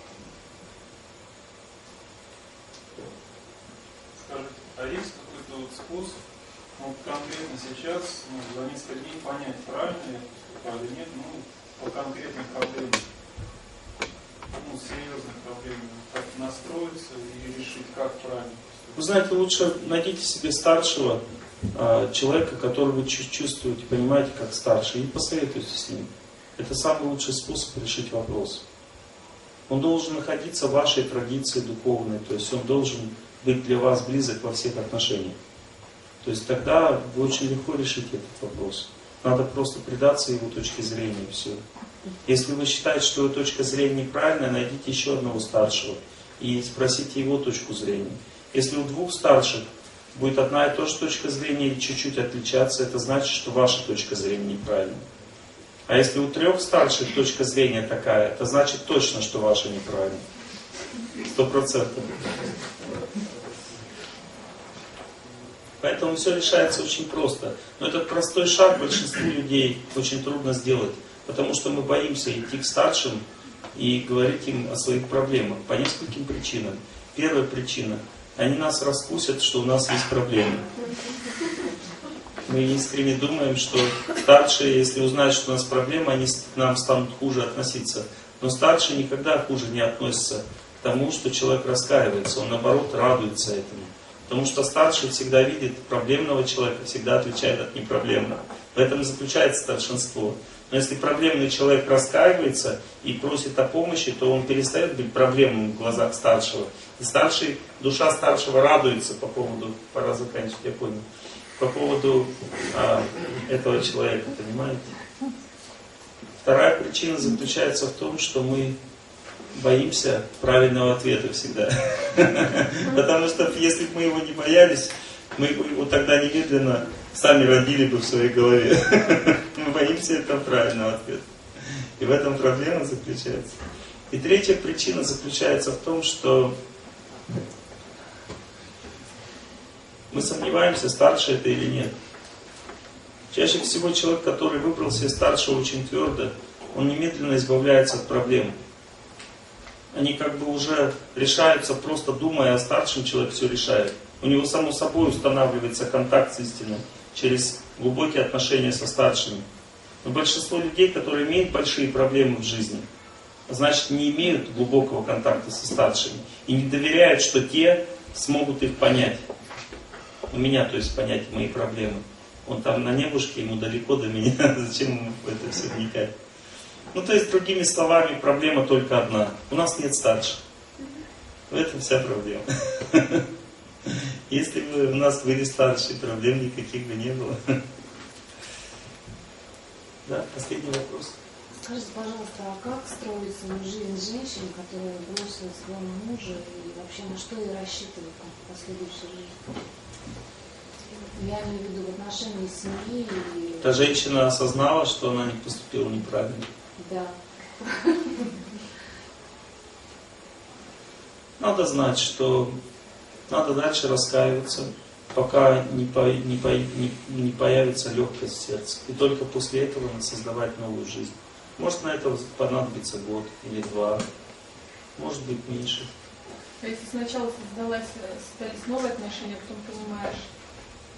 Скажите, а есть какой-то вот способ, конкретно сейчас, за несколько дней понять, правильно это или нет, по конкретным проблемам, серьезных проблемам, как настроиться и решить, как правильно? Вы знаете, лучше найдите себе старшего человека, которого вы чувствуете, понимаете, как старший, и посоветуйтесь с ним. Это самый лучший способ решить вопрос. Он должен находиться в вашей традиции духовной, то есть он должен быть для вас близок во всех отношениях. То есть тогда вы очень легко решите этот вопрос. Надо просто предаться его точке зрения, и все. Если вы считаете, что его точка зрения неправильная, найдите еще одного старшего и спросите его точку зрения. Если у двух старших будет одна и та же точка зрения или чуть-чуть отличаться, это значит, что ваша точка зрения неправильная. А если у трех старших точка зрения такая, это значит точно, что ваша неправильная. 100%. Поэтому все решается очень просто. Но этот простой шаг большинству людей очень трудно сделать, потому что мы боимся идти к старшим и говорить им о своих проблемах по нескольким причинам. Первая причина: они нас раскусят, что у нас есть проблемы. Мы искренне думаем, что старшие, если узнают, что у нас проблемы, они к нам станут хуже относиться. Но старшие никогда хуже не относятся к тому, что человек раскаивается. Он, наоборот, радуется этому. Потому что старший всегда видит проблемного человека, всегда отвечает от непроблемного. В этом и заключается старшинство. Но если проблемный человек раскаивается и просит о помощи, то он перестает быть проблемным в глазах старшего. И душа старшего радуется по поводу, пора заканчивать, я понял, по поводу этого человека, понимаете? Вторая причина заключается в том, что мы боимся правильного ответа всегда. Потому что если бы мы его не боялись, мы бы его тогда немедленно сами родили бы в своей голове. Мы боимся этого правильного ответа. И в этом проблема заключается. И третья причина заключается в том, что мы сомневаемся, старше это или нет. Чаще всего человек, который выбрал себе старшего очень твердо, он немедленно избавляется от проблем. Они как бы уже решаются, просто думая о старшем, человек все решает. У него само собой устанавливается контакт с истиной через глубокие отношения со старшими. Но большинство людей, которые имеют большие проблемы в жизни, значит, не имеют глубокого контакта со старшими и не доверяют, что те смогут их понять. У меня, то есть, понять мои проблемы. Он там на небушке, ему далеко до меня, зачем ему в это все вникать? Ну, то есть, другими словами, проблема только одна. У нас нет старших. В этом вся проблема. Если бы у нас были старшие, проблем никаких бы не было. Да, последний вопрос. Скажите, пожалуйста, а как строится жизнь женщин, которая бросила своего мужа, и вообще на что ей рассчитывать в последующей жизни? Я имею в виду в отношении семьи и... Эта женщина осознала, что она не поступила неправильно. Да. Надо знать, что надо дальше раскаиваться, пока не появится легкость в сердце. И только после этого надо создавать новую жизнь. Может, на это понадобится год или два, может быть, меньше. А если сначала создались новые отношения, потом понимаешь,